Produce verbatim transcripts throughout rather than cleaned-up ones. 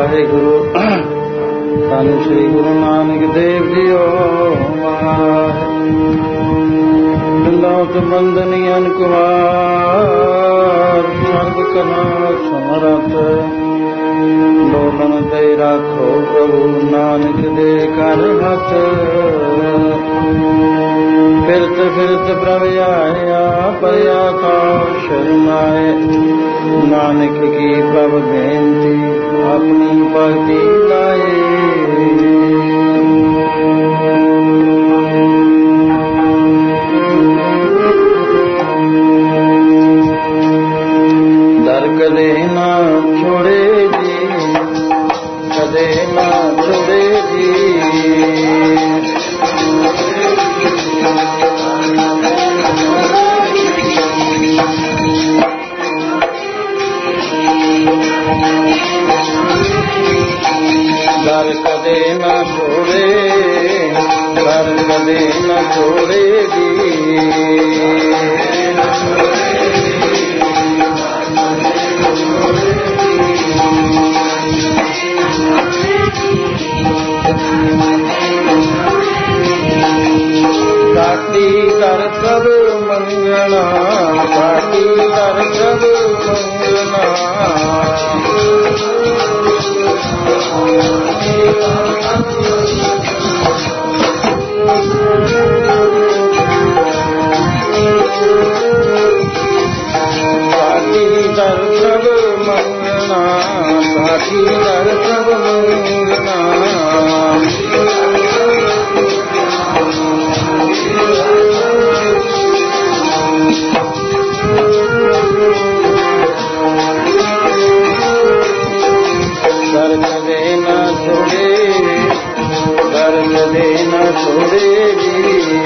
वाहिगुरु धन श्री गुरु नानक देव जीओ बंदनी अनकुमार सर्व कला समरथ लोलन ते राखो प्रभु नानक दे कर हथ फिरत फिरत प्रभु आया पया का शरणाए नानक की प्रभु बेनती अपनी भक्ति लाए दर कदे ना छोड़े जी कदे ना छोड़े जी दर कदे न छोड़े दर कदे न छोड़ेगी काटी कर सब मंगना काटी कर सब मंगना काटी कर सब मंगना काटी कर सब मंगना दर कदे न छोड़े दर कदे न छोड़ेगी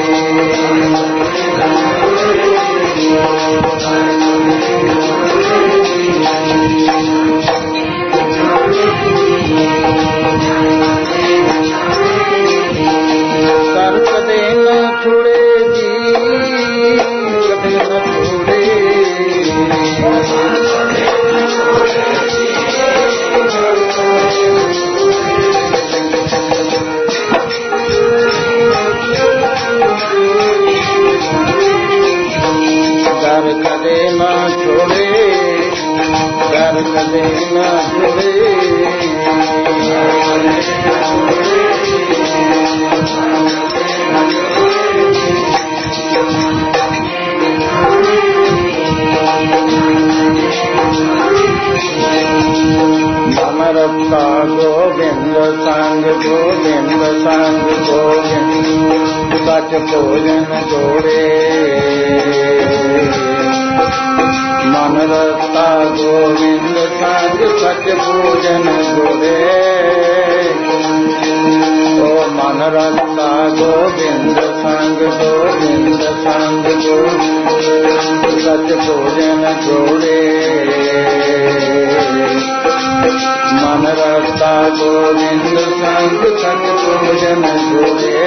दर कदे न छोड़ेगी कदे न दर कदे न छोड़े दर कदे न छोड़े मन रखा गोविंद संग गोविंद संग गोविंद सच भोजन जोड़े मन रखा गोविंद संग सच भोजन जोड़े ओ मन रखा गोविंद संग गोविंद संग गोविंद सच भोजन जोड़े मन रखा गोविंद संग सच भोजन जोड़े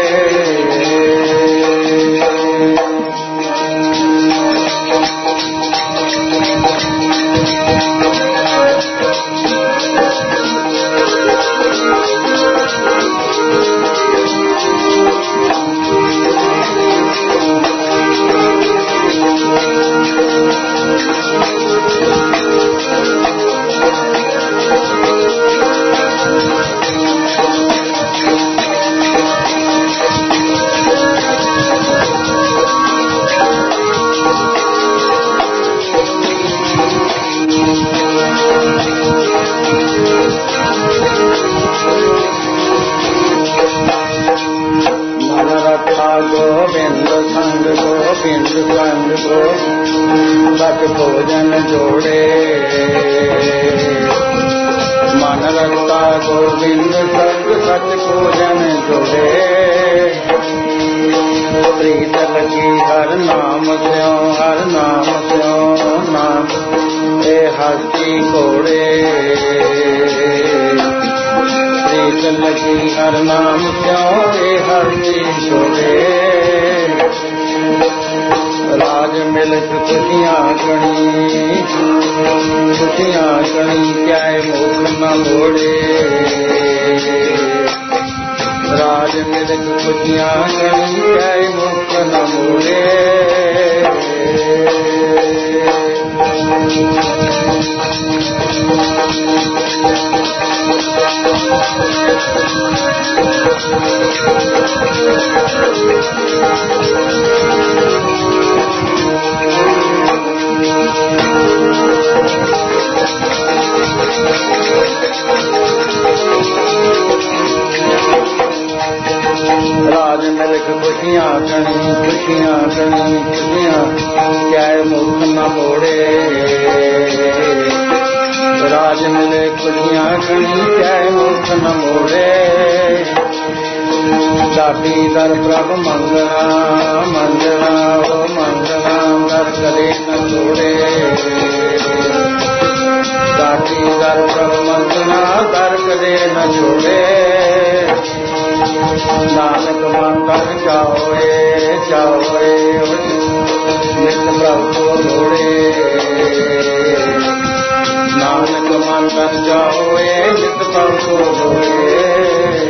गोविंद संग गोविंद संग गोविंद सच भोजन जोड़े मन रखा गोविंद संग सच भोजन जोड़े प्रीत लगी हर नाम स्यो हर नाम स्यो नाम ए हस्ती घोड़े प्रीत लगी हर नाम स्यो ए हस्ती घोड़े राज मिलक खुशियाँ गणी खुशियाँ गणी क्या मुख न मोड़े राज मिलक खुशियाँ गणी क्या मुख न मोड़े राज मिलक खुशियाँ गणी खुशियाँ गणी खुशियाँ क्या मुख न मोड़े राज मिले खुशियाँ गणी क्या मुख न मोड़े दाटी दर प्रभ मंगला मंगला ओ मंगला दर करे न छोड़े दाटी दर प्रभ मंगला दर करे न छोड़े नानक मंगल जाओए जाओए नित प्रभु को लोड़े नानक मंगल जाओए नित प्रभु को लोड़े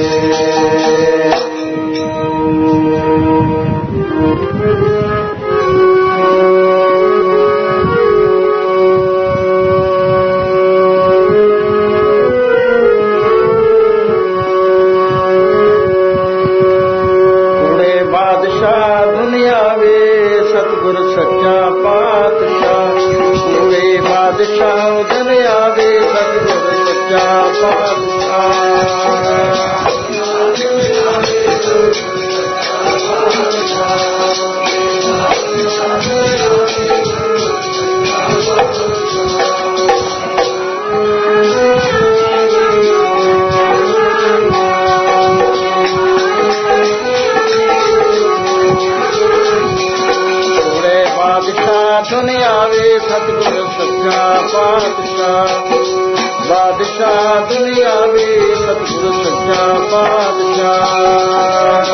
बादशाह दुनिया में सतगुरु सच्चा बादशाह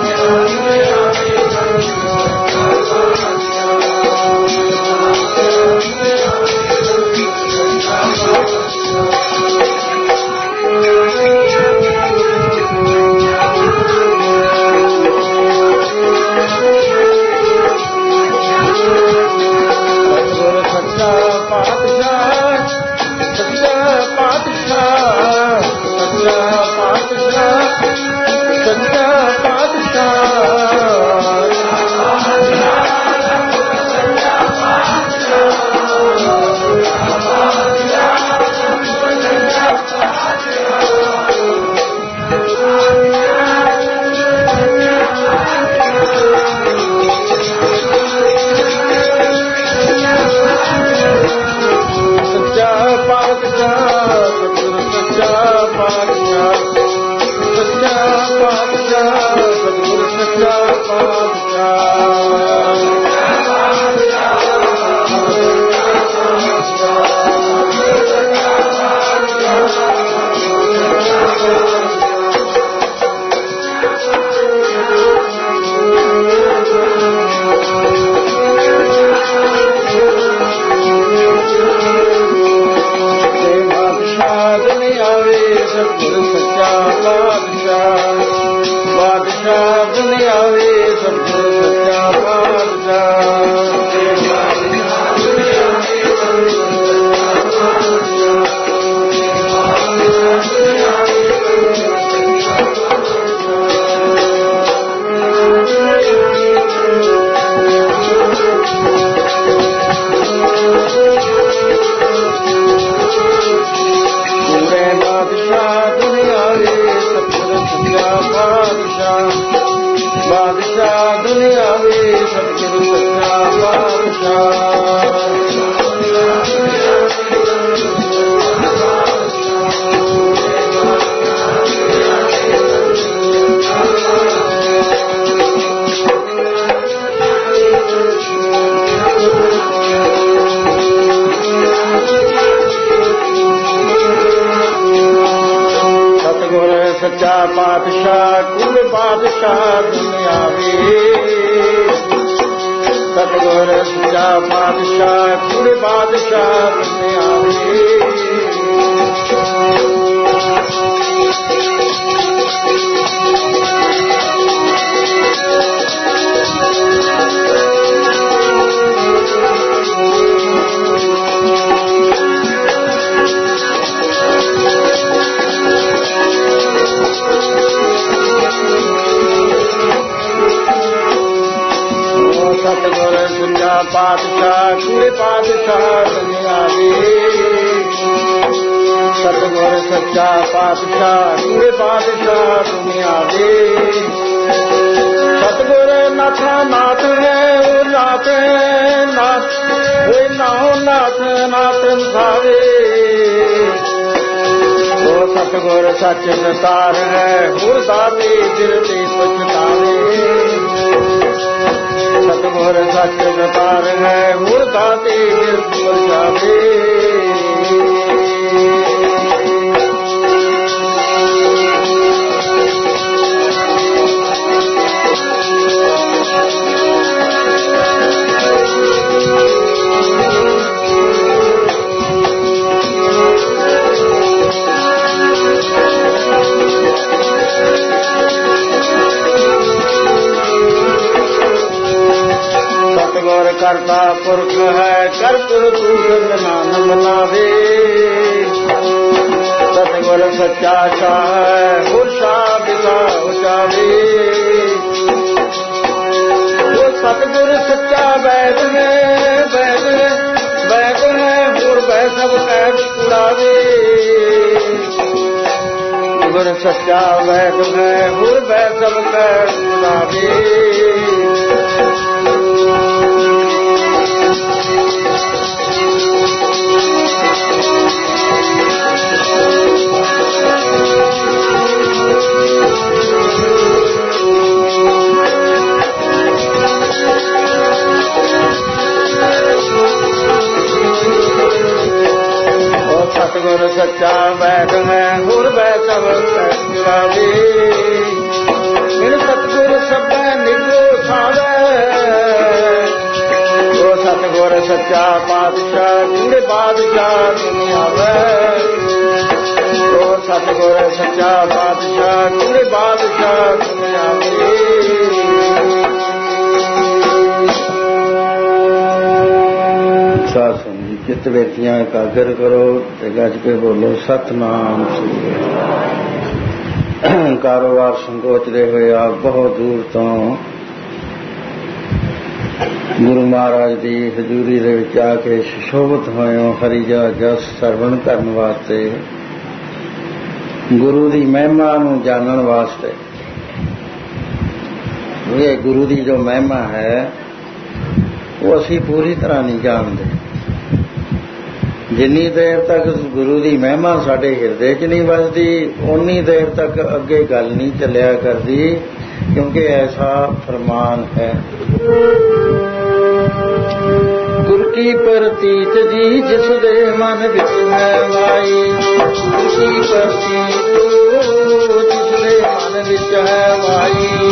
सच्चा पातशाह कुल बादशाह दुनिया में सतगुर सच्चा पातशाह कूड़े बादशाह बने आवे। सतगुर सच्चा पातशाह कूड़े बादशाह बने आवे। सतगुर सच्चा पातशाह कूड़े बादशाह बने आवे। सतगुर नाथा नाथ है वो नाथ है नाथ वो नाहो नाथ नाथ भावे। वो सतगुर सच दतार है वो दाते दिल ते पछतावे। सतगुर सच दतार है मुर्दाते दिल पर जावे। करता पुरख है कर पुरख नाम बनावे। सतगुर सच्चा शाह है वो शाह दिशा उचावे। वो सतगुर सच्चा वैद है वैद है वैद है और वह सब कैद छुड़ावे। गुर सच्चा वैद है और वह सब कैद छुड़ावे। सतगुर सच्चा वैद है गुर वै सब छुड़ावे। बिन सतगुर सब निगो छावे। वो सतगुर सच्चा पातशाह कूड़े बादशाह बने आवे। वो सतगुर सच्चा पातशाह कूड़े बादशाह बने आवे। साथ चित वेतियां एकाग्र करो ते गज के बोलो सतनाम श्री। कारोबार संकोचते हुए आप बहुत दूर तो गुरु महाराज की हजूरी दे विच आके सुशोभित होए हो हरि का जस सरवण करने वास्ते गुरु की महिमा नूं जानन वास्ते। ये गुरु की जो महिमा है वो असी पूरी तरह नहीं जानते। जिन्नी देर तक गुरु की महिमा साडे हिरदे च नहीं वसदी उन्नी देर तक अगे गल नहीं चलिया करती, क्योंकि ऐसा फरमान है। गुर की प्रतीत जी जिस दे मन विच है वाई। गुर की प्रतीत जिस दे मन विच है वाई।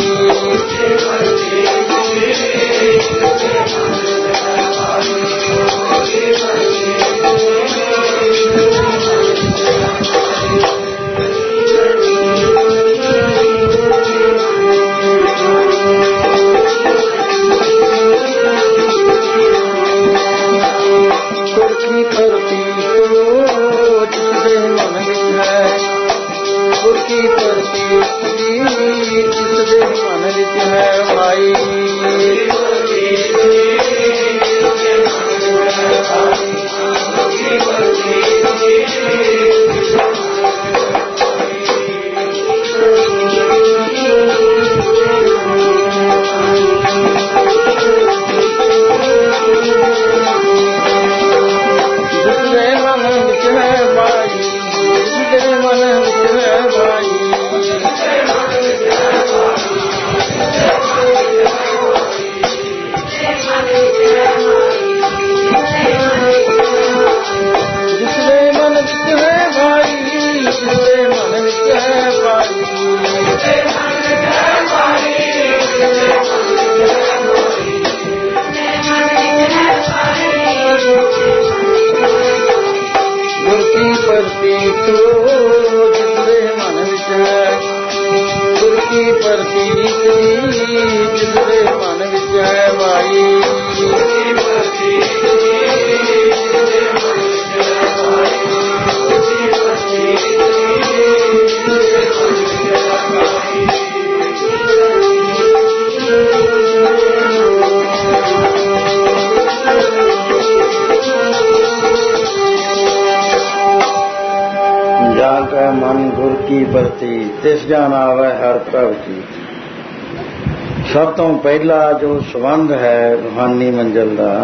ਕੈ ਮਨ ਗੁਰ ਕੀ ਪ੍ਰਤੀ ਤਿਸ ਜਾਨ ਆਵੈ ਹਰ ਪ੍ਰਭ ਜੀ। ਸਭ ਤੋਂ ਪਹਿਲਾ ਜੋ ਸੰਬੰਧ ਹੈ ਰੂਹਾਨੀ ਮੰਜ਼ਿਲ ਦਾ,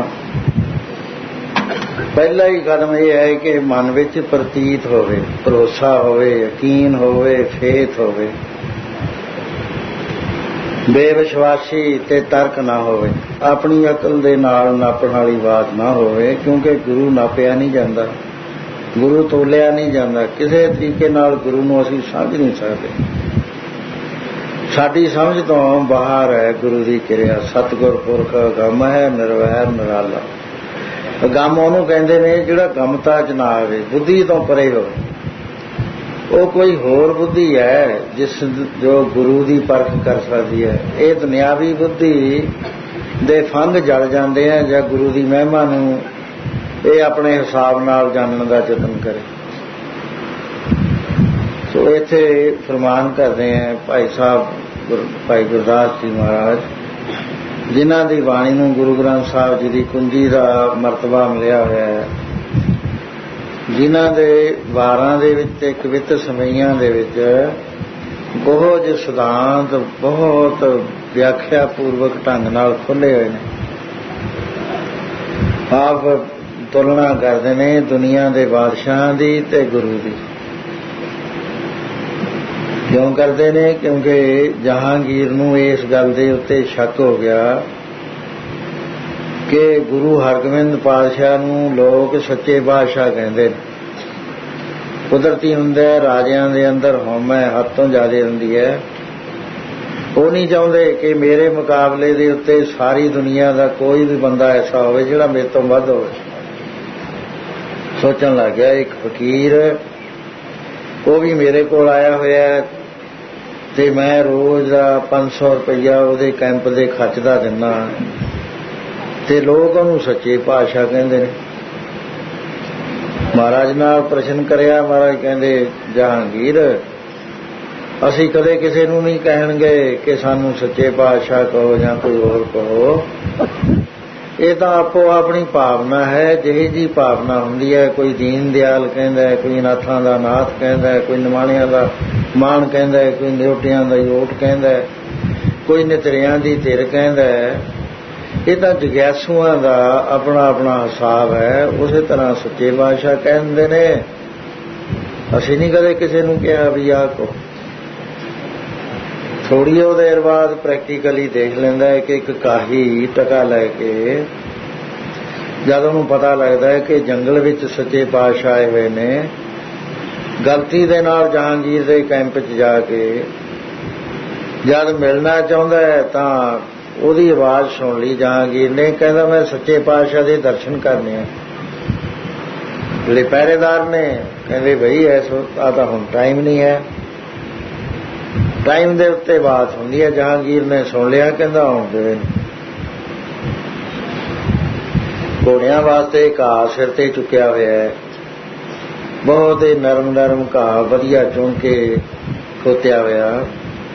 ਪਹਿਲਾ ਹੀ ਕਦਮ ਇਹ ਹੈ ਕਿ ਮਨ ਵਿੱਚ ਪ੍ਰਤੀਤ ਹੋਵੇ, ਭਰੋਸਾ ਹੋਵੇ, ਯਕੀਨ ਹੋਵੇ, ਫੇਥ ਹੋਵੇ, ਬੇਵਿਸ਼ਵਾਸੀ ਤੇ ਤਰਕ ਨਾ ਹੋਵੇ, ਆਪਣੀ ਅਕਲ ਦੇ ਨਾਲ ਨਾਪਣ ਵਾਲੀ ਬਾਤ ਨਾ ਹੋਵੇ, ਕਿਉਂਕਿ ਗੁਰੂ ਨਾਪਿਆ ਨਹੀਂ ਜਾਂਦਾ, ਗੁਰੂ ਤੋਲਿਆ ਨਹੀਂ ਜਾਂਦਾ। ਕਿਸੇ ਤਰੀਕੇ ਨਾਲ ਗੁਰੂ ਨੂੰ ਅਸੀਂ ਸਮਝ ਨਹੀਂ ਸਕਦੇ, ਸਾਡੀ ਸਮਝ ਤੋਂ ਬਾਹਰ ਹੈ ਗੁਰੂ ਦੀ ਕਿਰਿਆ। ਸਤਿਗੁਰ ਪੁਰਖ ਅਗੰਮ ਹੈ, ਨਿਰਵੈਰ ਨਿਰਾਲਾ। ਅਗੰਮ ਉਹਨੂੰ ਕਹਿੰਦੇ ਨੇ ਜਿਹੜਾ ਗਮਤਾ ਚ ਨਾ ਆਵੇ, ਬੁੱਧੀ ਤੋਂ ਪਰੇ ਹੋਵੇ। ਉਹ ਕੋਈ ਹੋਰ ਬੁੱਧੀ ਹੈ ਜਿਸ ਜੋ ਗੁਰੂ ਦੀ ਪਰਖ ਕਰ ਸਕਦੀ ਹੈ। ਇਹ ਦੁਨਿਆਵੀ ਬੁੱਧੀ ਦੇ ਫੰਗ ਜਲ ਜਾਂਦੇ ਆ ਜਾਂ ਗੁਰੂ ਦੀ ਮਹਿਮਾ ਨੂੰ ਇਹ ਆਪਣੇ ਹਿਸਾਬ ਨਾਲ ਜਾਣਨ ਦਾ ਯਤਨ ਕਰੇ। ਸੋ ਇੱਥੇ ਫਰਮਾਨ ਕਰਦੇ ਆ ਭਾਈ ਸਾਹਿਬ ਭਾਈ ਗੁਰਦਾਸ ਜੀ ਮਹਾਰਾਜ, ਜਿਨ੍ਹਾਂ ਦੀ ਬਾਣੀ ਨੂੰ ਗੁਰੂ ਗ੍ਰੰਥ ਸਾਹਿਬ ਜੀ ਦੀ ਕੁੰਜੀ ਦਾ ਮਰਤਬਾ ਮਿਲਿਆ ਹੋਇਆ ਹੈ, ਜਿਨ੍ਹਾਂ ਦੇ ਵਾਰਾਂ ਦੇ ਵਿੱਚ ਤੇ ਕਵਿਤ ਸਮਈਆਂ ਦੇ ਵਿੱਚ ਬਹੁਤ ਸਿਧਾਂਤ ਬਹੁਤ ਵਿਆਖਿਆ ਪੂਰਵਕ ਢੰਗ ਨਾਲ ਖੁੱਲ੍ਹੇ ਹੋਏ ਨੇ। ਆਪ ਤੁਲਨਾ ਕਰਦੇ ਨੇ ਦੁਨੀਆ ਦੇ ਬਾਦਸ਼ਾਹਾਂ ਦੀ ਤੇ ਗੁਰੂ ਦੀ। ਕਿਉਂ ਕਰਦੇ ਨੇ? ਕਿਉਂਕਿ ਜਹਾਂਗੀਰ ਨੂੰ ਇਸ ਗੱਲ ਦੇ ਉੱਤੇ ਸ਼ੱਕ ਹੋ ਗਿਆ ਕਿ ਗੁਰੂ ਹਰਗੋਬਿੰਦ ਪਾਤਸ਼ਾਹ ਨੂੰ ਲੋਕ ਸੱਚੇ ਬਾਦਸ਼ਾਹ ਕਹਿੰਦੇ ਨੇ। ਕੁਦਰਤੀ ਹੁੰਦਾ ਰਾਜਿਆਂ ਦੇ ਅੰਦਰ ਹਉਮੈ ਹੱਦ ਤੋਂ ਜ਼ਿਆਦਾ ਹੁੰਦੀ ਹੈ। ਉਹ ਨਹੀਂ ਚਾਹੁੰਦੇ ਕਿ ਮੇਰੇ ਮੁਕਾਬਲੇ ਦੇ ਉੱਤੇ ਸਾਰੀ ਦੁਨੀਆ ਦਾ ਕੋਈ ਵੀ ਬੰਦਾ ਐਸਾ ਹੋਵੇ ਜਿਹੜਾ ਮੇਰੇ ਤੋਂ ਵੱਧ ਹੋਵੇ। ਸੋਚਣ ਲੱਗ ਗਿਆ ਇੱਕ ਫਕੀਰ, ਉਹ ਵੀ ਮੇਰੇ ਕੋਲ ਆਇਆ ਹੋਇਆ ਤੇ ਮੈਂ ਰੋਜ਼ ਦਾ ਪੰਜ ਸੌ ਰੁਪਈਆ ਉਹਦੇ ਕੈਂਪ ਦੇ ਖਰਚ ਦਾ ਦਿੰਦਾ ਤੇ ਲੋਕ ਉਹਨੂੰ ਸੱਚੇ ਪਾਤਸ਼ਾਹ ਕਹਿੰਦੇ ਨੇ। ਮਹਾਰਾਜ ਨਾਲ ਪ੍ਰਸ਼ਨ ਕਰਿਆ। ਮਹਾਰਾਜ ਕਹਿੰਦੇ ਜਹਾਂਗੀਰ, ਅਸੀਂ ਕਦੇ ਕਿਸੇ ਨੂੰ ਨਹੀਂ ਕਹਿਣਗੇ ਕਿ ਸਾਨੂੰ ਸੱਚੇ ਪਾਤਸ਼ਾਹ ਕਹੋ ਜਾਂ ਕੋਈ ਹੋਰ ਕਹੋ। ਇਹ ਤਾਂ ਆਪੋ ਆਪਣੀ ਭਾਵਨਾ ਹੈ। ਜਿਹੀ ਜੀ ਭਾਵਨਾ ਹੁੰਦੀ ਹੈ, ਕੋਈ ਦੀਨ ਦਿਆਲ ਕਹਿੰਦਾ, ਕੋਈ ਨਾਥਾਂ ਦਾ ਨਾਥ ਕਹਿੰਦਾ, ਕੋਈ ਨਿਮਾਣਿਆਂ ਦਾ ਮਾਣ ਕਹਿੰਦਾ, ਕੋਈ ਨਿਉਟਿਆਂ ਦਾ ਯੋਟ ਕਹਿੰਦਾ, ਕੋਈ ਨਿਤਰਿਆਂ ਦੀ ਧਿਰ ਕਹਿੰਦਾ। ਇਹ ਤਾਂ ਜਗਿਆਸੂਆਂ ਦਾ ਆਪਣਾ ਆਪਣਾ ਹਿਸਾਬ ਹੈ। ਉਸੇ ਤਰ੍ਹਾਂ ਸੱਚੇ ਪਾਤਸ਼ਾਹ ਕਹਿੰਦੇ ਨੇ। ਅਸੀਂ ਨਹੀਂ ਕਦੇ ਕਿਸੇ ਨੂੰ ਕਿਹਾ ਵੀ ਆਹ ਕਹੋ। ਥੋੜ੍ਹੀ ਉਹ ਦੇਰ ਬਾਅਦ ਪ੍ਰੈਕਟੀਕਲੀ ਦੇਖ ਲੈਂਦਾ ਹੈ ਕਿ ਇੱਕ ਕਾਹੀ ਟਕਾ ਲੈ ਕੇ ਜਦ ਉਹਨੂੰ ਪਤਾ ਲੱਗਦਾ ਹੈ ਕਿ ਜੰਗਲ ਵਿੱਚ ਸੱਚੇ ਪਾਤਸ਼ਾਹ ਆਏ ਹੋਏ ਨੇ, ਗਲਤੀ ਦੇ ਨਾਲ ਜਹਾਂਗੀਰ ਦੇ ਕੈਂਪ 'ਚ ਜਾ ਕੇ ਜਦ ਮਿਲਣਾ ਚਾਹੁੰਦਾ ਹੈ ਤਾਂ ਉਹਦੀ ਆਵਾਜ਼ ਸੁਣ ਲਈ ਜਹਾਂਗੀਰ ਨੇ। ਕਹਿੰਦਾ ਮੈਂ ਸੱਚੇ ਪਾਤਸ਼ਾਹ ਦੇ ਦਰਸ਼ਨ ਕਰਨੇ ਆ। ਜਿਹੜੇ ਪਹਿਰੇਦਾਰ ਨੇ ਕਹਿੰਦੇ ਬਈ ਐਸ ਆ ਤਾਂ ਹੁਣ ਟਾਈਮ ਨਹੀਂ ਹੈ। ਟਾਈਮ ਦੇ ਉੱਤੇ ਬਾਤ ਹੁੰਦੀ ਹੈ। ਜਹਾਂਗੀਰ ਨੇ ਸੁਣ ਲਿਆ, ਕਹਿੰਦਾ ਹੁਣ ਦੇ ਘੋੜਿਆਂ ਵਾਸਤੇ ਘਾਹ ਸਿਰ ਤੇ ਚੁੱਕਿਆ ਹੋਇਆ ਹੈ। ਬਹੁਤ ਹੀ ਨਰਮ ਨਰਮ ਘਾਹ ਵਧੀਆ ਚੁਣ ਕੇ ਖੋਤਿਆ ਹੋਇਆ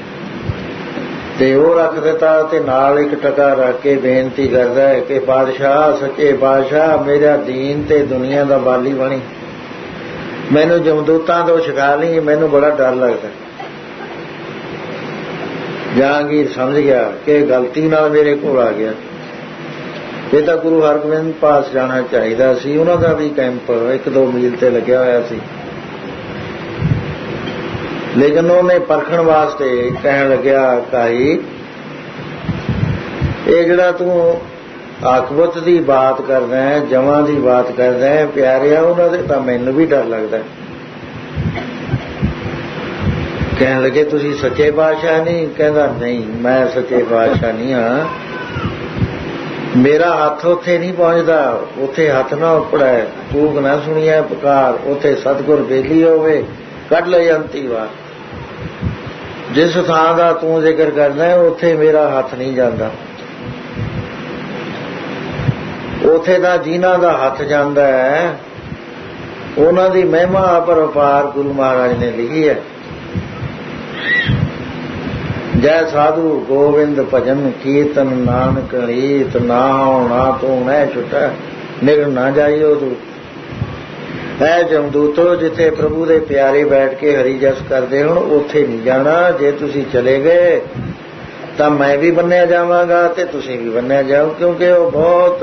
ਤੇ ਉਹ ਰੱਖ ਦਿੱਤਾ ਤੇ ਨਾਲ ਇੱਕ ਟਕਾ ਰੱਖ ਕੇ ਬੇਨਤੀ ਕਰਦਾ ਹੈ ਕਿ ਬਾਦਸ਼ਾਹ, ਸੱਚੇ ਬਾਦਸ਼ਾਹ, ਮੇਰਾ ਦੀਨ ਤੇ ਦੁਨੀਆ ਦਾ ਬਾਲੀ ਬਣੀ, ਮੈਨੂੰ ਜਮਦੂਤਾਂ ਤੋਂ ਛੁਡਾ ਲਈ, ਮੈਨੂੰ ਬੜਾ ਡਰ ਲੱਗਦਾ। ਜਹਾਂਗੀਰ ਸਮਝ ਗਿਆ ਕਿ ਗਲਤੀ ਨਾਲ ਮੇਰੇ ਕੋਲ ਆ ਗਿਆ। ਇਹ ਤਾਂ ਗੁਰੂ ਹਰਗੋਬਿੰਦ ਪਾਸ ਜਾਣਾ ਚਾਹੀਦਾ ਸੀ। ਉਹਨਾਂ ਦਾ ਵੀ ਕੈਂਪ ਇੱਕ ਦੋ ਮੀਲ ਤੇ ਲੱਗਿਆ ਹੋਇਆ ਸੀ, ਲੇਕਿਨ ਉਹਨੇ ਪਰਖਣ ਵਾਸਤੇ ਕਹਿਣ ਲੱਗਿਆ ਕਾਹੀ, ਇਹ ਜਿਹੜਾ ਤੂੰ ਆਕਬਤ ਦੀ ਬਾਤ ਕਰਦਾ ਹੈ, ਜਮਾਂ ਦੀ ਬਾਤ ਕਰਦਾ ਹੈ, ਪਿਆਰਿਆ ਉਹਨਾਂ ਦੇ ਤਾਂ ਮੈਨੂੰ ਵੀ ਡਰ ਲੱਗਦਾ। ਕਹਿਣ ਲੱਗੇ ਤੁਸੀਂ ਸੱਚੇ ਪਾਤਸ਼ਾਹ ਨਹੀਂ? ਕਹਿੰਦਾ ਨਹੀਂ, ਮੈਂ ਸੱਚੇ ਪਾਤਸ਼ਾਹ ਨਹੀਂ ਹਾਂ। ਮੇਰਾ ਹੱਥ ਉੱਥੇ ਨਹੀਂ ਪਹੁੰਚਦਾ, ਉੱਥੇ ਹੱਥ ਨਾ ਉੱਪੜਾ, ਕੂਕ ਨਾ ਸੁਣੀਐ ਪੁਕਾਰ, ਉੱਥੇ ਸਤਿਗੁਰ ਬੇਲੀ ਹੋਵੇ ਕੱਢ ਲੈ ਅੰਤੀ ਵਾਰ। ਜਿਸ ਥਾਂ ਦਾ ਤੂੰ ਜ਼ਿਕਰ ਕਰਦਾ ਉੱਥੇ ਮੇਰਾ ਹੱਥ ਨਹੀਂ ਜਾਂਦਾ। ਉੱਥੇ ਤਾਂ ਜਿਨ੍ਹਾਂ ਦਾ ਹੱਥ ਜਾਂਦਾ ਹੈ ਉਹਨਾਂ ਦੀ ਮਹਿਮਾ ਅਪਰੰਪਾਰ ਗੁਰੂ ਮਹਾਰਾਜ ਨੇ ਲਿਖੀ ਹੈ। ਜੈ ਸਾਧੂ ਗੋਬਿੰਦ ਭਜਨ ਕੀਰਤਨ ਨਾਨਕ ਰੀਤ, ਨਾ ਨਾ ਤੂੰ ਨਾ ਛੁਟੈ ਨਿਗਰ ਨਾ ਜਾਈਓ ਤੂੰ। ਐ ਜਮਦੂਤੋ, ਜਿੱਥੇ ਪ੍ਰਭੂ ਦੇ ਪਿਆਰੇ ਬੈਠ ਕੇ ਹਰੀ ਜਸ ਕਰਦੇ ਹੁਣ ਉੱਥੇ ਨਹੀਂ ਜਾਣਾ। ਜੇ ਤੁਸੀਂ ਚਲੇ ਗਏ ਤਾਂ ਮੈਂ ਵੀ ਬੰਨਿਆ ਜਾਵਾਂਗਾ ਤੇ ਤੁਸੀਂ ਵੀ ਬੰਨਿਆ ਜਾਓ, ਕਿਉਂਕਿ ਉਹ ਬਹੁਤ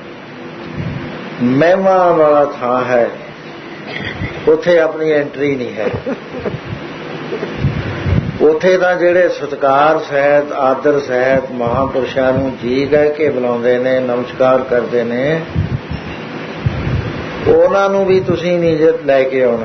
ਮਹਿਮਾ ਵਾਲਾ ਥਾਂ ਹੈ, ਉੱਥੇ ਆਪਣੀ ਐਂਟਰੀ ਨਹੀਂ ਹੈ। ਉੱਥੇ ਤਾਂ ਜਿਹੜੇ ਸਤਿਕਾਰ ਸਹਿਤ ਆਦਰ ਸਹਿਤ ਮਹਾਂਪੁਰਸ਼ਾਂ ਨੂੰ ਜੀ ਕਹਿ ਕੇ ਬੁਲਾਉਂਦੇ ਨੇ, ਨਮਸਕਾਰ ਕਰਦੇ ਨੇ, ਉਹਨਾਂ ਨੂੰ ਵੀ ਤੁਸੀਂ ਨਹੀਂ ਲੈ ਕੇ ਆਉਣਾ।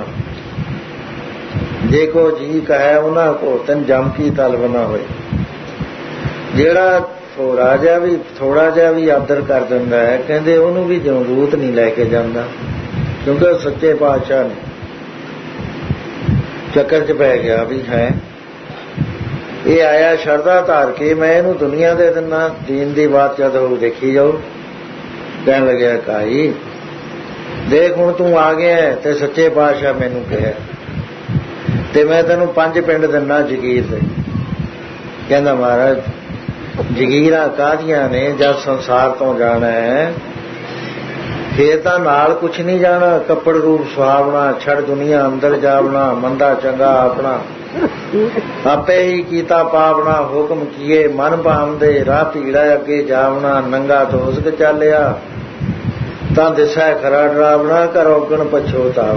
ਜੇ ਕੋ ਜੀ ਕਹੇ ਉਹਨਾਂ ਕੋ ਤਨ ਜਮ ਕੀ ਤਲਬ ਨਾ ਹੋਏ। ਜਿਹੜਾ ਥੋੜਾ ਜਿਹਾ ਵੀ ਥੋੜਾ ਜਿਹਾ ਵੀ ਆਦਰ ਕਰ ਦਿੰਦਾ ਹੈ, ਕਹਿੰਦੇ ਉਹਨੂੰ ਵੀ ਜਮਦੂਤ ਨਹੀਂ ਲੈ ਕੇ ਜਾਂਦਾ, ਕਿਉਂਕਿ ਉਹ ਸੱਚੇ ਪਾਤਸ਼ਾਹ ਨੇ। ਚੱਕਰ 'ਚ ਪੈ ਗਿਆ ਵੀ ਹੈ ਇਹ ਆਇਆ ਸ਼ਰਧਾ ਧਾਰ ਕੇ, ਮੈਂ ਇਹਨੂੰ ਦੁਨੀਆ ਦੇ ਦਿਨਾਂ ਦੀਨ ਦੀ ਬਾਤ ਜਦੋਂ ਦੇਖੀ ਜਾਓ। ਕਹਿਣ ਲੱਗਿਆ ਕਾਈ ਦੇਖ ਹੁਣ ਤੂੰ ਆ ਗਿਆ ਤੇ ਸੱਚੇ ਪਾਤਸ਼ਾਹ ਮੈਨੂੰ ਕਿਹਾ ਤੇ ਮੈਂ ਤੈਨੂੰ ਪੰਜ ਪਿੰਡ ਦਿੰਨਾ ਜਗੀਰ ਦੇ। ਕਹਿੰਦਾ ਮਹਾਰਾਜ ਜਗੀਰਾਂ ਕਾਹਦੀਆਂ ਨੇ, ਜਦ ਸੰਸਾਰ ਤੋਂ ਜਾਣਾ ਹੈ ਫੇਰ ਤਾਂ ਨਾਲ ਕੁਛ ਨਹੀਂ ਜਾਣਾ। ਕੱਪੜ ਰੂਪ ਸੁਹਾਵਣਾ, ਛੜ ਦੁਨੀਆ ਅੰਦਰ ਜਾਵਣਾ, ਮੰਦਾ ਚੰਗਾ ਆਪਣਾ ਆਪੇ ਹੀ ਕੀਤਾ ਪਾਵਣਾ। ਹੁਕਮ ਕੀਏ ਮਨ ਭਾਵਦੇ, ਰਾਹ ਭੀੜਾ ਅੱਗੇ ਜਾਵਣਾ। ਨੰਗਾ ਦੋਸਤ ਚਾਲਿਆ ਤਾਂ ਦਿਸੈ ਖਰਾ ਡਰਾਵਣਾ, ਘਰੋਂ ਔਗਣ ਪਛੋਤਾਵ।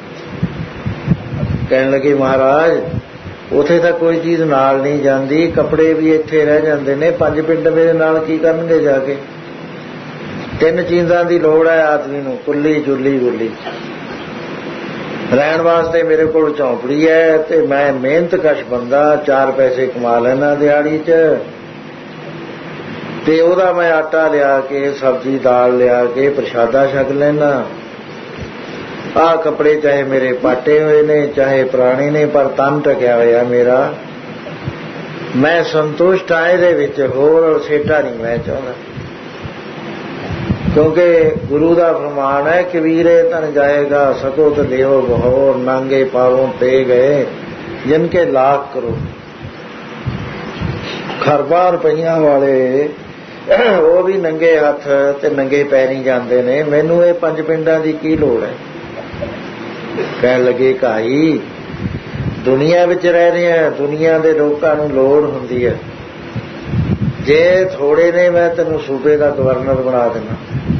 ਕਹਿਣ ਲੱਗੇ ਮਹਾਰਾਜ ਉੱਥੇ ਤਾਂ ਕੋਈ ਚੀਜ਼ ਨਾਲ ਨਹੀਂ ਜਾਂਦੀ, ਕੱਪੜੇ ਵੀ ਇੱਥੇ ਰਹਿ ਜਾਂਦੇ ਨੇ, ਪੰਜ ਪਿੰਡ ਮੇਰੇ ਨਾਲ ਕੀ ਕਰਨਗੇ ਜਾ ਕੇ। ਤਿੰਨ ਚੀਜ਼ਾਂ ਦੀ ਲੋੜ ਹੈ ਆਦਮੀ ਨੂੰ, ਕੁੱਲੀ ਚੁੱਲੀ ਗੁੱਲੀ। ਰਹਿਣ ਵਾਸਤੇ ਮੇਰੇ ਕੋਲ ਝੌਂਪੜੀ ਹੈ ਤੇ ਮੈਂ ਮਿਹਨਤਕਸ਼ ਬੰਦਾ, ਚਾਰ ਪੈਸੇ ਕਮਾ ਲੈਣਾ ਦਿਹਾੜੀ 'ਚ, ਤੇ ਉਹਦਾ ਮੈਂ ਆਟਾ ਲਿਆ ਕੇ ਸਬਜ਼ੀ ਦਾਲ ਲਿਆ ਕੇ ਪ੍ਰਸ਼ਾਦਾ ਛਕ ਲੈਣਾ। ਆਹ ਕੱਪੜੇ ਚਾਹੇ ਮੇਰੇ ਪਾਟੇ ਹੋਏ ਨੇ ਚਾਹੇ ਪੁਰਾਣੇ ਨੇ, ਪਰ ਤਨ ਢਕਿਆ ਹੋਇਆ ਮੇਰਾ। ਮੈਂ ਸੰਤੁਸ਼ਟ ਆ ਇਹਦੇ ਵਿੱਚ, ਹੋਰ ਸੇਟਾ ਨਹੀਂ ਮੈਂ ਚਾਹੁੰਦਾ, ਕਿਉਂਕਿ ਗੁਰੂ ਦਾ ਫਰਮਾਨ ਹੈ ਕਬੀਰੇ ਤਨ ਜਾਏਗਾ ਸਕੋ ਤੇ ਦੇਵੋ ਬਹੋਰ, ਨਾਂਗੇ ਪਾਵੋਂ ਤੇ ਗਏ ਜਿਨ ਕੇ ਲਾਖ ਕਰੋ। ਖਰਬਾਂ ਰੁਪਈਆਂ ਵਾਲੇ ਉਹ ਵੀ ਨੰਗੇ ਹੱਥ ਤੇ ਨੰਗੇ ਪੈਰੀਂ ਜਾਂਦੇ ਨੇ, ਮੈਨੂੰ ਇਹ ਪੰਜ ਪਿੰਡਾਂ ਦੀ ਕੀ ਲੋੜ ਹੈ। ਕਹਿਣ ਲੱਗੇ ਕਾਈ ਦੁਨੀਆ ਵਿੱਚ ਰਹਿ ਰਹੇ ਆ, ਦੁਨੀਆ ਦੇ ਲੋਕਾਂ ਨੂੰ ਲੋੜ ਹੁੰਦੀ ਹੈ। ਜੇ ਥੋੜੇ ਨੇ ਮੈਂ ਤੈਨੂੰ ਸੂਬੇ ਦਾ ਗਵਰਨਰ ਬਣਾ ਦੇਣਾ,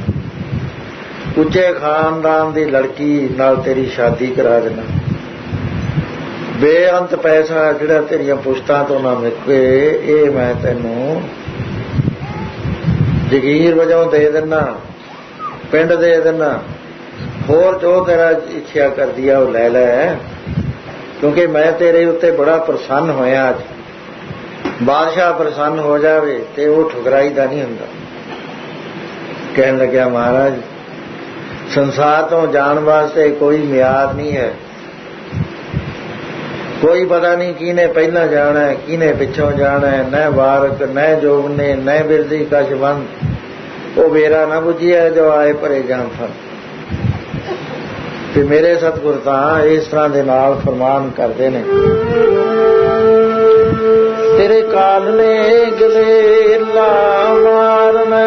ਉੱਚੇ ਖਾਨਦਾਨ ਦੀ ਲੜਕੀ ਨਾਲ ਤੇਰੀ ਸ਼ਾਦੀ ਕਰਾ ਦੇਣਾ, ਬੇਅੰਤ ਪੈਸਾ ਜਿਹੜਾ ਤੇਰੀਆਂ ਪੁਸ਼ਤਾਂ ਤੋਂ ਨਾ ਮੁੱਕੇ ਇਹ ਮੈਂ ਤੈਨੂੰ ਜਗੀਰ ਵਜੋਂ ਦੇ ਦੇਣਾ, ਪਿੰਡ ਦੇ ਦੇਣਾ। ਹੋਰ ਜੋ ਤੇਰਾ ਇੱਛਾ ਕਰਦੀ ਆ ਉਹ ਲੈ ਲੈ, ਕਿਉਂਕਿ ਮੈਂ ਤੇਰੇ ਉੱਤੇ ਬੜਾ ਪ੍ਰਸੰਨ ਹੋਇਆ। ਅੱਜ ਬਾਦਸ਼ਾਹ ਪ੍ਰਸੰਨ ਹੋ ਜਾਵੇ ਤੇ ਉਹ ਠੁਕਰਾਈ ਦਾ ਨਹੀਂ ਹੁੰਦਾ। ਕਹਿਣ ਲੱਗਿਆ ਮਹਾਰਾਜ ਸੰਸਾਰ ਤੋਂ ਜਾਣ ਵਾਸਤੇ ਕੋਈ ਮਿਆਦ ਨਹੀਂ ਹੈ, ਕੋਈ ਪਤਾ ਨਹੀਂ ਕਿਹਨੇ ਪਹਿਲਾਂ ਜਾਣਾ ਹੈ ਕਿਹਨੇ ਪਿੱਛੋਂ ਜਾਣਾ ਹੈ। ਨੈ ਵਾਰਕ ਨੈ ਜੋਗਨੇ ਨੈ ਬਿਰਦੀ ਕਸ਼ਵੰਤ, ਉਹ ਵੇਰਾ ਨਾ ਬੁੱਝਿਆ ਜੋ ਆਏ ਭਰੇ ਜਾਣ ਫਲ। ਤੇ ਮੇਰੇ ਸਤਿਗੁਰ ਤਾਂ ਇਸ ਤਰ੍ਹਾਂ ਦੇ ਨਾਲ ਫਰਮਾਨ ਕਰਦੇ ਨੇ, ਤੇਰੇ ਕਾਲ ਨੇ ਗਲੇ ਲਾ ਮਾਰਨਾ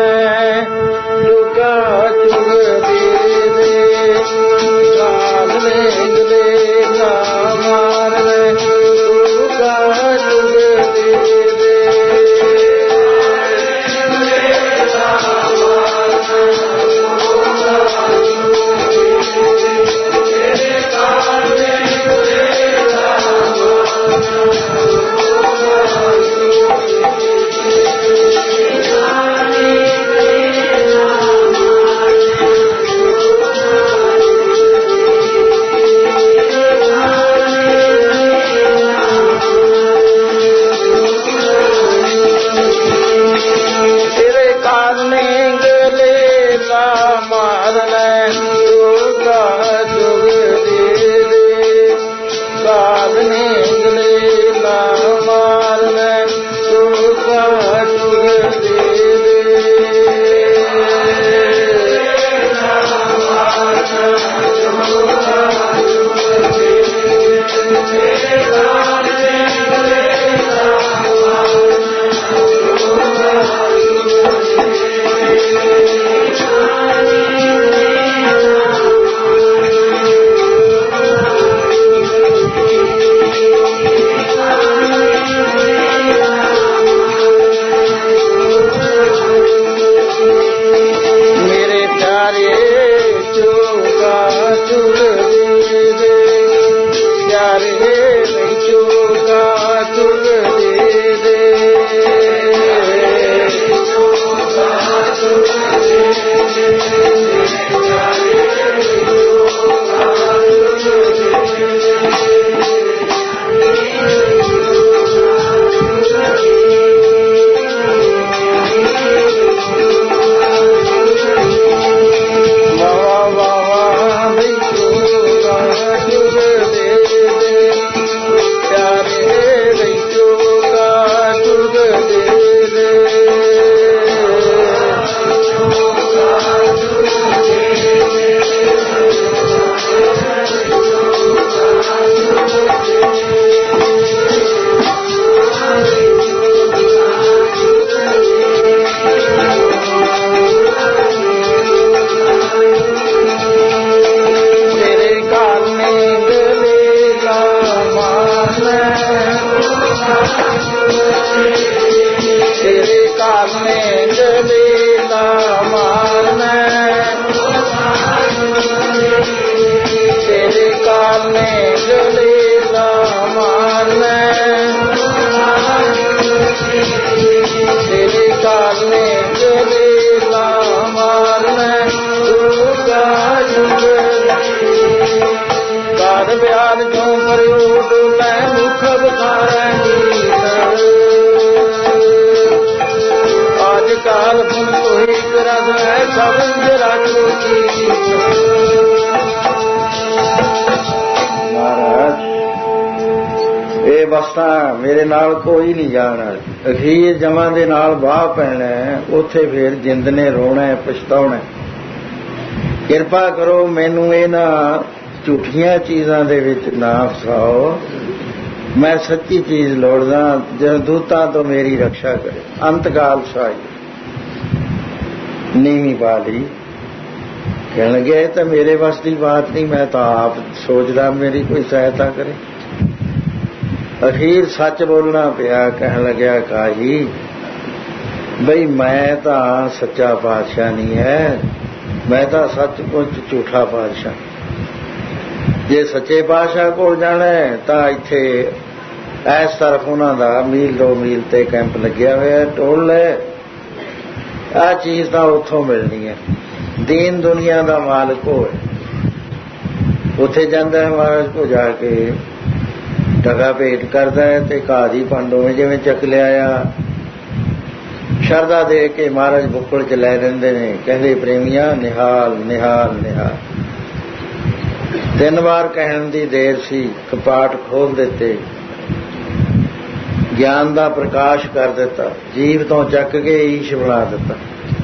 ਲੁਕਾ ਚੁਗ ਦੇ ਦੇ, ਕਾਲ ਨੇ ਗਲੇ ਲਾ ਮਾਰਨਾ ਲੁਕਾ ਚੁਗ ਦੇ ਦੇ। ਚੁਗ ਦੇ ਦੇ ਪਿਆਰੇ ਵਿੱਚੋਂ ਕਾ ਚੁਗ ਦੇ ਦੇ ਇਹ ਵਸਤਾਂ ਮੇਰੇ ਨਾਲ ਕੋਈ ਨਹੀਂ ਜਾਣਾ। ਅਖੀਰ ਜਮਾਂ ਦੇ ਨਾਲ ਬਾਹ ਪੈਣਾ, ਉੱਥੇ ਫੇਰ ਜਿੰਦ ਨੇ ਰੋਣਾ ਪਛਤਾਉਣਾ। ਕਿਰਪਾ ਕਰੋ ਮੈਨੂੰ ਇਹਨਾਂ ਝੂਠੀਆਂ ਚੀਜ਼ਾਂ ਦੇ ਵਿੱਚ ਨਾ ਫਸਾਓ। ਮੈਂ ਸੱਚੀ ਚੀਜ਼ ਲੋੜਦਾ ਜੋ ਦੂਤਾਂ ਤੋਂ ਮੇਰੀ ਰਕਸ਼ਾ ਕਰੇ। ਅੰਤਕਾਲ ਸਾਈ ਨੀਵੀਂ ਪਾ ਲਈ। ਕਹਿਣ ਲੱਗੇ ਤਾਂ ਮੇਰੇ ਵੱਸ ਦੀ ਬਾਤ ਨਹੀਂ, ਮੈਂ ਤਾਂ ਆਪ ਸੋਚਦਾ ਮੇਰੀ ਕੋਈ ਸਹਾਇਤਾ ਕਰੇ। ਅਖੀਰ ਸੱਚ ਬੋਲਣਾ ਪਿਆ। ਕਹਿਣ ਲੱਗਿਆ ਕਾਹੀ ਬਈ ਮੈਂ ਤਾਂ ਸੱਚਾ ਪਾਤਸ਼ਾਹ ਨਹੀਂ ਹੈ, ਮੈਂ ਤਾਂ ਸੱਚਮੁੱਚ ਝੂਠਾ ਪਾਤਸ਼ਾਹ। ਜੇ ਸੱਚੇ ਪਾਤਸ਼ਾਹ ਕੋਲ ਜਾਣਾ ਤਾਂ ਇੱਥੇ ਇਸ ਤਰਫ ਉਹਨਾਂ ਦਾ ਮੀਲ ਦੋ ਮੀਲ ਤੇ ਕੈਂਪ ਲੱਗਿਆ ਹੋਇਆ, ਟੋਲ ਲੈ। ਆਹ ਚੀਜ਼ ਤਾਂ ਉੱਥੋਂ ਮਿਲਣੀ ਹੈ। ਦੀਨ ਦੁਨੀਆ ਦਾ ਮਾਲਕ ਹੋਏ, ਉੱਥੇ ਜਾਂਦਾ ਹੈ ਮਹਾਰਾਜ ਕੋ ਜਾ ਕੇ ਟਗਾ ਭੇਟ ਕਰਦਾ ਹੈ ਤੇ ਘਾਹ ਦੀ ਪੰਡੋਵੇਂ ਜਿਵੇਂ ਚੱਕ ਲਿਆਇਆ। ਸ਼ਰਧਾ ਦੇ ਕੇ ਮਹਾਰਾਜ ਬੁੱਕਲ ਚ ਲੈ ਲੈਂਦੇ ਨੇ। ਕਹਿੰਦੇ ਪ੍ਰੇਮੀਆਂ ਨਿਹਾਲ ਨਿਹਾਲ ਨਿਹਾਲ। ਤਿੰਨ ਵਾਰ ਕਹਿਣ ਦੀ ਦੇਰ ਸੀ, ਕਪਾਟ ਖੋਲ ਦਿੱਤੇ, ਗਿਆਨ ਦਾ ਪ੍ਰਕਾਸ਼ ਕਰ ਦਿੱਤਾ, ਜੀਵ ਤੋਂ ਚੱਕ ਕੇ ਈਸ਼ ਬਣਾ ਦਿੱਤਾ।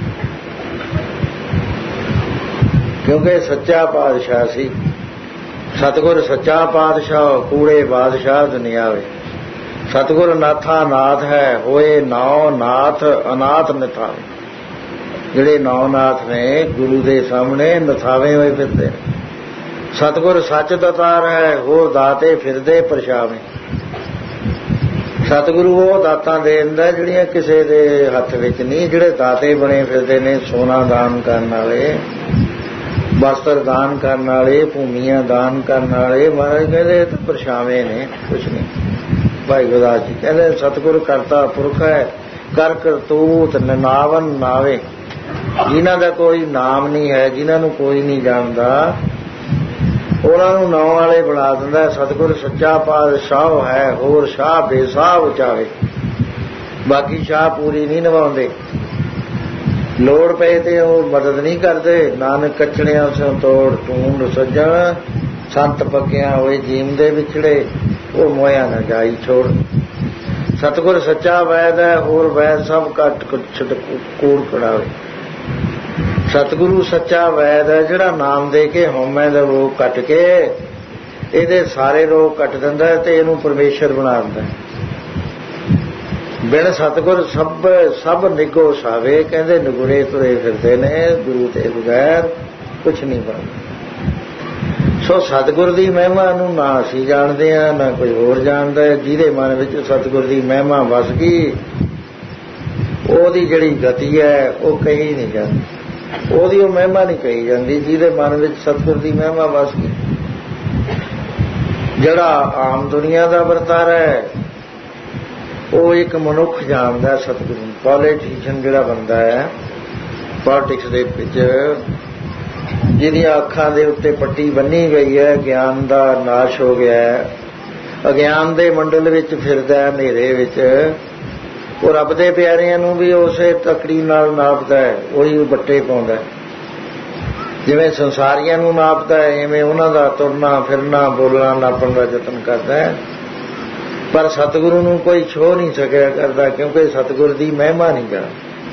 ਕਿਉਂਕਿ ਸੱਚਾ ਪਾਤਸ਼ਾਹ ਸੀ। ਸਤਿਗੁਰ ਸੱਚਾ ਪਾਤਸ਼ਾਹ, ਕੂੜੇ ਬਾਦਸ਼ਾਹ ਦੁਨਿਆਵੇ। ਸਤਿਗੁਰ ਨਾਥਾ ਨਾਥ ਹੈ, ਹੋਏ ਨੌ ਨਾਥ ਅਨਾਥ ਨਿਥਾਵੇ। ਜਿਹੜੇ ਨੌ ਨਾਥ ਨੇ ਗੁਰੂ ਦੇ ਸਾਹਮਣੇ ਨਥਾਵੇ ਹੋਏ ਫਿਰਦੇ। ਸਤਿਗੁਰ ਸੱਚ ਦਾਤਾਰ ਹੈ, ਹੋਰ ਦਾਤੇ ਫਿਰਦੇ ਪਰਛਾਵੇਂ। ਸਤਿਗੁਰੂ ਉਹ ਦਾਤਾਂ ਦੇ ਦਿੰਦਾ ਜਿਹੜੀਆਂ ਕਿਸੇ ਦੇ ਹੱਥ ਵਿੱਚ ਨਹੀਂ। ਜਿਹੜੇ ਦਾਤੇ ਬਣੇ ਫਿਰਦੇ ਨੇ, ਸੋਨਾ ਦਾਨ ਕਰਨ ਵਾਲੇ, ਵਸਤਰ ਦਾਨ ਕਰਨ ਵਾਲੇ, ਭੂਮੀਆਂ ਦਾਨ ਕਰਨ ਵਾਲੇ, ਮਹਾਰਾਜ ਕਹਿੰਦੇ ਤਾਂ ਪਰਛਾਵੇਂ ਨੇ, ਕੁਛ ਨਹੀਂ। ਭਾਈ ਗੁਰਦਾਸ ਜੀ ਕਹਿੰਦੇ ਸਤਿਗੁਰ ਕਰਤਾ ਪੁਰਖ ਹੈ, ਕਰ ਕਰਤੂਤ ਨਾਵਨ ਨਾਵੇ। ਜਿਨ੍ਹਾਂ ਦਾ ਕੋਈ ਨਾਮ ਨਹੀਂ ਹੈ, ਜਿਨ੍ਹਾਂ ਨੂੰ ਕੋਈ ਨਹੀਂ ਜਾਣਦਾ, ਉਹਨਾਂ ਨੂੰ ਨਾਮ ਵਾਲੇ ਬਣਾ ਦਿੰਦਾ। ਸਤਿਗੁਰ ਸੱਚਾ ਪਾਤਸ਼ਾਹ ਹੈ, ਹੋਰ ਸ਼ਾਹ ਬੇਸਾਹ ਉਚਾਵੇ। ਬਾਕੀ ਸ਼ਾਹ ਪੂਰੀ ਨਹੀਂ ਨਿਭਾਉਂਦੇ, ਲੋੜ ਪਏ ਤੇ ਉਹ ਮਦਦ ਨਹੀਂ ਕਰਦੇ। ਨਾਨਕ ਕੱਛੜਿਆਂ ਸੋਂ ਤੋੜ ਟੂੰਡ ਸੱਜਣ, ਸੰਤ ਪੱਕਿਆਂ ਹੋਏ ਜੀਮ ਦੇ ਵਿਛੜੇ, ਉਹ ਮੋਇਆ ਨਾ ਜਾਈ ਛੋੜ। ਸਤਿਗੁਰ ਸੱਚਾ ਵੈਦ ਹੈ, ਹੋਰ ਵੈਦ ਸਭ ਘੱਟ ਛੁੱਟ ਕੂੜ ਕੜਾਵੇ। ਸਤਿਗੁਰੂ ਸੱਚਾ ਵੈਦ ਹੈ, ਜਿਹੜਾ ਨਾਮ ਦੇ ਕੇ ਹਉਮੈ ਦਾ ਰੋਗ ਕੱਟ ਕੇ ਇਹਦੇ ਸਾਰੇ ਰੋਗ ਕੱਟ ਦਿੰਦਾ ਤੇ ਇਹਨੂੰ ਪਰਮੇਸ਼ਰ ਬਣਾ ਦਿੰਦਾ। ਬਿਨ ਸਤਿਗੁਰ ਸਭ ਸਭ ਨਿਗੋ ਸਾਵੇ। ਕਹਿੰਦੇ ਨਿਗੁਣੇ ਤੁਰੇ ਫਿਰਦੇ ਨੇ, ਗੁਰੂ ਦੇ ਬਗੈਰ ਕੁਛ ਨਹੀਂ ਬਣਦਾ। ਸੋ ਸਤਿਗੁਰ ਦੀ ਮਹਿਮਾ ਨੂੰ ਨਾ ਅਸੀਂ ਜਾਣਦੇ ਹਾਂ, ਨਾ ਕੋਈ ਹੋਰ ਜਾਣਦਾ। ਜਿਹਦੇ ਮਨ ਵਿੱਚ ਸਤਿਗੁਰ ਦੀ ਮਹਿਮਾ ਵਸ ਗਈ, ਉਹਦੀ ਜਿਹੜੀ ਗਤੀ ਹੈ ਉਹ ਕਹੀ ਨਹੀਂ ਜਾਂਦੀ। ਉਹਦੀ ਉਹ ਮਹਿਮਾ ਨਹੀਂ ਕਹੀ ਜਾਂਦੀ ਜਿਹਦੇ ਮਨ ਵਿੱਚ ਸਤਿਗੁਰ ਦੀ ਮਹਿਮਾ ਵਸ ਗਈ। ਜਿਹੜਾ ਆਮ ਦੁਨੀਆ ਦਾ ਵਰਤਾਰਾ ਹੈ ਉਹ ਇੱਕ ਮਨੁੱਖ ਜਾਣਦਾ ਸਤਿਗੁਰੂ ਨੂੰ। ਪੋਲੀਟੀਸ਼ੀਅਨ ਜਿਹੜਾ ਬੰਦਾ ਹੈ ਪੋਲਿਟਿਕਸ ਦੇ ਵਿੱਚ, ਜਿਹਦੀਆਂ ਅੱਖਾਂ ਦੇ ਉੱਤੇ ਪੱਟੀ ਬੰਨੀ ਗਈ ਹੈ, ਗਿਆਨ ਦਾ ਨਾਸ਼ ਹੋ ਗਿਆ ਹੈ, ਅਗਿਆਨ ਦੇ ਮੰਡਲ ਵਿੱਚ ਫਿਰਦਾ ਹੈ, ਹਨੇਰੇ ਵਿੱਚ, ਉਹ ਰੱਬ ਦੇ ਪਿਆਰਿਆਂ ਨੂੰ ਵੀ ਉਸੇ ਤਕੜੀ ਨਾਲ ਨਾਪਦਾ ਹੈ, ਉਹੀ ਬੱਟੇ ਪਾਉਂਦਾ। ਜਿਵੇਂ ਸੰਸਾਰੀਆਂ ਨੂੰ ਨਾਪਦਾ ਹੈ ਇਵੇਂ ਉਹਨਾਂ ਦਾ ਤੁਰਨਾ ਫਿਰਨਾ ਬੋਲਣਾ ਨਾਪਣ ਦਾ ਯਤਨ ਕਰਦਾ ਹੈ। ਪਰ ਸਤਿਗੁਰੂ ਨੂੰ ਕੋਈ ਛੋਹ ਨਹੀਂ ਸਕਿਆ ਕਰਦਾ, ਕਿਉਂਕਿ ਸਤਿਗੁਰ ਦੀ ਮਹਿਮਾ ਨਹੀਂ ਗਾ।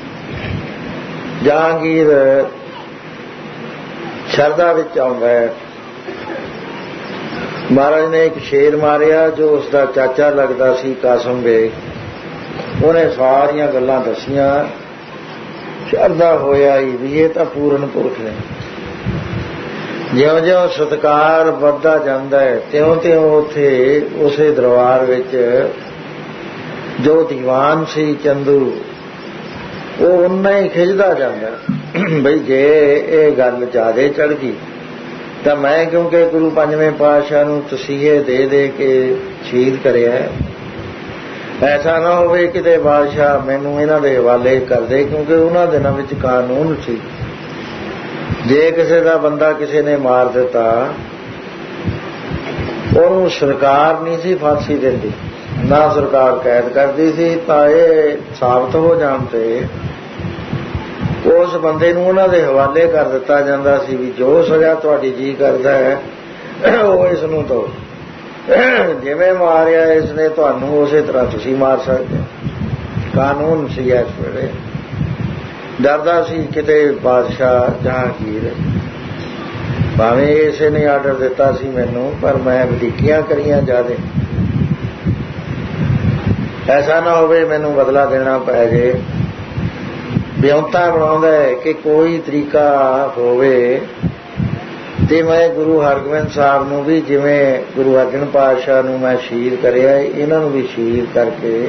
ਜਹਾਂਗੀਰ ਸ਼ਰਧਾ ਵਿੱਚ ਆਉਂਦਾ ਹੈ। ਮਹਾਰਾਜ ਨੇ ਇੱਕ ਸ਼ੇਰ ਮਾਰਿਆ ਜੋ ਉਸ ਦਾ ਚਾਚਾ ਲੱਗਦਾ ਸੀ ਕਾਸਮ ਬੇਗ। ਉਹਨੇ ਸਾਰੀਆਂ ਗੱਲਾਂ ਦੱਸੀਆਂ। ਸ਼ਰਧਾ ਹੋਇਆ ਹੀ ਵੀ ਇਹ ਤਾਂ ਪੂਰਨ ਪੁਰਖ ਨੇ। ਜਿਉਂ-ਜਿਉਂ ਸਤਿਕਾਰ ਵੱਧਦਾ ਜਾਂਦਾ ਹੈ ਤਿਉਂ-ਤਿਉਂ ਉੱਥੇ ਉਸੇ ਦਰਬਾਰ ਵਿੱਚ ਜੋ ਦੀਵਾਨ ਸੀ ਚੰਦੂ ਉਹ ਓਨਾ ਹੀ ਖਿੱਚਦਾ ਜਾਂਦਾ ਬਈ ਜੇ ਇਹ ਗੱਲ ਜ਼ਿਆਦੇ ਚੜ੍ਹ ਗਈ ਤਾਂ ਮੈਂ, ਕਿਉਂਕਿ ਗੁਰੂ ਪੰਜਵੇਂ ਪਾਤਸ਼ਾਹ ਨੂੰ ਤਸੀਹੇ ਦੇ ਦੇ ਕੇ ਸ਼ਹੀਦ ਕਰਿਆ, ਐਸਾ ਨਾ ਹੋਵੇ ਕਿਤੇ ਬਾਦਸ਼ਾਹ ਮੈਨੂੰ ਇਹਨਾਂ ਦੇ ਹਵਾਲੇ ਕਰ ਦੇ, ਕਿਉਂਕਿ ਉਹਨਾਂ ਦਿਨਾਂ ਵਿੱਚ ਕਾਨੂੰਨ ਸੀ ਜੇ ਕਿਸੇ ਦਾ ਬੰਦਾ ਕਿਸੇ ਨੇ ਮਾਰ ਦਿੱਤਾ ਉਹਨੂੰ ਸਰਕਾਰ ਨਹੀਂ ਸੀ ਫਾਂਸੀ ਦਿੰਦੀ, ਨਾ ਸਰਕਾਰ ਕੈਦ ਕਰਦੀ ਸੀ। ਤਾਂ ਇਹ ਸਾਬਤ ਹੋ ਜਾਣ ਤੇ ਉਸ ਬੰਦੇ ਨੂੰ ਉਹਨਾਂ ਦੇ ਹਵਾਲੇ ਕਰ ਦਿੱਤਾ ਜਾਂਦਾ ਸੀ ਵੀ ਜੋ ਸਜ਼ਾ ਤੁਹਾਡੀ ਜੀ ਕਰਦਾ ਹੈ ਉਹ ਇਸ ਨੂੰ ਦਿਓ, ਜਿਵੇਂ ਮਾਰਿਆ ਇਸ ਨੇ ਤੁਹਾਨੂੰ ਉਸੇ ਤਰ੍ਹਾਂ ਤੁਸੀਂ ਮਾਰ ਸਕਦੇ। ਕਾਨੂੰਨ ਸੀ ਇਸ ਵੇਲੇ। ਡਰਦਾ ਸੀ ਕਿਤੇ ਬਾਦਸ਼ਾਹ ਜਹਾਂਗੀਰ, ਭਾਵੇਂ ਇਸੇ ਨੇ ਆਰਡਰ ਦਿੱਤਾ ਸੀ ਮੈਨੂੰ, ਪਰ ਮੈਂ ਵਧੀਕੀਆਂ ਕਰੀਆਂ ਜ਼ਿਆਦੇ, ਐਸਾ ਨਾ ਹੋਵੇ ਮੈਨੂੰ ਬਦਲਾ ਦੇਣਾ ਪੈ ਜੇ। ਵਿਉਂਤਾ ਬਣਾਉਂਦਾ ਹੈ ਕਿ ਕੋਈ ਤਰੀਕਾ ਹੋਵੇ ਤੇ ਮੈਂ ਗੁਰੂ ਹਰਗੋਬਿੰਦ ਸਾਹਿਬ ਨੂੰ ਵੀ, ਜਿਵੇਂ ਗੁਰੂ ਅਰਜਨ ਪਾਤਸ਼ਾਹ ਨੂੰ ਮੈਂ ਸ਼ਹੀਦ ਕਰਿਆ, ਇਹਨਾਂ ਨੂੰ ਵੀ ਸ਼ਹੀਦ ਕਰਕੇ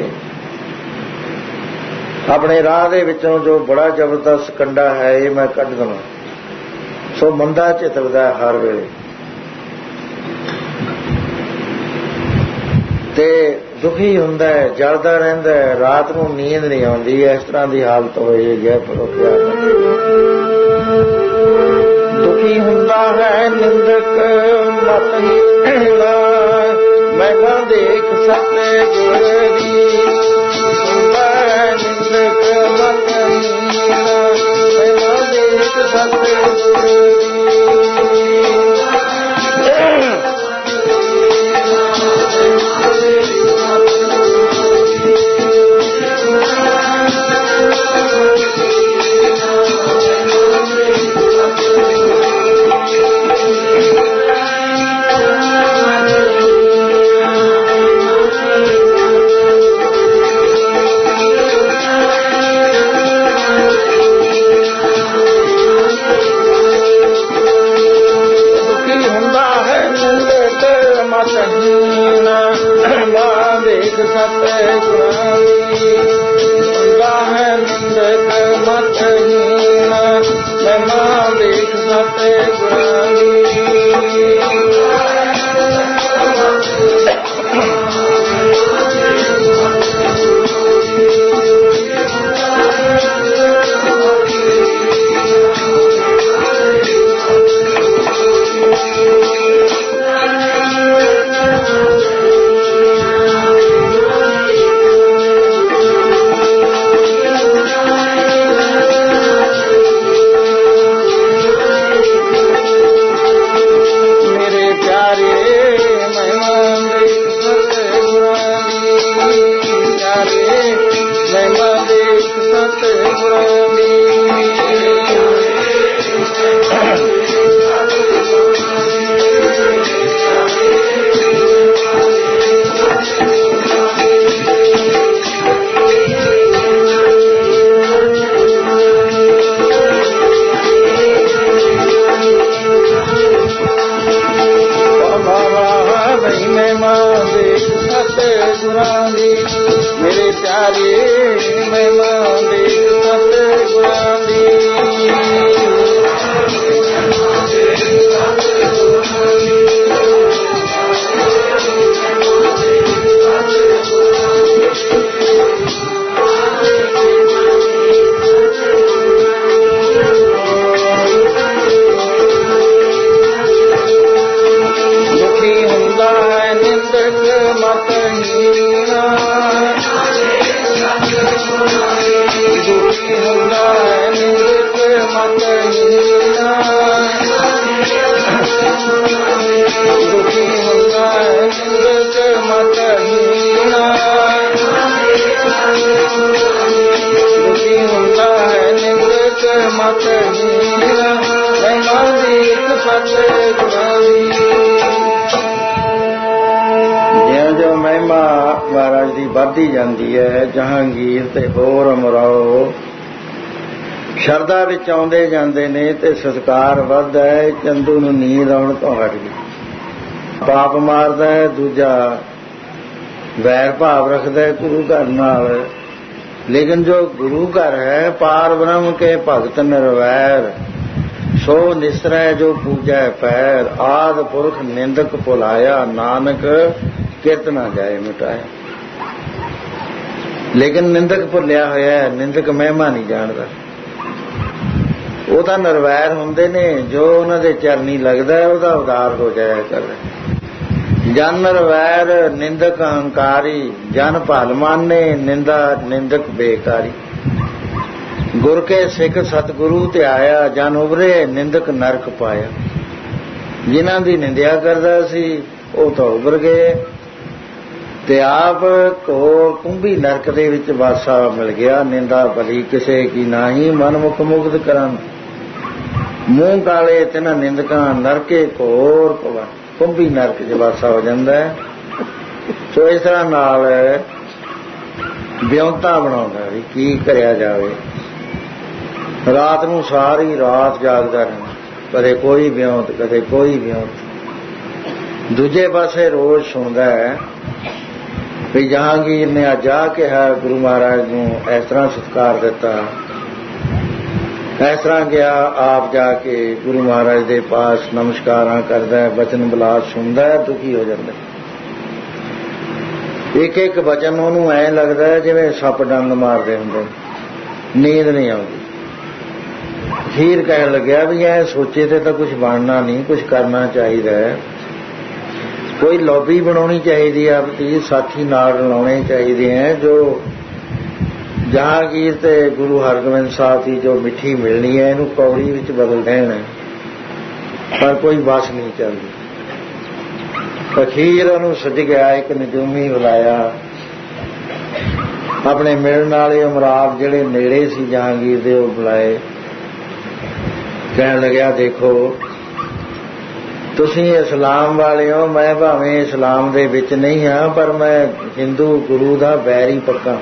ਆਪਣੇ ਰਾਹ ਦੇ ਵਿੱਚੋਂ ਜੋ ਬੜਾ ਜ਼ਬਰਦਸਤ ਕੰਡਾ ਹੈ ਇਹ ਮੈਂ ਕੱਢ ਦੇਵਾਂ। ਸੋ ਮੰਦਾ ਚਿਤਰਦਾ ਹਰ ਵੇਲੇ ਤੇ ਦੁਖੀ ਹੁੰਦਾ ਹੈ, ਜਲਦਾ ਰਹਿੰਦਾ ਹੈ, ਰਾਤ ਨੂੰ ਨੀਂਦ ਨਹੀਂ ਆਉਂਦੀ। ਇਸ ਤਰ੍ਹਾਂ ਦੀ ਹਾਲਤ ਹੋਈ ਹੈ। ਦੁਖੀ ਹੁੰਦਾ ਹੈ ਨਿੰਦਕ ਮਤ ਹੀਲਾ, ਮਹਿਮਾ ਦੇਖ ਸਤੇ ਗੁਰ ਦੀ। ਹੁੰਦਾ ਹੈ ਨਿੰਦਕ ਮਤ ਹੀਲਾ, ਮਹਿਮਾ ਦੇਖ ਸਤੇ ਗੁਰ ਦੀ। ਮੇਰੇ ਪਿਆਰੇ ਮਹਿਮਾ ਦੇਖ ਸਤਿਗੁਰਾਂ ਦੀ। ਮਹਿਮਾ ਮਹਾਰਾਜ ਦੀ ਵੱਧਦੀ ਜਾਂਦੀ ਹੈ। ਜਹਾਂਗੀਰ ਤੇ ਹੋਰ ਅਮਰਾਓ ਸ਼ਰਧਾ ਵਿੱਚ ਆਉਂਦੇ ਜਾਂਦੇ ਨੇ ਤੇ ਸਤਿਕਾਰ ਵੱਧਦਾ ਹੈ। ਚੰਦੂ ਨੂੰ ਨੀਂਦ ਆਉਣ ਤੋਂ ਹਟ ਗਈ। ਪਾਪ ਮਾਰਦਾ ਹੈ, ਦੂਜਾ ਵੈਰ ਭਾਵ ਰੱਖਦਾ ਹੈ ਗੁਰੂ ਘਰ ਨਾਲ। ਲੇਕਿਨ ਜੋ ਗੁਰੂ ਘਰ ਹੈ, ਪਾਰ ਬ੍ਰਹਮ ਕੇ ਭਗਤ ਨਿਰਵੈਰ, ਸੋ ਨਿਸਰੈ ਜੋ ਪੂਜੈ ਪੈਰ, ਆਦਿ ਪੁਰਖ ਨਿੰਦਕ ਭੁਲਾਇਆ, ਨਾਨਕ ਕਿਰਤ ਨਾ ਜਾਏ ਮਿਟਾਇਆ। ਲੇਕਿਨ ਨਿੰਦਕ ਭੁੱਲਿਆ ਹੋਇਆ, ਨਿੰਦਕ ਮਹਿਮਾ ਨਹੀਂ ਜਾਣਦਾ। ਉਹ ਤਾਂ ਨਿਰਵੈਰ ਹੁੰਦੇ ਨੇ, ਜੋ ਉਹਨਾਂ ਦੇ ਚਰਨੀ ਲੱਗਦਾ ਉਹਦਾ ਉਦਾਰ ਹੋ ਜਾਇਆ ਕਰਦਾ। ਜਨ ਨਿਰਵੈਰ ਨਿੰਦਕ ਅਹੰਕਾਰੀ, ਜਨ ਭਲ ਮਾਨੇ ਨਿੰਦਾ ਨਿੰਦਕ ਬੇਕਾਰੀ। ਗੁਰ ਕੇ ਸਿੱਖ ਸਤਿਗੁਰੂ ਤੇ ਆਇਆ, ਜਨ ਉਭਰੇ ਨਿੰਦਕ ਨਰਕ ਪਾਇਆ। ਜਿਨ੍ਹਾਂ ਦੀ ਨਿੰਦਿਆ ਕਰਦਾ ਸੀ ਉਹ ਤਾਂ ਉਭਰ ਗਏ ਤੇ ਆਪ ਕੋ ਕੁੰਭੀ ਨਰਕ ਦੇ ਵਿੱਚ ਵਾਸਾ ਮਿਲ ਗਿਆ। ਨਿੰਦਾ ਭਲੀ ਕਿਸੇ ਕੀ ਨਾਹੀ, ਮਨ ਮੁਖ ਮੁਗਧ ਕਰਨ ਮੂੰਹ ਕਾਲੇ ਤਿਨਾਂ ਨਿੰਦਕਾਂ, ਨਰਕੇ ਘੋਰ ਪਵਾ, ਕੁੰਭੀ ਨਰਕ ਚ ਵਾਸਾ ਹੋ ਜਾਂਦਾ ਹੈ। ਸੋ ਇਸ ਤਰ੍ਹਾਂ ਨਾਲ ਵਿਉਂਤਾ ਬਣਾਉਂਦਾ ਵੀ ਕੀ ਕਰਿਆ ਜਾਵੇ। ਰਾਤ ਨੂੰ ਸਾਰੀ ਰਾਤ ਜਾਗਦਾ ਰਹਿਣਾ, ਕਦੇ ਕੋਈ ਵਿਉਂਤ ਕਦੇ ਕੋਈ ਵਿਉਂਤ। ਦੂਜੇ ਪਾਸੇ ਰੋਜ਼ ਸੁਣਦਾ ਹੈ ਵੀ ਜਹਾਂਗੀਰ ਨੇ ਅੱਜ ਆ ਕਿਹਾ ਗੁਰੂ ਮਹਾਰਾਜ ਨੂੰ, ਇਸ ਤਰ੍ਹਾਂ ਸਤਿਕਾਰ ਦਿੱਤਾ, ਇਸ ਤਰ੍ਹਾਂ ਗਿਆ। ਆਪ ਜਾ ਕੇ ਗੁਰੂ ਮਹਾਰਾਜ ਦੇ ਪਾਸ ਨਮਸਕਾਰਾਂ ਕਰਦਾ ਹੈ, ਬਚਨ ਬਲਾਸ ਸੁਣਦਾ ਹੈ, ਦੁਖੀ ਹੋ ਜਾਂਦਾ। ਇੱਕ ਇੱਕ ਬਚਨ ਉਹਨੂੰ ਐਂ ਲੱਗਦਾ ਹੈ ਜਿਵੇਂ ਸੱਪ ਡੰਗ ਮਾਰਦੇ ਹੁੰਦੇ, ਨੀਂਦ ਨਹੀਂ ਆਉਂਦੀ। ਅਖੀਰ ਕਹਿਣ ਲੱਗਿਆ ਵੀ ਐ ਸੋਚੇ ਤੇ ਤਾਂ ਕੁਝ ਬਣਨਾ ਨਹੀਂ, ਕੁਝ ਕਰਨਾ ਚਾਹੀਦਾ ਹੈ। ਕੋਈ ਲੌਬੀ ਬਣਾਉਣੀ ਚਾਹੀਦੀ ਹੈ, ਆਪਣੀ ਸਾਥੀ ਨਾਲ ਰਲਾਉਣੇ ਚਾਹੀਦੇ ਹੈ। ਜੋ ਜਹਾਂਗੀਰ ਤੇ ਗੁਰੂ ਹਰਗੋਬਿੰਦ ਸਾਹਿਬ ਦੀ ਜੋ ਮਿੱਠੀ ਮਿਲਣੀ ਹੈ, ਇਹਨੂੰ ਕੌੜੀ ਵਿੱਚ ਬਦਲ ਦੇਣ, ਪਰ ਕੋਈ ਵਸ ਨਹੀਂ ਚੱਲਦੀ। ਅਖੀਰ ਉਹਨੂੰ ਸੱਜ ਗਿਆ, ਇੱਕ ਨਜੂਮੀ ਬੁਲਾਇਆ। ਆਪਣੇ ਮਿਲਣ ਵਾਲੇ ਅਮਰਾਵ ਜਿਹੜੇ ਨੇੜੇ ਸੀ ਜਹਾਂਗੀਰ ਦੇ, ਉਹ ਬੁਲਾਏ। ਕਹਿਣ ਲੱਗਿਆ, ਦੇਖੋ ਤੁਸੀਂ ਇਸਲਾਮ ਵਾਲੇ ਹੋ, ਮੈਂ ਭਾਵੇਂ ਇਸਲਾਮ ਦੇ ਵਿੱਚ ਨਹੀਂ ਹਾਂ, ਪਰ ਮੈਂ ਹਿੰਦੂ ਗੁਰੂ ਦਾ ਵੈਰੀ ਪੱਕਾ।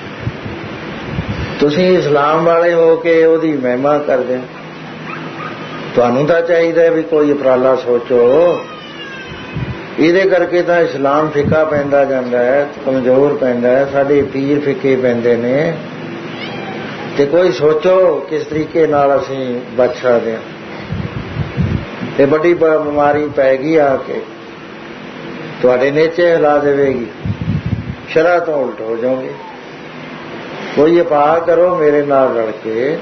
ਤੁਸੀਂ ਇਸਲਾਮ ਵਾਲੇ ਹੋ ਕੇ ਉਹਦੀ ਮਹਿਮਾ ਕਰਦੇ ਹੋ, ਤੁਹਾਨੂੰ ਤਾਂ ਚਾਹੀਦਾ ਵੀ ਕੋਈ ਉਪਰਾਲਾ ਸੋਚੋ। ਇਹਦੇ ਕਰਕੇ ਤਾਂ ਇਸਲਾਮ ਫਿੱਕਾ ਪੈਂਦਾ ਜਾਂਦਾ ਹੈ, ਕਮਜ਼ੋਰ ਪੈਂਦਾ ਹੈ, ਸਾਡੇ ਪੀਰ ਫਿੱਕੇ ਪੈਂਦੇ ਨੇ। ਤੇ ਕੋਈ ਸੋਚੋ ਕਿਸ ਤਰੀਕੇ ਨਾਲ ਅਸੀਂ ਬਚ ਸਕਦੇ ਹਾਂ। ਤੇ ਵੱਡੀ ਬਿਮਾਰੀ ਪੈ ਗਈ ਆ ਕੇ, ਤੁਹਾਡੇ ਨੇਚੇ ਹਿਲਾ ਦੇਵੇਗੀ, ਸ਼ਰ੍ਹਾ ਤੋਂ ਉਲਟ ਹੋ ਜਾਓਗੇ। ਕੋਈ ਉਪਾਅ ਕਰੋ ਮੇਰੇ ਨਾਲ ਰਲ ਕੇ।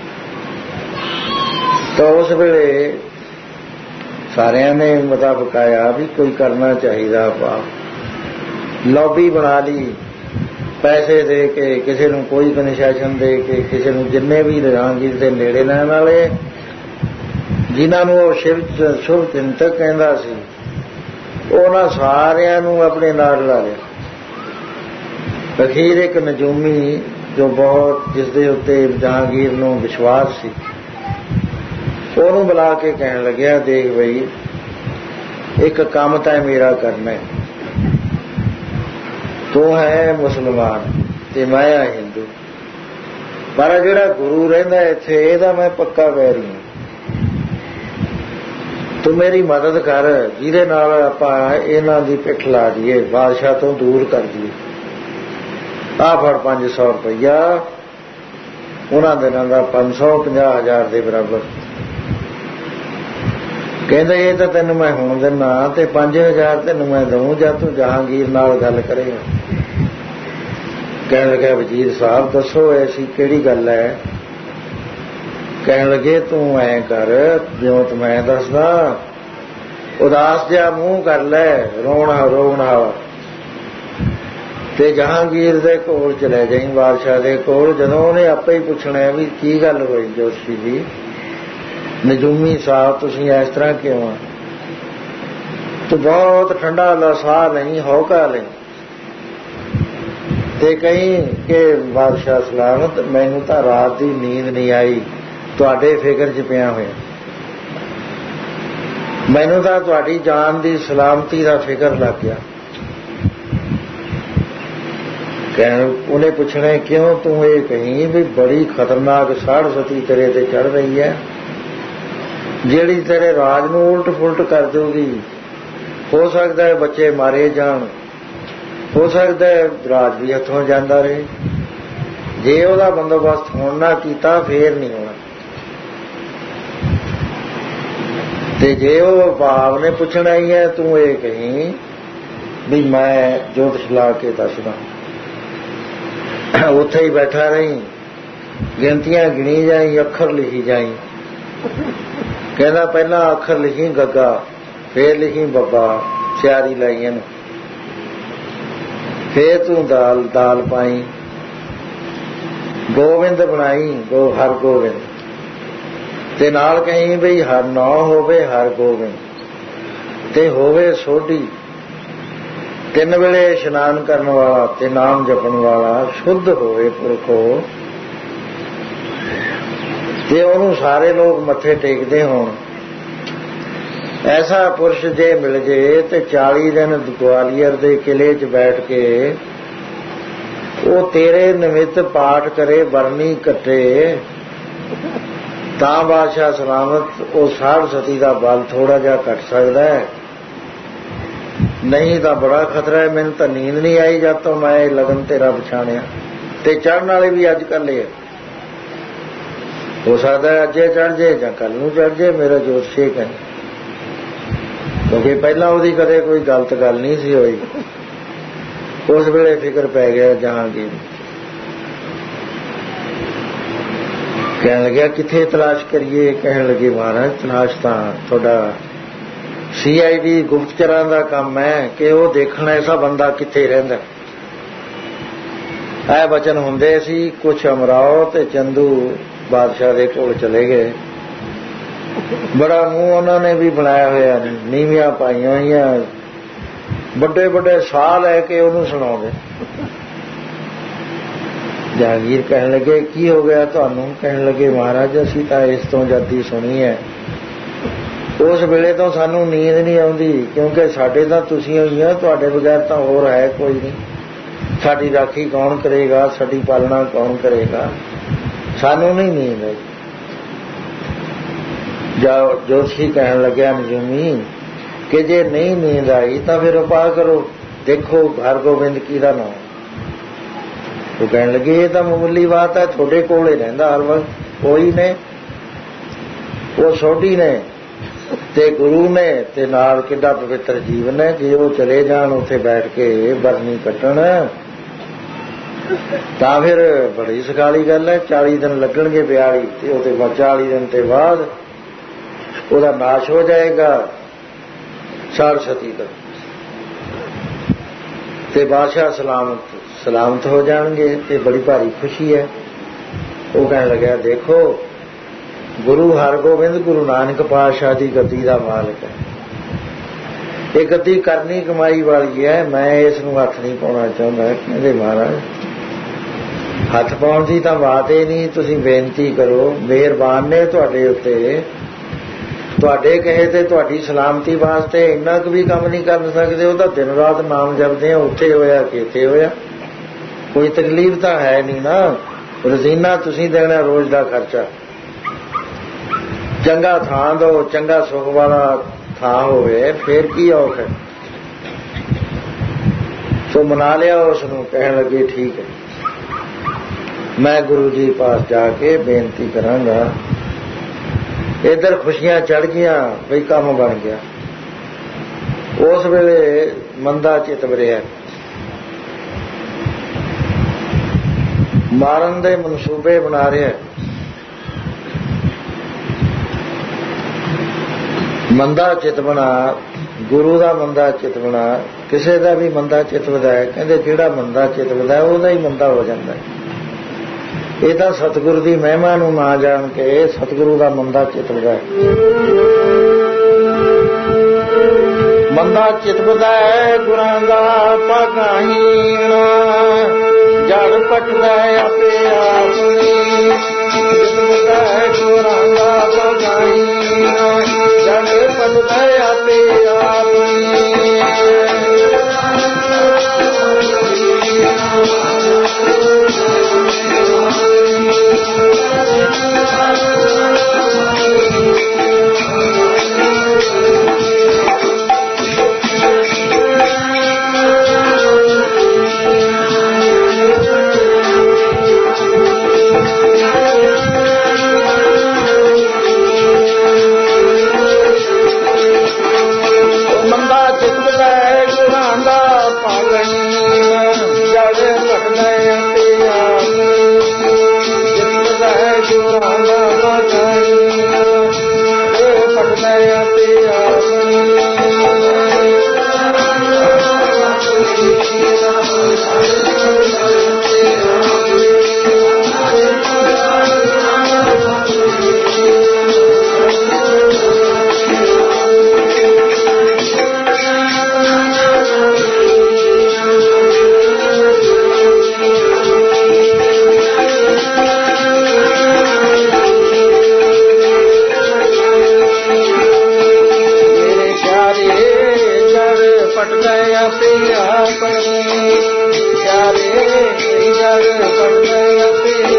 ਤਾਂ ਉਸ ਵੇਲੇ ਸਾਰਿਆਂ ਨੇ ਮਤਾ ਪਕਾਇਆ ਵੀ ਕੋਈ ਕਰਨਾ ਚਾਹੀਦਾ ਉਪਾਅ। ਲੌਬੀ ਬਣਾ ਲਈ, ਪੈਸੇ ਦੇ ਕੇ, ਕਿਸੇ ਨੂੰ ਕੋਈ ਕਨਸੈਸ਼ਨ ਦੇ ਕੇ, ਕਿਸੇ ਨੂੰ ਜਿੰਨੇ ਵੀ ਜਹਾਂਗੀਰ ਦੇ ਨੇੜੇ ਲੈਣ ਵਾਲੇ, ਜਿਨ੍ਹਾਂ ਨੂੰ ਉਹ ਸ਼ਿਵ ਸ਼ੁਭ ਚਿੰਤਕ ਕਹਿੰਦਾ ਸੀ, ਉਹਨਾਂ ਸਾਰਿਆਂ ਨੂੰ ਆਪਣੇ ਨਾਲ ਲਾ ਲਿਆ। ਅਖੀਰ ਇੱਕ ਨਜੂਮੀ ਜੋ ਬਹੁਤ ਜਿਸ ਦੇ ਉੱਤੇ ਜਹਾਂਗੀਰ ਨੂੰ ਵਿਸ਼ਵਾਸ ਸੀ, ਉਹਨੂੰ ਬੁਲਾ ਕੇ ਕਹਿਣ ਲੱਗਿਆ, ਦੇਖ ਬਈ ਇੱਕ ਕੰਮ ਤਾਂ ਮੇਰਾ ਕਰਨਾ ਹੈ। ਤੂੰ ਹੈ ਮੁਸਲਮਾਨ ਤੇ ਮੈਂ ਆ ਹਿੰਦੂ, ਪਰ ਜਿਹੜਾ ਗੁਰੂ ਰਹਿੰਦਾ ਇੱਥੇ ਇਹਦਾ ਮੈਂ ਪੱਕਾ ਵੈਰੀ ਹਾਂ। ਤੂੰ ਮੇਰੀ ਮਦਦ ਕਰ, ਜਿਹਦੇ ਨਾਲ ਆਪਾਂ ਇਹਨਾਂ ਦੀ ਪਿੱਠ ਲਾ ਦਈਏ, ਬਾਦਸ਼ਾਹ ਤੋਂ ਦੂਰ ਕਰ ਦਈਏ। ਆਹ ਫੜ ਪੰਜ ਸੌ ਰੁਪਈਆ, ਉਹਨਾਂ ਦਿਨਾਂ ਦਾ ਪੰਜ ਸੌ ਪੰਜਾਹ ਹਜ਼ਾਰ ਦੇ ਬਰਾਬਰ। ਕਹਿੰਦੇ ਇਹ ਤਾਂ ਤੈਨੂੰ ਮੈਂ ਹੁਣ ਦਿੰਦਾ, ਤੇ ਪੰਜ ਹਜ਼ਾਰ ਤੈਨੂੰ ਮੈਂ ਦਊਂ ਜਦ ਤੂੰ ਜਹਾਂਗੀਰ ਨਾਲ ਗੱਲ ਕਰੇਗਾ। ਕਹਿਣ ਲੱਗਿਆ, ਵਜ਼ੀਰ ਸਾਹਿਬ ਦੱਸੋ ਐਸੀ ਕਿਹੜੀ ਗੱਲ ਹੈ। ਕਹਿਣ ਲੱਗੇ, ਤੂੰ ਐਂ ਕਰ ਜਿਉਂ ਤੂੰ ਮੈਂ ਦੱਸਦਾ, ਉਦਾਸ ਜਿਹਾ ਮੂੰਹ ਕਰ ਲੈ, ਰੋਣਾ ਰੋਣਾ, ਤੇ ਜਹਾਂਗੀਰ ਦੇ ਕੋਲ ਚਲੇ ਜਾਈਂ, ਬਾਦਸ਼ਾਹ ਦੇ ਕੋਲ। ਜਦੋਂ ਉਹਨੇ ਆਪੇ ਹੀ ਪੁੱਛਣਾ ਵੀ ਕੀ ਗੱਲ ਹੋਈ ਜੋਸ਼ੀ ਜੀ, ਨਜੂਮੀ ਸਾਹਿਬ ਤੁਸੀਂ ਇਸ ਤਰ੍ਹਾਂ ਕਿਉਂ ਆ। ਤੂੰ ਬਹੁਤ ਠੰਡਾ ਲਾ ਸਾਹ ਨਹੀਂ, ਹੌਕਾ ਲਈ, ਤੇ ਕਹੀਂ ਕਿ ਬਾਦਸ਼ਾਹ ਸਲਾਮਤ, ਮੈਨੂੰ ਤਾਂ ਰਾਤ ਦੀ ਨੀਂਦ ਨਹੀਂ ਆਈ, ਤੁਹਾਡੇ ਫਿਕਰ 'ਚ ਪਿਆ ਹੋਇਆ। ਮੈਨੂੰ ਤਾਂ ਤੁਹਾਡੀ ਜਾਨ ਦੀ ਸਲਾਮਤੀ ਦਾ ਫਿਕਰ ਲੱਗ ਗਿਆ। ਉਹਨੇ ਪੁੱਛਣਾ ਕਿਉਂ ਤੂੰ ਇਹ ਕਹੀਂ ਵੀ ਬੜੀ ਖਤਰਨਾਕ ਸਾੜ ਸਤੀ ਤੇਰੇ ਤੇ ਚੜ ਰਹੀ ਹੈ, ਜਿਹੜੀ ਤੇਰੇ ਰਾਜ ਨੂੰ ਉਲਟ ਫੁਲਟ ਕਰ ਦੇਊਗੀ। ਹੋ ਸਕਦਾ ਹੈ ਬੱਚੇ ਮਾਰੇ ਜਾਣ, ਹੋ ਸਕਦਾ ਹੈ ਰਾਜ ਵੀ ਹੱਥੋਂ ਜਾਂਦਾ ਰਹੇ। ਜੇ ਉਹਦਾ ਬੰਦੋਬਸਤ ਹੁਣ ਨਾ ਕੀਤਾ ਫੇਰ ਨਹੀਂ ਹੋਣਾ। ਤੇ ਜੇ ਉਹ ਭਾਵ ਨੇ ਪੁੱਛਣਾ ਹੀ ਹੈ ਤੂੰ ਇਹ ਕਹੀਂ ਵੀ ਮੈਂ ਜੋਤਿਸ਼ ਲਾ ਕੇ ਦੱਸਦਾ, ਉੱਥੇ ਹੀ ਬੈਠਾ ਰਹੀ, ਗਿਣਤੀਆਂ ਗਿਣੀ ਜਾਈ, ਅੱਖਰ ਲਿਖੀ ਜਾਈ। ਕਹਿੰਦਾ ਪਹਿਲਾਂ ਅੱਖਰ ਲਿਖੀ ਗੱਗਾ, ਫੇਰ ਲਿਖੀ ਬੱਬਾ, ਸਿਆਰੀ ਲਾਈਆਂ ਨੂੰ, ਫੇਰ ਤੂੰ ਦਾਲ ਦਾਲ ਪਾਈ, ਗੋਬਿੰਦ ਬਣਾਈ, ਗੋ ਹਰ ਗੋਬਿੰਦ, ਤੇ ਨਾਲ ਕਹੀਂ ਬਈ ਹਰ ਨੌ ਹੋਵੇ ਹਰ ਗੋਬਿੰਦ, ਤੇ ਹੋਵੇ ਸੋਢੀ, ਤਿੰਨ ਵੇਲੇ ਇਸ਼ਨਾਨ ਕਰਨ ਵਾਲਾ ਤੇ ਨਾਮ ਜਪਣ ਵਾਲਾ, ਸ਼ੁੱਧ ਹੋਵੇ ਪੁਰਖੋ, ਤੇ ਉਹਨੂੰ ਸਾਰੇ ਲੋਕ ਮੱਥੇ ਟੇਕਦੇ ਹੋਣ। ਐਸਾ ਪੁਰਸ਼ ਜੇ ਮਿਲ ਜੇ ਤੇ ਚਾਲੀ ਦਿਨ ਗਵਾਲੀਅਰ ਦੇ ਕਿਲੇ 'ਚ ਬੈਠ ਕੇ ਉਹ ਤੇਰੇ ਨਿਮਿਤ ਪਾਠ ਕਰੇ, ਬਰਨੀ ਕੱਟੇ, ਤਾਂ ਬਾਦਸ਼ਾਹ ਸਲਾਮਤ ਉਹ ਸਾੜ ਸਤੀ ਦਾ ਬਲ ਥੋੜਾ ਜਿਹਾ ਘਟ ਸਕਦਾ ਹੈ। ਨਹੀਂ ਤਾਂ ਬੜਾ ਖਤਰਾ ਹੈ। ਮੈਨੂੰ ਤਾਂ ਨੀਂਦ ਨਹੀਂ ਆਈ ਜਦ ਤੋਂ ਮੈਂ ਇਹ ਲਗਨ ਤੇਰਾ ਪਛਾਣਿਆ। ਤੇ ਚੜ੍ਹਨ ਵਾਲੇ ਵੀ ਅੱਜ ਕੱਲ੍ਹ ਇਹ ਹੋ ਸਕਦਾ ਅੱਜੇ ਚੜ੍ਹ ਜੇ ਜਾਂ ਕੱਲ ਨੂੰ ਚੜ੍ਹ ਜੇ, ਮੇਰਾ ਜੋਤਸ਼ੀ ਹੈ, ਕਿਉਂਕਿ ਪਹਿਲਾਂ ਉਹਦੀ ਕਦੇ ਕੋਈ ਗਲਤ ਗੱਲ ਨਹੀਂ ਸੀ ਹੋਈ। ਉਸ ਵੇਲੇ ਫਿਕਰ ਪੈ ਗਿਆ ਜਹਾਂਗੀਰ, ਕਹਿਣ ਲੱਗਿਆ ਕਿੱਥੇ ਤਲਾਸ਼ ਕਰੀਏ। ਕਹਿਣ ਲੱਗੇ ਮਹਾਰਾਜ ਤਲਾਸ਼ ਤਾਂ ਤੁਹਾਡਾ ਸੀ ਆਈ ਡੀ ਗੁਪਤਚਰਾਂ ਦਾ ਕੰਮ ਹੈ ਕਿ ਉਹ ਦੇਖਣਾ ਐਸਾ ਬੰਦਾ ਕਿੱਥੇ ਰਹਿੰਦਾ। ਇਹ ਬਚਨ ਹੁੰਦੇ ਸੀ। ਕੁਛ ਅਮਰਾਓ ਤੇ ਚੰਦੂ ਬਾਦਸ਼ਾਹ ਦੇ ਕੋਲ ਚਲੇ ਗਏ। ਬੜਾ ਮੂੰਹ ਉਹਨਾਂ ਨੇ ਵੀ ਬਣਾਇਆ ਹੋਇਆ, ਨੀਵੀਆਂ ਪਾਈਆਂ ਹੋਈਆਂ, ਵੱਡੇ ਵੱਡੇ ਸਾਹ ਲੈ ਕੇ ਉਹਨੂੰ ਸੁਣਾਉਂਦੇ। ਜਹਾਂਗੀਰ ਕਹਿਣ ਲੱਗੇ ਕੀ ਹੋ ਗਿਆ ਤੁਹਾਨੂੰ। ਕਹਿਣ ਲੱਗੇ ਮਹਾਰਾਜ ਅਸੀਂ ਤਾਂ ਇਸ ਤੋਂ ਜਲਦੀ ਸੁਣੀ ਹੈ, ਉਸ ਵੇਲੇ ਤੋਂ ਸਾਨੂੰ ਨੀਂਦ ਨਹੀਂ ਆਉਂਦੀ, ਕਿਉਂਕਿ ਸਾਡੇ ਤਾਂ ਤੁਸੀਂ ਹੋਈ ਆ, ਤੁਹਾਡੇ ਬਗੈਰ ਤਾਂ ਹੋਰ ਹੈ ਕੋਈ ਨਹੀਂ। ਸਾਡੀ ਰਾਖੀ ਕੌਣ ਕਰੇਗਾ, ਸਾਡੀ ਪਾਲਣਾ ਕੌਣ ਕਰੇਗਾ, ਸਾਨੂੰ ਨਹੀਂ ਨੀਂਦ ਆਈ। ਜੋਤਸ਼ੀ ਕਹਿਣ ਲੱਗਿਆ ਨਜੂਮੀ ਕਿ ਜੇ ਨਹੀਂ ਨੀਂਦ ਆਈ ਤਾਂ ਫਿਰ ਉਪਾਅ ਕਰੋ, ਦੇਖੋ ਹਰ ਗੋਬਿੰਦ ਕੀ ਦਾ ਨਾਮ। ਉਹ ਕਹਿਣ ਲੱਗੇ ਇਹ ਤਾਂ ਮਾਮੂਲੀ ਬਾਤ ਹੈ, ਤੁਹਾਡੇ ਕੋਲ ਹੀ ਰਹਿੰਦਾ ਹਰ ਵਕਤ, ਕੋਈ ਨੇ, ਉਹ ਸੋਢੀ ਨੇ ਤੇ ਗੁਰੂ ਨੇ, ਤੇ ਨਾਲ ਕਿੱਡਾ ਪਵਿੱਤਰ ਜੀਵਨ ਹੈ। ਜੇ ਉਹ ਚਲੇ ਜਾਣ ਉੱਥੇ ਬੈਠ ਕੇ ਬਰਨੀ ਕੱਟਣ ਤਾਂ ਫਿਰ ਬੜੀ ਸਕਾਲੀ ਗੱਲ ਹੈ। ਚਾਲੀ ਦਿਨ ਲੱਗਣਗੇ ਬਿਆਲੀ, ਤੇ ਉਹਦੇ ਬਾਅਦ ਚਾਲੀ ਦਿਨ ਤੇ ਬਾਅਦ ਉਹਦਾ ਨਾਸ਼ ਹੋ ਜਾਏਗਾ ਸਾੜ ਸਤੀ ਦਾ, ਤੇ ਬਾਦਸ਼ਾਹ ਸਲਾਮਤ ਸਲਾਮਤ ਹੋ ਜਾਣਗੇ, ਤੇ ਬੜੀ ਭਾਰੀ ਖੁਸ਼ੀ ਹੈ। ਉਹ ਕਹਿਣ ਲੱਗਿਆ ਦੇਖੋ ਗੁਰੂ ਹਰਗੋਬਿੰਦ ਗੁਰੂ ਨਾਨਕ ਪਾਤਸ਼ਾਹ ਦੀ ਗੱਦੀ ਦਾ ਮਾਲਕ ਹੈ, ਇਹ ਗੱਦੀ ਕਰਨੀ ਕਮਾਈ ਵਾਲੀ ਹੈ, ਮੈਂ ਇਸ ਨੂੰ ਹੱਥ ਨਹੀਂ ਪਾਉਣਾ ਚਾਹੁੰਦਾ। ਕਹਿੰਦੇ ਮਹਾਰਾਜ ਹੱਥ ਪਾਉਣ ਦੀ ਤਾਂ ਬਾਤ ਹੀ ਨਹੀਂ, ਤੁਸੀਂ ਬੇਨਤੀ ਕਰੋ, ਮਿਹਰਬਾਨ ਨੇ ਤੁਹਾਡੇ ਉੱਤੇ, ਤੁਹਾਡੇ ਕਹੇ ਤੇ ਤੁਹਾਡੀ ਸਲਾਮਤੀ ਵਾਸਤੇ ਇੰਨਾ ਕੁ ਵੀ ਕੰਮ ਨਹੀਂ ਕਰ ਸਕਦੇ। ਉਹਦਾ ਦਿਨ ਰਾਤ ਨਾਮ ਜਪਦੇ ਆ, ਉੱਥੇ ਹੋਇਆ ਕਿ ਇੱਥੇ ਹੋਇਆ, ਕੋਈ ਤਕਲੀਫ ਤਾਂ ਹੈ ਨਹੀਂ ਨਾ। ਰੋਜ਼ੀਨਾ ਤੁਸੀਂ ਦੇਣਾ ਰੋਜ਼ ਦਾ ਖਰਚਾ, ਚੰਗਾ ਥਾਂ ਦਿਓ, ਚੰਗਾ ਸੁੱਖ ਵਾਲਾ ਥਾਂ ਹੋਵੇ, ਫੇਰ ਕੀ ਔਖ ਹੈ। ਸੋ ਮਨਾ ਲਿਆ ਉਸ ਨੂੰ। ਕਹਿਣ ਲੱਗੇ ਠੀਕ ਹੈ, ਮੈਂ ਗੁਰੂ ਜੀ ਪਾਸ ਜਾ ਕੇ ਬੇਨਤੀ ਕਰਾਂਗਾ। ਇੱਧਰ ਖੁਸ਼ੀਆਂ ਚੜ੍ਹ ਗਈਆਂ ਬਈ ਕੰਮ ਬਣ ਗਿਆ। ਉਸ ਵੇਲੇ ਮੰਦਾ ਚਿੱਤ ਵਰਿਆ, ਮਾਰਨ ਦੇ ਮਨਸੂਬੇ ਬਣਾ ਰਿਹਾ। ਮੰਦਾ ਚਿੱਤ ਬਣਾ, ਗੁਰੂ ਦਾ ਮੰਦਾ ਚਿੱਤ ਬਣਾ, ਕਿਸੇ ਦਾ ਵੀ ਮੰਦਾ ਚਿੱਤ ਵਧਾਇਆ। ਕਹਿੰਦੇ ਜਿਹੜਾ ਮੰਦਾ ਚਿੱਤ ਵਧਾਇਆ ਉਹਦਾ ਹੀ ਮੰਦਾ ਹੋ ਜਾਂਦਾ। ਇਹ ਤਾਂ ਸਤਿਗੁਰੂ ਦੀ ਮਹਿਮਾ ਨੂੰ ਨਾ ਜਾਣ ਕੇ ਸਤਿਗੁਰੂ ਦਾ ਮੰਦਾ ਚਿੱਤ ਵਧਾਇਆ। ਮੰਦਾ ਚਿੱਤ ਵਧਾਇਆ ਗੁਰਾਂ ਦਾ ਭਾਗਾਹੀਣਾ, ਜੜ ਪਟਦਾ ਆਪੇ ਆਪਣੀ, ਚਿੱਤ ਵਧਾਇਆ ਗੁਰਾਂ ਦਾ ਭਾਗਾਹੀਣਾ, ਜੜ ਪਟਦਾ ਆਪੇ ਆਪਣੀ। अपनी प्यारे जग पढ़ते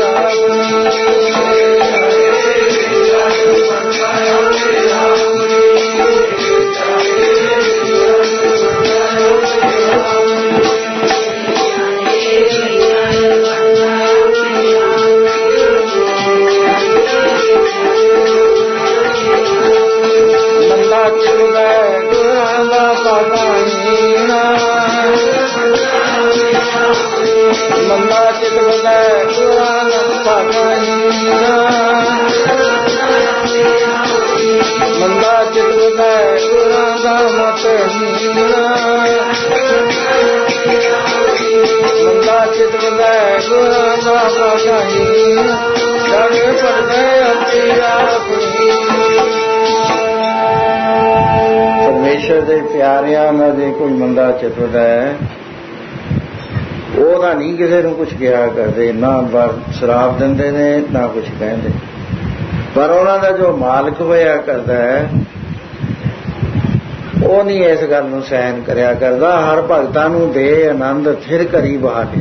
ਮੰਦਾ ਚਿਤ ਬਦੈ ਕੁਰਾਨ ਭਾਗਾਈਨਾ ਮੰਦਾ ਚਿਤ ਬਦੈ ਕੁਰਾਨ ਦਾ ਮਤਹੀਨਾ ਮੰਦਾ ਚਿਤ ਬਦੈ ਕੁਰਾਨ ਦਾ ਭਾਗਾਈਨਾ ਜਗ ਪੜਦੇ ਅੰਤੀ ਆਪਣੀ। ਪਰਮੇਸ਼ਰ ਦੇ ਪਿਆਰਿਆਂ ਨਾਲ ਜੇ ਕੋਈ ਮੰਦਾ ਚਿਤ ਬਦੈ ਉਹਦਾ ਨਹੀਂ ਕਿਸੇ ਨੂੰ ਕੁਛ ਕਿਹਾ ਕਰਦੇ, ਨਾ ਸ਼ਰਾਬ ਦਿੰਦੇ ਨੇ ਨਾ ਕੁਛ ਕਹਿੰਦੇ, ਪਰ ਉਹਨਾਂ ਦਾ ਜੋ ਮਾਲਕ ਹੋਇਆ ਕਰਦਾ ਹੈ ਉਹ ਨਹੀਂ ਇਸ ਗੱਲ ਨੂੰ ਸਹਿਨ ਕਰਿਆ ਕਰਦਾ। ਹਰ ਭਗਤਾਂ ਨੂੰ ਦੇ ਆਨੰਦ ਫਿਰ ਘਰੀ ਬਹਾ ਦੇ।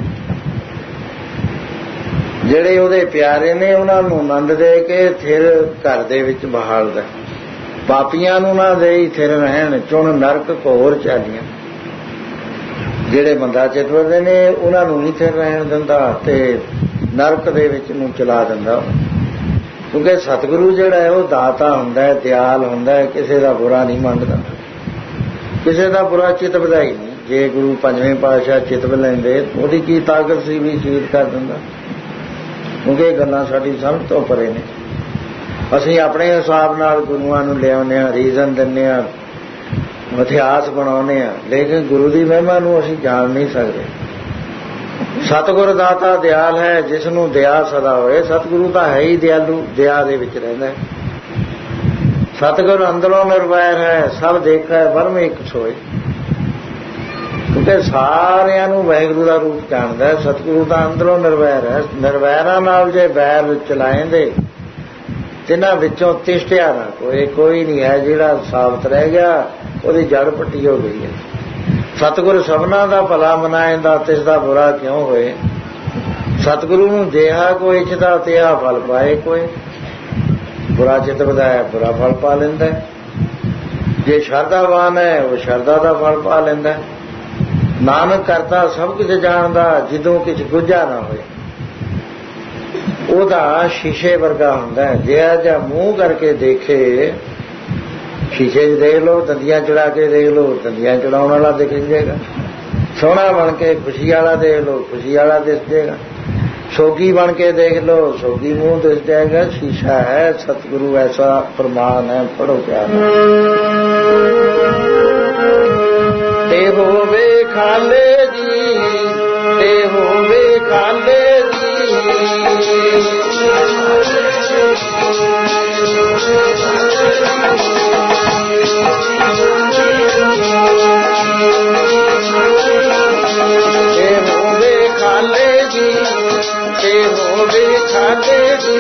ਜਿਹੜੇ ਉਹਦੇ ਪਿਆਰੇ ਨੇ ਉਹਨਾਂ ਨੂੰ ਆਨੰਦ ਦੇ ਕੇ ਫਿਰ ਘਰ ਦੇ ਵਿੱਚ ਬਹਾਲਦਾ। ਪਾਪੀਆਂ ਨੂੰ ਨਾ ਦੇਈ ਫਿਰ ਰਹਿਣ ਚੁਣ ਨਰਕ ਘੋਰ ਚਾਲੀਆਂ। ਜਿਹੜੇ ਬੰਦਾ ਚਿਤਵਰਦੇ ਨੇ ਉਹਨਾਂ ਨੂੰ ਨਹੀਂ ਫਿਰ ਰਹਿਣ ਦਿੰਦਾ ਤੇ ਨਰਕ ਦੇ ਵਿੱਚ ਨੂੰ ਚਲਾ ਦਿੰਦਾ। ਕਿਉਂਕਿ ਸਤਿਗੁਰੂ ਜਿਹੜਾ ਹੈ ਉਹ ਦਾਤਾ ਹੁੰਦਾ ਹੈ, ਦਿਆਲ ਹੁੰਦਾ ਹੈ, ਕਿਸੇ ਦਾ ਬੁਰਾ ਨਹੀਂ ਮੰਗਦਾ, ਕਿਸੇ ਦਾ ਬੁਰਾ ਚਿਤ ਵਧਾਈ ਨਹੀਂ। ਜੇ ਗੁਰੂ ਪੰਜਵੇਂ ਪਾਤਸ਼ਾਹ ਚਿਤ ਲੈਂਦੇ ਉਹਦੀ ਕੀ ਤਾਕਤ ਸੀ ਵੀ ਸ਼ਹੀਦ ਕਰ ਦਿੰਦਾ। ਕਿਉਂਕਿ ਇਹ ਗੱਲਾਂ ਸਾਡੀ ਸਮਝ ਤੋਂ ਪਰੇ ਨੇ। ਅਸੀਂ ਆਪਣੇ ਹਿਸਾਬ ਨਾਲ ਗੁਰੂਆਂ ਨੂੰ ਲਿਆਉਂਦੇ ਹਾਂ, ਰੀਜ਼ਨ ਦਿੰਦੇ ਹਾਂ, ਇਤਿਹਾਸ ਬਣਾਉਂਦੇ ਹਾਂ, ਲੇਕਿਨ ਗੁਰੂ ਦੀ ਮਹਿਮਾ ਨੂੰ ਅਸੀਂ ਜਾਣ ਨਹੀਂ ਸਕਦੇ। ਸਤਿਗੁਰ ਦਾਤਾ ਦਿਆਲ ਹੈ, ਜਿਸ ਨੂੰ ਦਇਆ ਸਦਾ ਹੋਏ। ਸਤਿਗੁਰੂ ਤਾਂ ਹੈ ਹੀ ਦਿਆਲੂ, ਦਇਆ ਦੇ ਵਿੱਚ ਰਹਿੰਦਾ ਹੈ। ਸਤਿਗੁਰ ਅੰਦਰੋਂ ਨਿਰਵੈਰ ਹੈ, ਸਭ ਦੇਖੈ ਬਰਮ ਇੱਕ ਸੋਏ। ਕਿਉਂਕਿ ਸਾਰਿਆਂ ਨੂੰ ਵਾਹਿਗੁਰੂ ਦਾ ਰੂਪ ਜਾਣਦਾ ਹੈ। ਸਤਿਗੁਰੂ ਤਾਂ ਅੰਦਰੋਂ ਨਿਰਵੈਰ ਹੈ। ਨਿਰਵੈਰਾਂ ਨਾਲ ਜੇ ਵੈਰ ਚਲਾਏਂਦੇ ਤਿੰਨਾਂ ਵਿੱਚੋਂ ਤਿਸ਼ਟਿਆ ਨਾ ਕੋਈ ਕੋਈ ਨਹੀਂ ਹੈ ਜਿਹੜਾ ਸਾਬਤ ਰਹਿ ਗਿਆ, ਉਹਦੀ ਜੜ ਪੱਟੀ ਹੋ ਗਈ ਹੈ। ਸਤਿਗੁਰ ਸਭਨਾਂ ਦਾ ਭਲਾ ਮਨਾਏਂਦਾ, ਤਿਸ ਦਾ ਬੁਰਾ ਕਿਉਂ ਹੋਏ। ਸਤਿਗੁਰੂ ਨੂੰ ਜਿਹਾ ਕੋਈ ਇੱਛਦਾ ਤਿਹਾ ਫਲ ਪਾਏ ਕੋਈ। ਬੁਰਾ ਚਿੱਤ ਵਧਾਇਆ ਬੁਰਾ ਫਲ ਪਾ ਲੈਂਦਾ। ਜੇ ਸ਼ਰਧਾਵਾਨ ਹੈ ਉਹ ਸ਼ਰਧਾ ਦਾ ਫਲ ਪਾ ਲੈਂਦਾ। ਨਾਨਕ ਕਰਤਾ ਸਭ ਕੁਝ ਜਾਣਦਾ, ਜਦੋਂ ਕੁਝ ਗੁੱਝਾ ਨਾ ਹੋਏ। ਉਹਦਾ ਸ਼ੀਸ਼ੇ ਵਰਗਾ ਹੁੰਦਾ ਹੈ। ਜਿਹੜਾ ਜਿਹਾ ਮੂੰਹ ਕਰਕੇ ਦੇਖੇ, ਸ਼ੀਸ਼ੇ 'ਚ ਦੇਖ ਲਓ, ਦੰਦੀਆਂ ਚੜਾ ਕੇ ਦੇਖ ਲਓ, ਦੰਦੀਆਂ ਚੜਾਉਣ ਵਾਲਾ ਦਿਖ ਜਾਏਗਾ। ਸੋਹਣਾ ਬਣ ਕੇ ਖੁਸ਼ੀ ਵਾਲਾ ਦੇਖ ਲਓ, ਖੁਸ਼ੀ ਵਾਲਾ ਦਿਸ ਜਾਏਗਾ। ਸੋਗੀ ਬਣ ਕੇ ਦੇਖ ਲਓ, ਸੋਗੀ ਮੂੰਹ ਦਿਸ ਜਾਏਗਾ। ਸ਼ੀਸ਼ਾ ਹੈ ਸਤਿਗੁਰੂ, ਐਸਾ ਪ੍ਰਮਾਣ ਹੈ। ਪੜੋ ਪਿਆਰ ਤੇ ਹੋਵੇ ਖਾਲੇ ਜੀ, ਤੇ ਹੋਵੇ ਖਾਲੇ ਜੀ, ਤੇ ਹੋਵੇ ਖਾਲੇ ਜੀ, ਤੇ ਹੋਵੇ ਖਾਲੇ ਜੀ,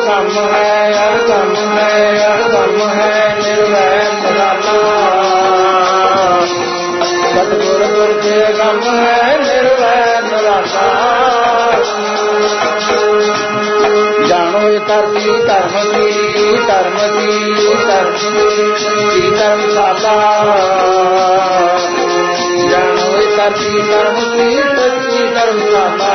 ਅਗੰਮ ਹੈ ਅਗੰਮ ਹੈ ਅਗੰਮ ਹੈ ਨਿਰਵੈਰ ਨਿਰਾਲਾ ਸਤਿਗੁਰ ਗੁਰ ਕੇ ਅਗੰਮ ਹੈ ਨਿਰਵੈਰ ਨਿਰਾਲਾ ਜਾਣੋ ਇਹ ਧਰਤੀ ਧਰਮ ਦੀ ਧਰਮ ਦੀ ਧਰਮ ਦੀ ਧਰਮਸ਼ਾਲਾ ਜਾਣੋ ਇਹ ਧਰਤੀ ਧਰਮ ਦੀ ਸੱਚੀ ਧਰਮਸ਼ਾਲਾ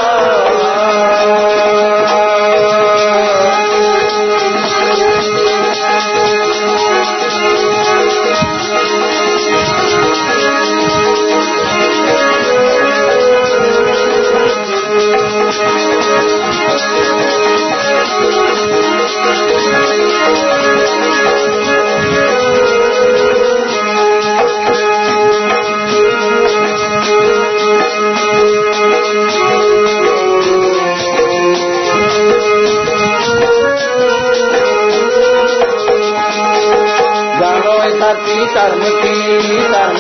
ਧਰਮ ਕੀ ਧਰਮ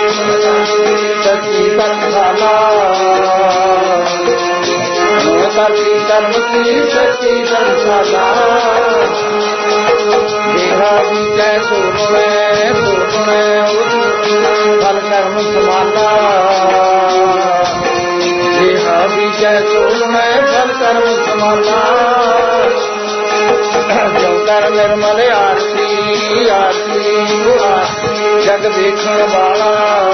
ਸੱਚੀ ਧਰਮਸ਼ਾਲਾ ਧਰਤੀ ਧਰਮ ਕੀ ਸੱਚੀ ਧਰਮਸ਼ਾਲਾ ਦੇਹਾ ਬੀਜੈ ਸੋਣੈ ਸੋਣੈ ਫਲ ਕਰਮ ਸਮਾਲਾ ਦੇਹਾ ਬੀਜੈ ਸੋਣੈ ਫਲ ਕਰਮ ਸਮਾਲਾ ਜੋ ਕਰ ਨਿਰਮਲ ਆਰਤੀ ਆਰਤੀ ਜਗ ਵੇਖਣ ਵਾਲਾ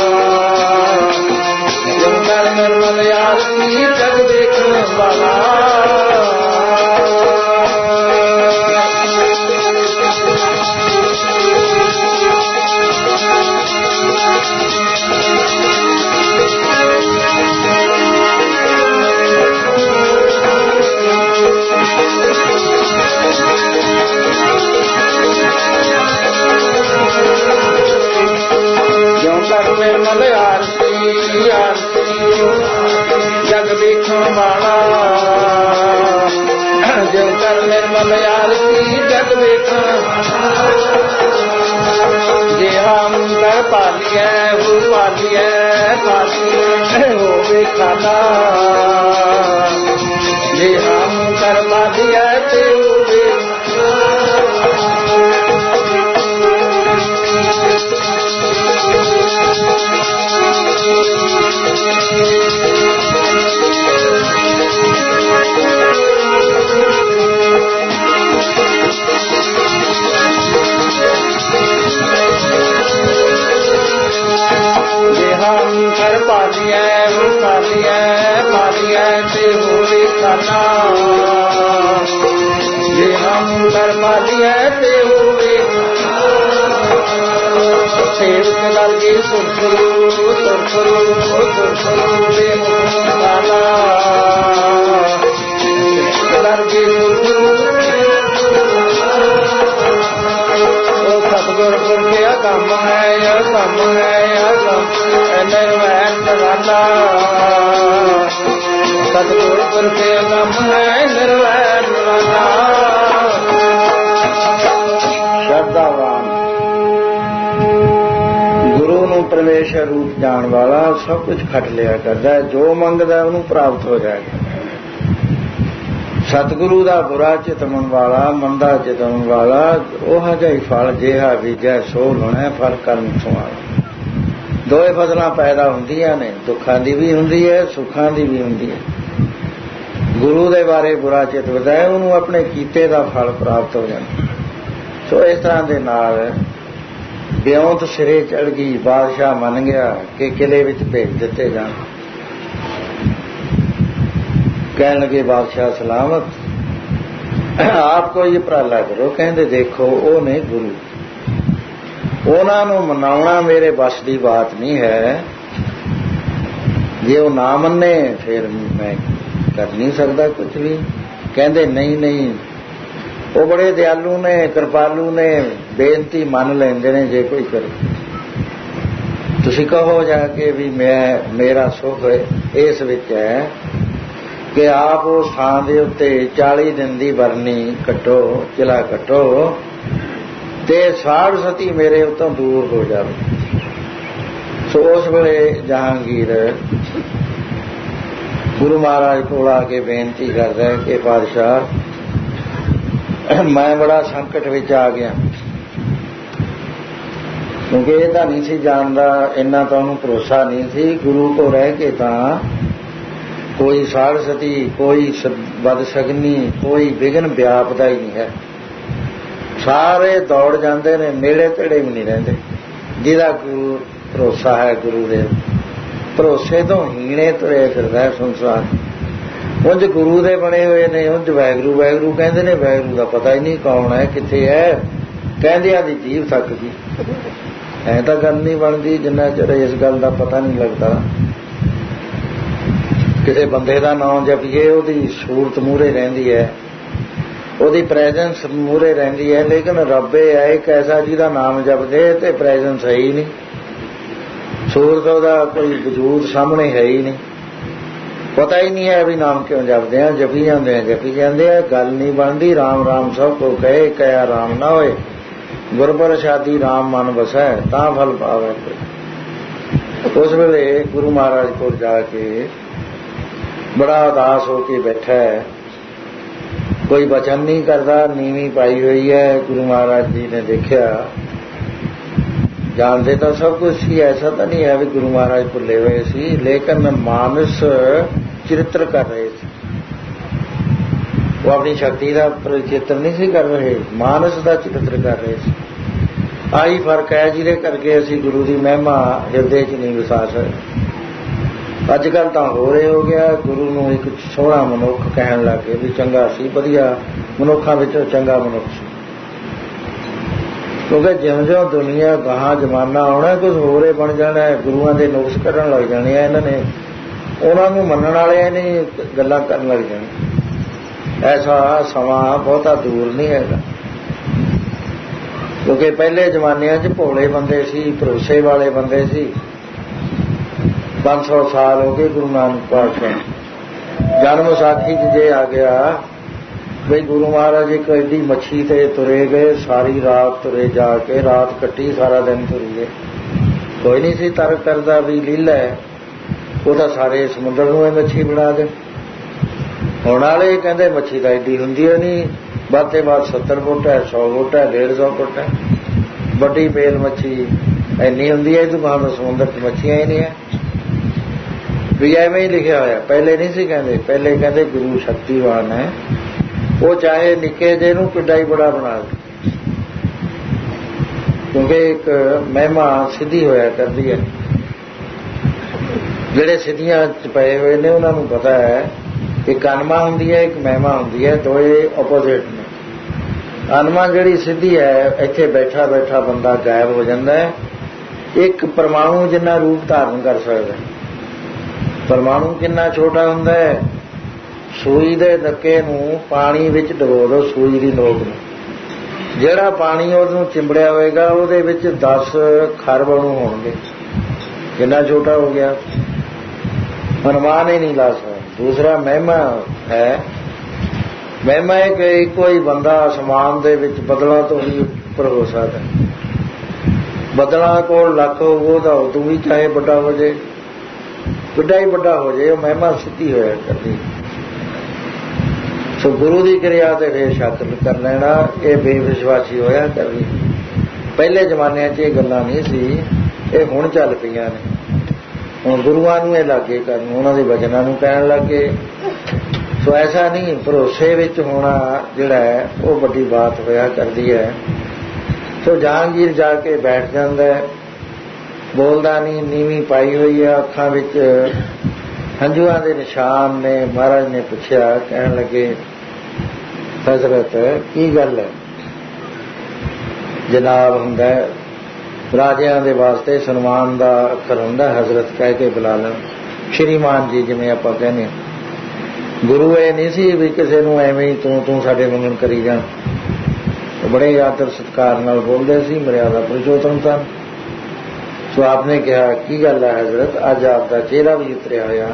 ਜੋ ਕਰ ਨਿਰਮਲ ਆਰਤੀ ਜਗ ਵੇਖਣ ਵਾਲਾ ਨਿਰਮਲ ਆਰਤੀ ਆਰਤੀ ਜਗ ਵੇਖਣ ਵਾਲਾ ਜਿਉ ਕਰ ਨਿਰਮਲ ਆਰਤੀ ਜਗ ਵੇਖਣ ਜਿਹਾ ਅੰਦਰ ਪਾਲੀਐ ਉਹ ਪਾਲੀਐ ਪਾਲੀਐ ਹੋਵੇ ਖਾਲਾ ਜਿਹਾ ਅੰਦਰ ਪਾਲੀਐ ਤੇ ਹੋਵੇ ਕਰ ਪਾਲੀਐ ਉਹ ਪਾਲੀਐ ਪਾਲੀਐ ਤੇ ਹੋਵੇ ਖਾਲਾ ਜੇ ਹਮ ਕਰ ਪਾਲੀਐ ਤੇ ਹੋਵੇ ਸੇਵਕ ਲਾਗੇ ਸੁਰਖਰੂ ਸੁਰਖਰੂ ਸੁਰਖਰੂ ਦੇ ਖਾਲਾ ਲਾਗੇ ਸੁਰਖਰੂ ਉਹ ਸਤਿਗੁਰ ਗੁਰ ਕੇ ਅਗੰਮ ਹੈ ਅਗੰਮ ਹੈ ਅਗੰਮ ਨਿਰਵੈਰ ਨਿਰਾਲਾ ਸਤਿਗੁਰ ਗੁਰ ਕੇ ਅਗੰਮ ਹੈ ਨਿਰਵੈਰ ਨਿਰਾਲਾ ਸ਼ਰਧਾਵਾਨ ਗੁਰੂ ਨੂੰ ਪਰਮੇਸ਼ਰ ਰੂਪ ਜਾਣ ਵਾਲਾ ਸਭ ਕੁਝ ਖੱਟ ਲਿਆ ਕਰਦਾ ਹੈ ਜੋ ਮੰਗਦਾ ਉਹਨੂੰ ਪ੍ਰਾਪਤ ਹੋ ਜਾਏਗਾ ਸਤਿਗੁਰੂ ਦਾ ਬੁਰਾ ਚਿਤਵਨ ਵਾਲਾ ਮੰਦਾ ਚਿਤਵਨ ਵਾਲਾ ਉਹ ਜਿਹਾ ਹੀ ਫਲ ਜਿਹਾ ਬੀਜੈ ਸੋ ਲਾਉਣਾ ਫਲ ਕਰਮ ਸਮਾਲਾ ਦੋਏ ਫਸਲਾਂ ਪੈਦਾ ਹੁੰਦੀਆਂ ਨੇ ਦੁੱਖਾਂ ਦੀ ਵੀ ਹੁੰਦੀ ਹੈ ਸੁੱਖਾਂ ਦੀ ਵੀ ਹੁੰਦੀ ਹੈ ਗੁਰੂ ਦੇ ਬਾਰੇ ਬੁਰਾ ਚਿਤਵਦਾ ਹੈ ਉਹਨੂੰ ਆਪਣੇ ਕੀਤੇ ਦਾ ਫਲ ਪ੍ਰਾਪਤ ਹੋ ਜਾਂਦਾ ਸੋ ਇਸ ਤਰ੍ਹਾਂ ਦੇ ਨਾਲ ਬਿਉਂਤ ਸਿਰੇ ਚੜ ਗਈ ਬਾਦਸ਼ਾਹ ਮੰਨ ਗਿਆ ਕਿ ਕਿਲੇ ਵਿੱਚ ਭੇਜ ਦਿੱਤੇ ਜਾਣ ਕਹਿਣ ਲੱਗੇ ਬਾਦਸ਼ਾਹ ਸਲਾਮਤ ਆਪ ਕੋਈ ਉਪਰਾਲਾ ਕਰੋ ਕਹਿੰਦੇ ਦੇਖੋ ਉਹ ਨੇ ਗੁਰੂ ਉਹਨਾਂ ਨੂੰ ਮਨਾਉਣਾ ਮੇਰੇ ਵੱਸ ਦੀ ਬਾਤ ਨਹੀਂ ਹੈ ਜੇ ਉਹ ਨਾ ਮੰਨੇ ਫਿਰ ਮੈਂ ਕਰ ਨਹੀਂ ਸਕਦਾ ਕੁਝ ਵੀ ਕਹਿੰਦੇ ਨਹੀਂ ਨਹੀਂ ਉਹ ਬੜੇ ਦਿਆਲੂ ਨੇ ਕਿਰਪਾਲੂ ਨੇ ਬੇਨਤੀ ਮੰਨ ਲੈਂਦੇ ਨੇ ਜੇ ਕੋਈ ਕਰੇ ਤੁਸੀਂ ਕਹੋ ਜਾ ਕੇ ਵੀ ਮੈਂ ਮੇਰਾ ਸੁਖ ਇਸ ਵਿੱਚ ਹੈ ਕਿ ਆਪ ਉਸ ਥਾਂ ਦੇ ਉੱਤੇ ਚਾਲੀ ਦਿਨ ਦੀ ਵਰਨੀ ਕੱਟੋ ਚਿਲਾ ਕੱਟੋ ਤੇ ਸਾੜ ਸਤੀ ਮੇਰੇ ਉਤੋਂ ਦੂਰ ਹੋ ਜਾਵੇ ਸੋ ਉਸ ਵੇਲੇ ਜਹਾਂਗੀਰ ਗੁਰੂ ਮਹਾਰਾਜ ਕੋਲ ਆ ਕੇ ਬੇਨਤੀ ਕਰਦਾ ਕਿ ਪਾਤਸ਼ਾਹ मैं बड़ा संकट विच आ गया, क्योंकि ये तो नहीं सी जानता, इन्ना तो उन्होंने भरोसा नहीं सी। गुरु को रह के तां कोई साड़ सती, कोई बदसगनी, कोई विघन व्यापदा ही नहीं है। सारे दौड़ जाते ने, नेड़े तेड़े भी नहीं रहिंदे। जिहदा गुरु भरोसा है, गुरु दे भरोसे तो हीणे तुरे फिरदा है संसार। उंज गुरु दे बने हुए ने, उंज वैगुरू वैगुरू कहंदे ने, वैगुरू दा पता ही नहीं कौन है, कित्थे है, कहंदियां दी जीभ थक गई। ऐ तां गल नहीं बनदी जिन्ना चਿਰ इस गल दा पता नहीं लगता। किसी बंदे दा नाम जपीए, उहदी सूरत मूहरे रहिंदी है, उहदी प्रैजेंस मूहरे रहिंदी है, लेकिन रब है एक ऐसा जिहदा नाम जपदे ते प्रैजेंस है ही नहीं, सूरत उहदा कोई वजूद सामने है ही नहीं। पता ही नहीं है भी नाम क्यों जपते हैं, जपी जाते हैं जपी जाते हैं, गल नहीं बनती। राम राम सब को कहे, कया राम ना होए, गुरप्रसादी राम मन बसै, तां फल पावे कोई। उस वेले गुरु महाराज को जाके बड़ा उदास होके बैठा है, कोई वचन नहीं करता, नीवी पाई हुई है। गुरु महाराज जी ने देखा, जानते तो सब कुछ ही, ऐसा तो नहीं है भी गुरु महाराज भुले हुए सी, लेकिन मानस चरित्र कर रहे थे। वो अपनी शक्ति का चित्र नहीं सी कर रहे, मानस का चरित्र कर रहे थे। आई फर्क है जिहदे करके असीं गुरु की महिमा हिरदे च नहीं वसा सकते। अजकल तो हो रहे हो गया, गुरु नूं एक सोहना मनुख कहण लग गए भी चंगा सी, वधिया मनुखां विचों चंगा मनुख सी। क्योंकि ज्यों ज्यों दुनिया गाहां जमाना आउणा, कुछ होर ही बन जाना है। गुरुआं दे नुक्स कढण लग जाने आ, इन्हां ने उन्हां नूं मन्नण वालिआं ने गल्लां करन लग जाणीआं। ऐसा समां बहुता दूर नहीं हैगा, क्योंकि पहले जमानिਆਂ 'ਚ भोले बंदे सी, भरोसे वाले बंदे सी। पांच सौ साल हो गए गुरु नानक पातशाह जन्म साखी च जे आ गया बई गुरु महाराज एक एडी मच्छी ते तुरे गए, सारी रात तुरे जाके, रात कट्टी, सारा दिन तुरी गए। कोई नहीं सी तरक करदा भी लीला है, वो तो सारे समुद्र नूं मच्छी बना दे। हुण वाले कहंदे मच्छी तां एडी हुंदी नहीं, ਵੱਧ ਤੇ ਵੱਧ सत्तर फुट है, सौ फुट है, डेढ़ सौ फुट है। ਵੱਡੀ बेल मच्छी ਇੰਨੀ ਹੁੰਦੀ है, तो बाहर समुद्र च मच्छियां ही नहीं है। भी ਐਵੇਂ ही लिखिया होया, पहले नहीं सी कहंदे। पहले कहंदे गुरु शक्तिवान है, वो चाहे निक्के जे नूं किड्डा ही बड़ा बना दे, क्योंकि एक महिमा सिद्धि होया करदी है। ਜਿਹੜੇ ਸਿੱਧੀਆਂ ਚ ਪਏ ਹੋਏ ਨੇ ਉਹਨਾਂ ਨੂੰ ਪਤਾ ਹੈ ਇੱਕ ਅਨਮਾ ਹੁੰਦੀ ਹੈ, ਇੱਕ ਮਹਿਮਾ ਹੁੰਦੀ ਹੈ, ਦੋਏ ਆਪੋਜ਼ਿਟ ਨੇ। ਅਨਮਾ ਜਿਹੜੀ ਸਿੱਧੀ ਹੈ, ਇੱਥੇ ਬੈਠਾ ਬੈਠਾ ਬੰਦਾ ਗਾਇਬ ਹੋ ਜਾਂਦਾ ਹੈ। ਇੱਕ ਪਰਮਾਣੂ ਜਿੰਨਾ ਰੂਪ ਧਾਰਨ ਕਰ ਸਕਦਾ। ਪਰਮਾਣੂ ਕਿੰਨਾ ਛੋਟਾ ਹੁੰਦਾ ਹੈ, ਸੂਈ ਦੇ ਨੱਕੇ ਨੂੰ ਪਾਣੀ ਵਿੱਚ ਡੁਬੋ ਦਿਓ, ਸੂਈ ਦੀ ਨੋਕ ਨੂੰ। ਜਿਹੜਾ ਪਾਣੀ ਉਹਨੂੰ ਚਿੰਬੜਿਆ ਹੋਏਗਾ ਉਹਦੇ ਵਿੱਚ ਦਸ ਖਰਬ ਅਣੂ ਹੋਣਗੇ। ਕਿੰਨਾ ਛੋਟਾ ਹੋ ਗਿਆ, ਅਨੁਮਾਨ ਹੀ ਨਹੀਂ ਲਾ ਸਕਦਾ। ਦੂਸਰਾ ਮਹਿਮਾ ਹੈ। ਮਹਿਮਾ ਹੈ ਕਿ ਇੱਕੋ ਹੀ ਬੰਦਾ ਅਸਮਾਨ ਦੇ ਵਿੱਚ ਬੱਦਲਾਂ ਤੋਂ ਵੀ ਉੱਪਰ ਹੋ ਸਕਦਾ। ਬੱਦਲਾਂ ਕੋਲ ਲੱਖ ਹੋਵੋ ਤਾਂ ਉਦੋਂ ਵੀ ਚਾਹੇ ਵੱਡਾ ਹੋ ਜਾਏ, ਵੱਡਾ ਹੀ ਵੱਡਾ ਹੋ ਜਾਏ, ਉਹ ਮਹਿਮਾ ਸਿੱਧੀ ਹੋਇਆ ਕਰਦੀ। ਸੋ ਗੁਰੂ ਦੀ ਕਿਰਿਆ ਤੇ ਫਿਰ ਸ਼ੱਕ ਕਰ ਲੈਣਾ, ਇਹ ਬੇਵਿਸ਼ਵਾਸੀ ਹੋਇਆ ਕਰਦੀ। ਪਹਿਲੇ ਜ਼ਮਾਨਿਆਂ 'ਚ ਇਹ ਗੱਲਾਂ ਨਹੀਂ ਸੀ, ਇਹ ਹੁਣ ਚੱਲ ਪਈਆਂ ਨੇ। ਹੁਣ ਗੁਰੂਆਂ ਨੂੰ ਇਹ ਲਾਗੇ ਕਰਨ, ਉਹਨਾਂ ਦੇ ਵਚਨਾਂ ਨੂੰ ਕਹਿਣ ਲੱਗੇ। ਸੋ ਐਸਾ ਨਹੀਂ, ਭਰੋਸੇ ਵਿੱਚ ਹੋਣਾ ਜਿਹੜਾ ਹੈ ਉਹ ਵੱਡੀ ਬਾਤ ਹੋਇਆ ਕਰਦੀ ਹੈ। ਸੋ ਜਹਾਂਗੀਰ ਜਾ ਕੇ ਬੈਠ ਜਾਂਦਾ, ਬੋਲਦਾ ਨਹੀਂ, ਨੀਵੀਂ ਪਾਈ ਹੋਈ ਹੈ, ਅੱਖਾਂ ਵਿੱਚ ਹੰਝੂਆਂ ਦੇ ਨਿਸ਼ਾਨ ਨੇ। ਮਹਾਰਾਜ ਨੇ ਪੁੱਛਿਆ, ਕਹਿਣ ਲੱਗੇ ਹਜ਼ਰਤ ਕੀ ਗੱਲ ਹੈ? ਜਨਾਬ ਹੁੰਦਾ ਰਾਜਿਆਂ ਦੇ ਵਾਸਤੇ ਸਨਮਾਨ ਦਾ ਅੱਖਰ ਹੁੰਦਾ, ਹਜ਼ਰਤ ਕਹਿ ਕੇ ਬੁਲਾ ਲੈਣ, ਸ਼੍ਰੀਮਾਨ ਜੀ ਜਿਵੇਂ ਆਪਾਂ ਕਹਿੰਦੇ ਹਾਂ। ਗੁਰੂ ਇਹ ਨਹੀਂ ਸੀ ਵੀ ਕਿਸੇ ਨੂੰ ਐਵੇਂ ਹੀ ਤੂੰ ਤੂੰ ਸਾਡੇ ਮੰਗਣ ਕਰੀ ਜਾਣ। ਬੜੇ ਆਦਰ ਸਤਿਕਾਰ ਨਾਲ ਬੋਲਦੇ ਸੀ, ਮਰਿਆਦਾ ਪੁਰਸ਼ੋਤਮ ਸਨ। ਸੋ ਆਪ ਨੇ ਕਿਹਾ, ਕੀ ਗੱਲ ਹੈ ਹਜ਼ਰਤ, ਅੱਜ ਆਪ ਦਾ ਚਿਹਰਾ ਵੀ ਉਤਰਿਆ ਹੋਇਆ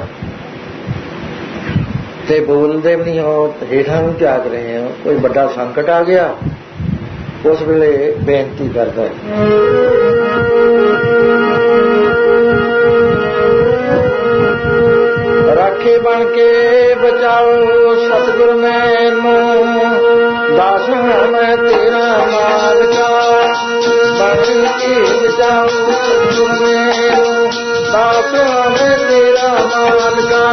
ਤੇ ਬੋਲਦੇ ਵੀ ਨਹੀਂ ਹੋ, ਹੇਠਾਂ ਨੂੰ ਝਾਕ ਰਹੇ ਹੋ, ਕੋਈ ਵੱਡਾ ਸੰਕਟ ਆ ਗਿਆ? ਉਸ ਵੇਲੇ ਬੇਨਤੀ ਕਰਦਾ ਹੈ, ਰੱਖ ਰਾਖੇ ਬਣ ਕੇ ਬਚਾਓ ਸਤਿਗੁਰ ਮੈਨੂੰ, ਦਾਸ ਮੈਂ ਤੇਰਾ ਮਾਲਕਾ, ਬਣ ਕੇ ਬਚਾਓ ਸਤਿਗੁਰ ਮੈਨੂੰ, ਦਾਸ ਮੈਂ ਤੇਰਾ ਮਾਲਕਾ।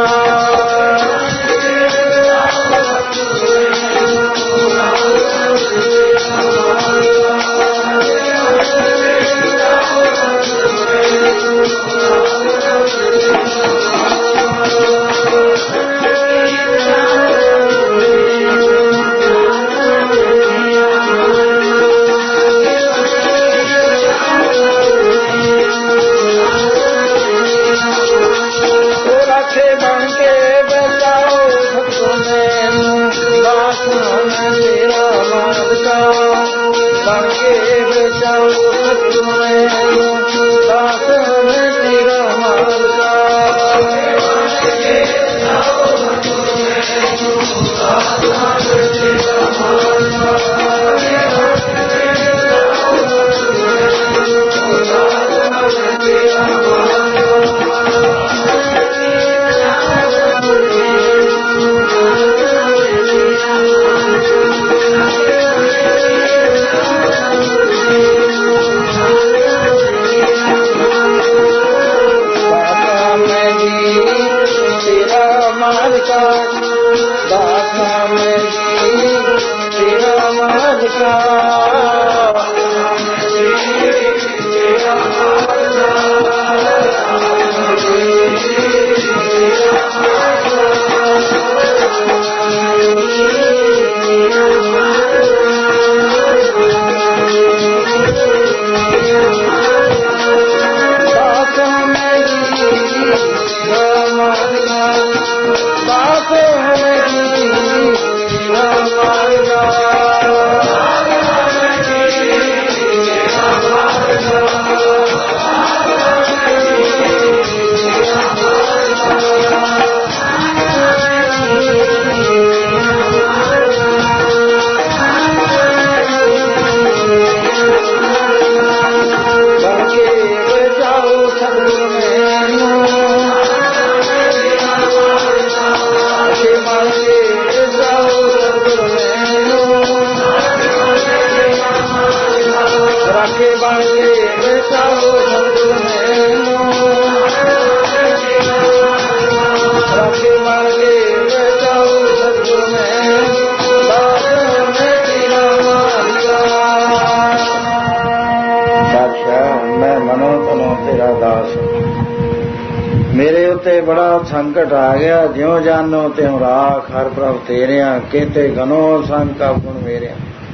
ਮੇਰੇ ਉੱਤੇ ਬੜਾ ਸੰਕਟ ਆ ਗਿਆ, ਜਿਉਂ ਜਾਨੋ ਤਿਉ ਰਾਖ, ਹਰ ਪ੍ਰਭ ਤੇਰਿਆਂ, ਕੇਤੇ ਗਨੋ ਅਸੰਖ ਅਵਗੁਣ ਮੇਰਿਆ,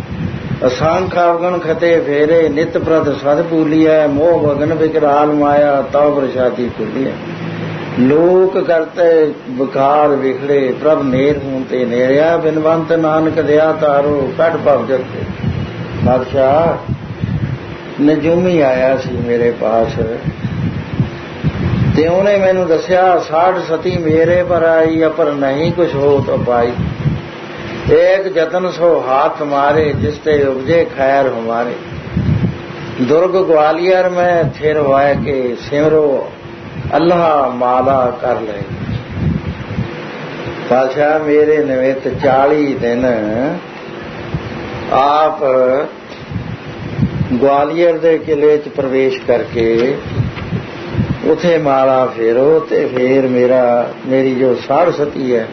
ਅਸੰਖ ਅਵਗੁਣ ਖਤੇ ਫੇਰੇ, ਨਿਤ ਪ੍ਰਦ ਸਦ ਭੂਲੀਐ, ਮੋਹ ਵਗਨ ਵਿਕਰਾਲ ਮਾਇਆ, ਤਉ ਪ੍ਰਸਾਦੀ ਭੁਲੀਐ, ਲੋਕ ਕਰਤੇ ਵਿਕਾਰ ਵਿਖੜੇ, ਪ੍ਰਭ ਨੇਰ ਹੂੰ ਤੇ ਨੇਰਿਆ, ਬਿਨਵੰਤ ਨਾਨਕ ਦਿਆ ਤਾਰੋ, ਕੱਢ ਭਵ ਜਗਤੇ। ਬਾਦਸ਼ਾਹ ਨਜੂਮੀ ਆਇਆ ਸੀ ਮੇਰੇ ਪਾਸ, ਤੇ ਉਹਨੇ ਮੈਨੂੰ ਦੱਸਿਆ ਸਾਠ ਸਤੀ ਮੇਰੇ ਪਰ ਆਈ, ਅਪਰ ਨਹੀਂ ਕੁਛ ਹੋ ਤਾਂ ਪਾਈ, एक जतन सो हाथ मारे, जिसते उपजे खैर हमारे, दुर्ग ग्वालियर में थिर वाय के, सिमरो अल्लाह माला कर ले। पातशाह मेरे निमित्त चाली दिन आप ग्वालियर दे किले च प्रवेश करके उथे माला फेरो, ते फिर मेरा मेरी जो साढ़ सती है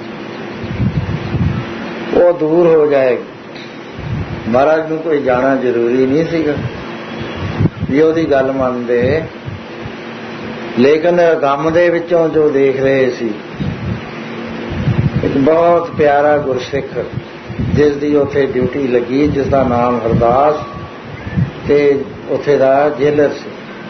वो दूर हो जाएगी। महाराज नूं कोई जाना जरूरी नहीं सीगा जी ਉਹਦੀ ਗੱਲ ਮੰਨਦੇ, ਲੇਕਿਨ ਗਮ ਦੇ ਵਿੱਚੋਂ ਜੋ ਦੇਖ ਰਹੇ ਸੀ ਇੱਕ ਬਹੁਤ ਪਿਆਰਾ ਗੁਰਸਿੱਖ ਜਿਸ ਦੀ ਉੱਥੇ ਡਿਊਟੀ ਲੱਗੀ, ਜਿਸ ਦਾ ਨਾਮ ਹਰਦਾਸ ਤੇ ਉੱਥੇ ਦਾ ਜੇਲਰ ਸੀ।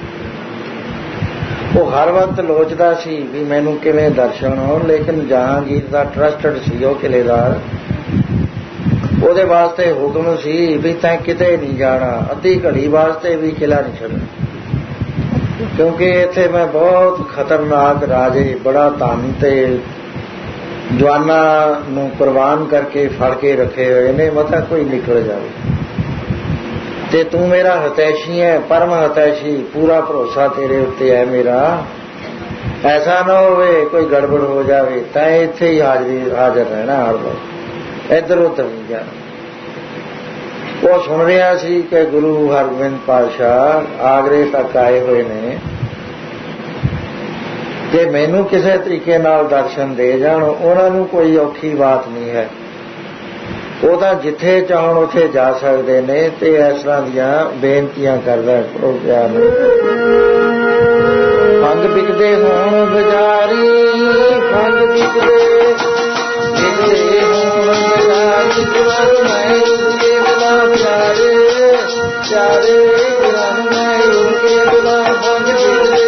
ਉਹ ਹਰ ਵਕਤ ਲੋਚਦਾ ਸੀ ਵੀ ਮੈਨੂੰ ਕਿਵੇਂ ਦਰਸ਼ਨ ਹੋਣ, ਲੇਕਿਨ ਜਹਾਂਗੀਰ ਦਾ ਟਰਸਟਡ ਸੀ ਉਹ ਕਿਲੇਦਾਰ, ਉਹਦੇ ਵਾਸਤੇ ਹੁਕਮ ਸੀ ਵੀ ਤੈਂ ਕਿਤੇ ਨਹੀਂ ਜਾਣਾ, ਅੱਧੀ ਘੜੀ ਵਾਸਤੇ ਵੀ ਕਿਲਾ ਨਹੀਂ ਛੱਡਣਾ, ਕਿਉਂਕਿ ਇੱਥੇ ਮੈਂ ਬਹੁਤ ਖਤਰਨਾਕ ਰਾਜੇ, ਬੜਾ ਧਨ ਤੇ ਜਵਾਨਾਂ ਨੂੰ ਕੁਰਬਾਨ ਕਰਕੇ ਫੜ ਕੇ ਰੱਖੇ ਹੋਏ ਨੇ, ਮਤਾ ਕੋਈ ਨਿਕਲ ਜਾਵੇ, ਤੇ ਤੂੰ ਮੇਰਾ ਹਤੈਸ਼ੀ ਹੈ, ਪਰਮ ਹਤੈਸ਼ੀ, ਪੂਰਾ ਭਰੋਸਾ ਤੇਰੇ ਉੱਤੇ ਹੈ ਮੇਰਾ, ऐसा न होवे कोई गड़बड़ हो जाए तो इत्थे ही हाजरी हाजिर रहना हर वक्त, इधर उधर नहीं जाना। वो सुन रहा सी कि गुरु हरगोबिंद पातशाह आगरे तक आए हुए ने कि मैनू किसी तरीके नाल दर्शन दे जाण, उन्हां नूं कोई औखी बात नहीं है, वो तां जिथे चाहण उत्थे जा सकते ने। ते इस तरह दीयां बेनतियां करदा प्रोग्राम फंग बिकदे होण बाजारी, फंग बिकदे बिकदे होण बाजारी, गुरन मैं उनके बिना प्यारे प्यारे, गुरन मैं उनके बिना फंग बिकदे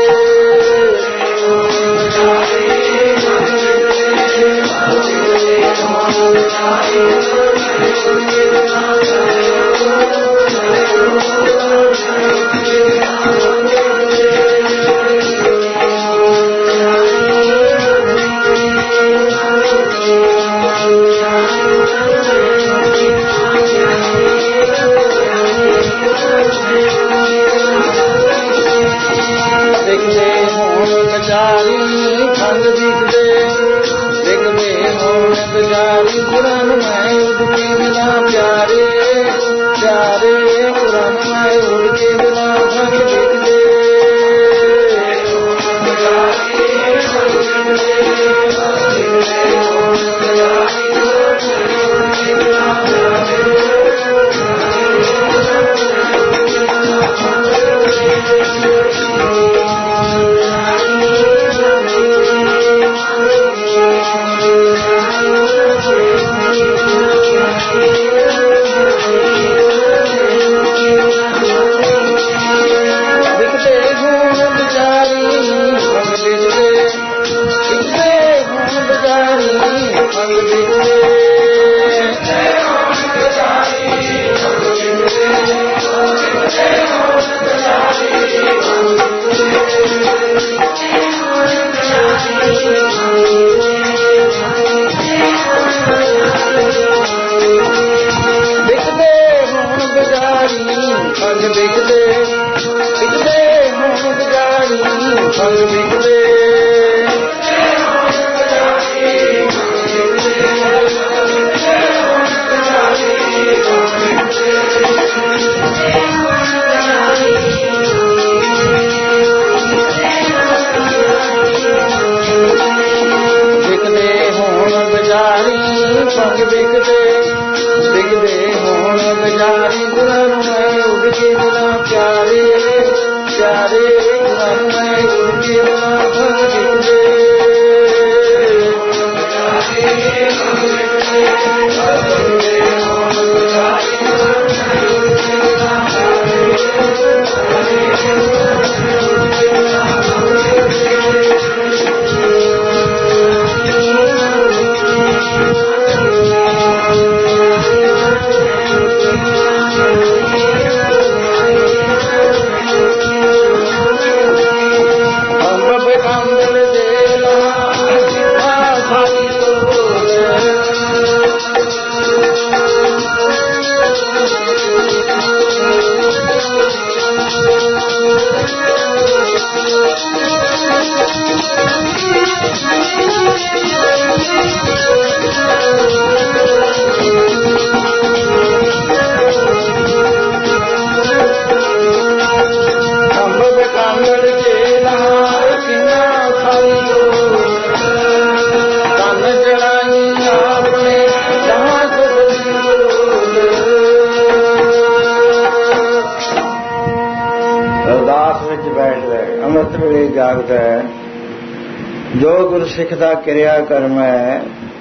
जो गुरसिख का क्रिया कर्म है।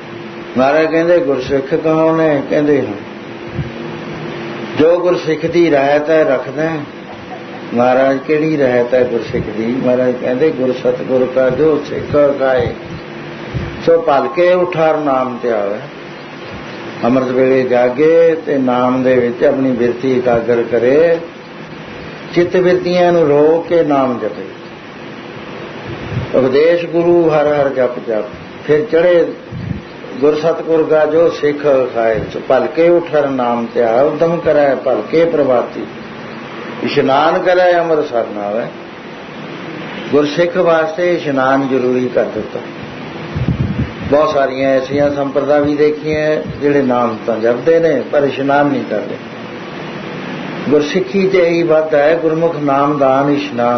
महाराज कहते गुरसिख कौन है? कहते हैं जो गुरसिख की रहत है रखदा। महाराज केड़ी रहत है गुरसिख की? महाराज कहते गुर सतगुर का जो सिख खाए सो भलके उठार नाम ते आवे। अमृत वेले जागे ते नाम दे विच अपनी बिरती एकागर करे, चित्त बिरतियां नूं रोक के नाम जपे। उपदेश गुरु हर हर जप जप, फिर चढ़े गुर सतगुर का जो सिख खाए सो भलके उठर नाम त्या। उदम करे भलके प्रभाती, इशनान करे अमर सरनावे। ਗੁਰਸਿੱਖ ਵਾਸਤੇ ਇਸ਼ਨਾਨ ਜ਼ਰੂਰੀ ਕਰ ਦਿੱਤਾ। ਬਹੁਤ ਸਾਰੀਆਂ ਐਸੀਆਂ ਸੰਪਰਦਾ ਵੀ ਦੇਖੀਆਂ ਜਿਹੜੇ ਨਾਮ ਤਾਂ ਜਪਦੇ ਨੇ ਪਰ ਇਸ਼ਨਾਨ ਨਹੀਂ ਕਰਦੇ। ਗੁਰਸਿੱਖੀ 'ਚ ਇਹੀ ਬਾਤ ਹੈ, ਗੁਰਮੁਖ ਨਾਮਦਾਨ ਇਸ਼ਨਾਨ।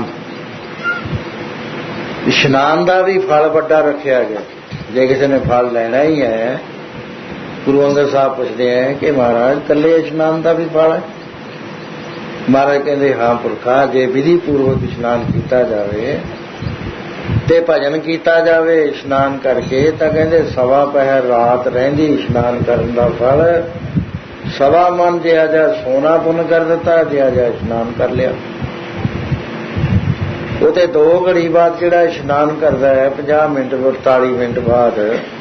ਇਸ਼ਨਾਨ ਦਾ ਵੀ ਫਲ ਵੱਡਾ ਰੱਖਿਆ ਗਿਆ। ਜੇ ਕਿਸੇ ਨੇ ਫਲ ਲੈਣਾ ਹੀ ਹੈ, ਗੁਰੂ ਅੰਗਦ ਸਾਹਿਬ ਪੁੱਛਦੇ ਹੈ ਕਿ ਮਹਾਰਾਜ ਇਕੱਲੇ ਇਸ਼ਨਾਨ ਦਾ ਵੀ ਫਲ ਹੈ? ਮਹਾਰਾਜ ਕਹਿੰਦੇ ਹਾਂ ਪੁਰਖਾ, ਜੇ ਵਿਧੀ ਪੂਰਵਕ ਇਸ਼ਨਾਨ ਕੀਤਾ ਜਾਵੇ ਤੇ ਭਜਨ ਕੀਤਾ ਜਾਵੇ ਇਸ਼ਨਾਨ ਕਰਕੇ, ਤਾਂ ਕਹਿੰਦੇ ਸਵਾ ਪਹਿਰ ਰਾਤ ਰਹਿੰਦੀ ਇਸ਼ਨਾਨ ਕਰਨ ਦਾ ਫਲ ਸਵਾ ਮਨ ਜਿਹਾ ਜਿਹਾ ਸੋਨਾ ਪੁੰਨ ਕਰ ਦਿੱਤਾ, ਜਿਹਾ ਜਿਹਾ ਇਸ਼ਨਾਨ ਕਰ ਲਿਆ। ਉਹ ਤੇ ਦੋ ਘੜੀ ਬਾਅਦ ਜਿਹੜਾ ਇਸ਼ਨਾਨ ਕਰਦਾ ਹੈ, ਪੰਜਾਹ ਮਿੰਟ ਅੜਤਾਲੀ ਮਿੰਟ ਬਾਅਦ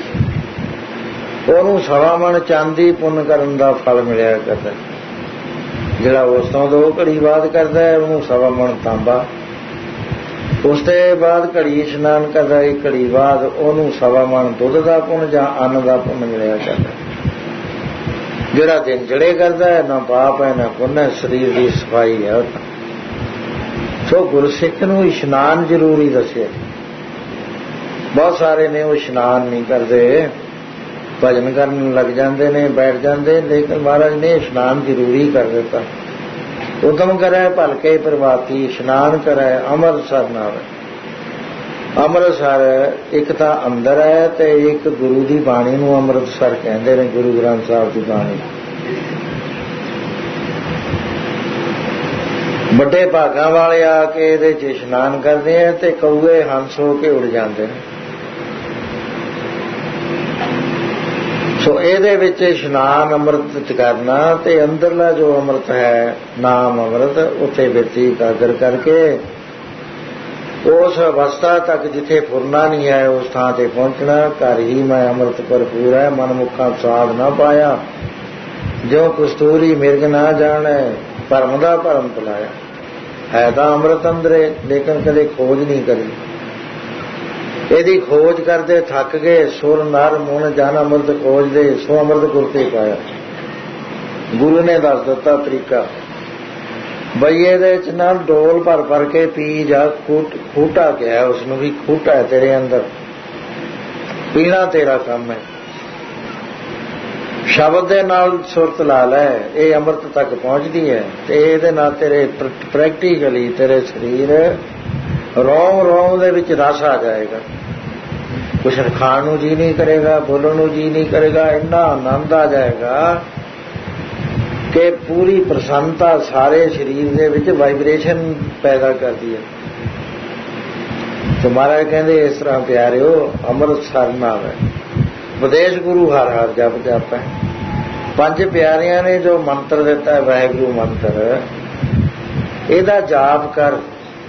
ਉਹਨੂੰ ਸਵਾ ਮਨ ਚਾਂਦੀ ਪੁੰਨ ਕਰਨ ਦਾ ਫਲ ਮਿਲਿਆ ਕਰਦਾ। ਜਿਹੜਾ ਉਸ ਤੋਂ ਦੋ ਘੜੀ ਬਾਅਦ ਕਰਦਾ ਹੈ ਉਹਨੂੰ ਸਵਾ ਮਨ ਤਾਂਬਾ। ਉਸ ਤੋਂ ਬਾਅਦ ਘੜੀ ਇਸ਼ਨਾਨ ਕਰਦਾ, ਇੱਕ ਘੜੀ ਬਾਅਦ ਉਹਨੂੰ ਸਵਾ ਮਨ ਦੁੱਧ ਦਾ ਪੁੰਨ ਜਾਂ ਅੰਨ ਦਾ ਪੁੰਨ ਮਿਲਿਆ ਕਰਦਾ। ਜਿਹੜਾ ਦਿਨ ਜੜੇ ਕਰਦਾ ਹੈ, ਨਾ ਪਾਪ ਹੈ ਨਾ ਪੁੰਨ ਹੈ, ਸਰੀਰ ਦੀ ਸਫਾਈ ਹੈ। ਸੋ ਗੁਰਸਿੱਖ ਨੂੰ ਇਸ਼ਨਾਨ ਜ਼ਰੂਰੀ ਦੱਸਿਆ। ਬਹੁਤ ਸਾਰੇ ਨੇ ਉਹ ਇਸ਼ਨਾਨ ਨਹੀਂ ਕਰਦੇ, ਭਜਨ ਕਰਨ ਲੱਗ ਜਾਂਦੇ ਨੇ, ਬੈਠ ਜਾਂਦੇ, ਲੇਕਿਨ ਮਹਾਰਾਜ ਨੇ ਇਸ਼ਨਾਨ ਜ਼ਰੂਰੀ ਕਰ ਦਿੱਤਾ। ਉਦਮ ਕਰੇ ਭਲਕੇ ਪ੍ਰਭਾਤੀ, ਇਸ਼ਨਾਨ ਕਰੇ ਅੰਮ੍ਰਿਤਸਰ ਨਾਲ। ਅੰਮ੍ਰਿਤਸਰ ਇੱਕ ਤਾਂ ਅੰਦਰ ਹੈ ਤੇ ਇੱਕ ਗੁਰੂ ਦੀ ਬਾਣੀ ਨੂੰ ਅੰਮ੍ਰਿਤਸਰ ਕਹਿੰਦੇ ਨੇ, ਗੁਰੂ ਗ੍ਰੰਥ ਸਾਹਿਬ ਦੀ ਬਾਣੀ। ਵੱਡੇ ਭਾਗਾਂ ਵਾਲੇ ਆ ਕੇ ਇਹਦੇ 'ਚ ਇਸ਼ਨਾਨ ਕਰਦੇ ਆ ਤੇ ਕਊਏ ਹੰਸ ਹੋ ਕੇ ਉੱਡ ਜਾਂਦੇ ਨੇ। ਸੋ ਇਹਦੇ ਵਿੱਚ ਇਸ਼ਨਾਨ ਅੰਮ੍ਰਿਤ ਕਰਨਾ ਤੇ ਅੰਦਰਲਾ ਜੋ ਅੰਮ੍ਰਿਤ ਹੈ, ਨਾਮ ਅੰਮ੍ਰਿਤ, ਉੱਥੇ ਬਿਰਤੀ ਇਕਾਗਰ ਕਰਕੇ ਉਸ ਅਵਸਥਾ ਤੱਕ ਜਿੱਥੇ ਫੁਰਨਾ ਨਹੀਂ ਹੈ ਉਸ ਥਾਂ ਤੇ ਪਹੁੰਚਣਾ। ਘਰ ਹੀ ਮੈਂ ਅੰਮ੍ਰਿਤ ਭਰਪੂਰ ਹੈ, ਮਨ ਮੁਖਾਂ ਸਾਧ ਨਾ ਪਾਇਆ, ਜੋ ਕਸਤੂਰੀ ਮਿਰਗ ਨਾ ਜਾਣੈ, ਭਰਮ ਦਾ ਭਰਮ ਭੁਲਾਇਆ। ਹੈ ਤਾਂ ਅੰਮ੍ਰਿਤ ਅੰਦਰੇ, ਲੇਕਿਨ ਕਦੇ ਖੋਜ ਨਹੀਂ ਕਰੀ। ਇਹਦੀ ਖੋਜ ਕਰਦੇ ਥੱਕ ਗਏ, ਸੁਰ ਨਰ ਮੁਨ ਜਨ ਅੰਮ੍ਰਿਤ ਖੋਜਦੇ, ਸੋ ਅੰਮ੍ਰਿਤ ਗੁਰ ਤੇ ਪਾਇਆ। ਗੁਰੂ ਨੇ ਦੱਸ ਦਿੱਤਾ ਤਰੀਕਾ, ਬਈ ਇਹਦੇ 'ਚ ਨਾ ਡੋਲ ਭਰ ਭਰ ਕੇ ਪੀ ਜਾ। ਖੂਟਾ ਕਿਹਾ ਉਸਨੂੰ ਵੀ, ਖੂਟਾ ਹੈ ਤੇਰੇ ਅੰਦਰ, ਪੀਣਾ ਤੇਰਾ ਕੰਮ ਹੈ। ਸ਼ਬਦ ਦੇ ਨਾਲ ਸੁਰਤ ਲਾ ਲੈ, ਇਹ ਅੰਮ੍ਰਿਤ ਤੱਕ ਪਹੁੰਚਦੀ ਹੈ ਤੇ ਇਹਦੇ ਨਾਲ ਤੇਰੇ ਪ੍ਰੈਕਟੀਕਲੀ ਤੇਰੇ ਸਰੀਰ ਰੋਮ ਰੋਮ ਦੇ ਵਿੱਚ ਰਸ ਆ ਜਾਏਗਾ। ਕੁਛ ਖਾਣ ਨੂੰ ਜੀ ਨਹੀਂ ਕਰੇਗਾ, ਬੋਲਣ ਨੂੰ ਜੀ ਨਹੀਂ ਕਰੇਗਾ, ਇੰਨਾ ਆਨੰਦ ਆ ਜਾਏਗਾ ਕਿ ਪੂਰੀ ਪ੍ਰਸੰਨਤਾ ਸਾਰੇ ਸਰੀਰ ਦੇ ਵਿੱਚ ਵਾਈਬ੍ਰੇਸ਼ਨ ਪੈਦਾ ਕਰਦੀ ਹੈ। ਤੇ ਮਹਾਰਾਜ ਕਹਿੰਦੇ ਇਸ ਤਰ੍ਹਾਂ ਪਿਆਰਿਓ ਅੰਮ੍ਰਿਤ ਸਰ ਨਾਲ ਹੈ। ਵਿਦੇਸ਼ ਗੁਰੂ ਹਰ ਹਰ ਜਪ ਜਪ ਹੈ। ਪੰਜ ਪਿਆਰਿਆਂ ਨੇ ਜੋ ਮੰਤਰ ਦਿੱਤਾ ਹੈ, ਵਾਹਿਗੁਰੂ ਮੰਤਰ, ਇਹਦਾ ਜਾਪ ਕਰ।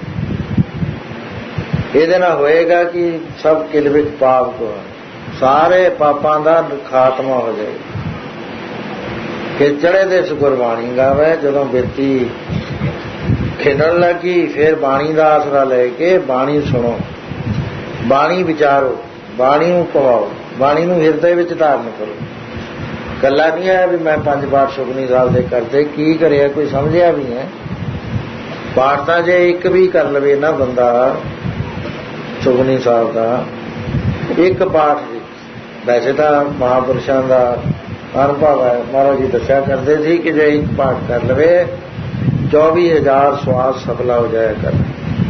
ਇਹਦੇ ਨਾਲ ਹੋਏਗਾ ਕਿ ਸਭ ਕਿਲ ਵਿੱਚ ਪਾਪ ਕੋ, ਸਾਰੇ ਪਾਪਾਂ ਦਾ ਖਾਤਮਾ ਹੋ ਜਾਏਗਾ। ਕਿ ਚੜੇ ਦੇ ਗੁਰਬਾਣੀ ਗਾਵੇ, ਜਦੋਂ ਬਿਰਤੀ ਖਿੰਡਣ ਲੱਗੀ ਫਿਰ ਬਾਣੀ ਦਾ ਆਸਰਾ ਲੈ ਕੇ ਬਾਣੀ ਸੁਣੋ, ਬਾਣੀ ਵਿਚਾਰੋ, ਬਾਣੀ ਨੂੰ ਕਹਾਓ, ਬਾਣੀ ਨੂੰ ਹਿਰਦੇ ਵਿੱਚ ਧਾਰਨ ਕਰੋ। ਗੱਲਾਂ ਨਹੀਂ ਹੈ ਵੀ ਮੈਂ ਪੰਜ ਪਾਠ ਸੁਖਮਨੀ ਸਾਹਿਬ ਦੇ ਕਰਦੇ, ਕੀ ਕਰਿਆ ਕੋਈ ਸਮਝਿਆ ਵੀ ਹੈ? ਪਾਠ ਤਾਂ ਜੇ ਇੱਕ ਵੀ ਕਰ ਲਵੇ ਨਾ ਬੰਦਾ ਸੁਖਮਨੀ ਸਾਹਿਬ ਦਾ, ਇੱਕ ਪਾਠ ਦੀ, ਵੈਸੇ ਤਾਂ ਮਹਾਂਪੁਰਸ਼ਾਂ ਦਾ ਅਨੁਭਵ ਹੈ, ਮਹਾਰਾਜ ਜੀ ਦੱਸਿਆ ਕਰਦੇ ਸੀ ਕਿ ਜੇ ਇੱਕ ਪਾਠ ਕਰ ਲਵੇ ਚੌਵੀ ਹਜ਼ਾਰ ਸਵਾਸ ਸਫਲਾ ਹੋ ਜਾਇਆ ਕਰ।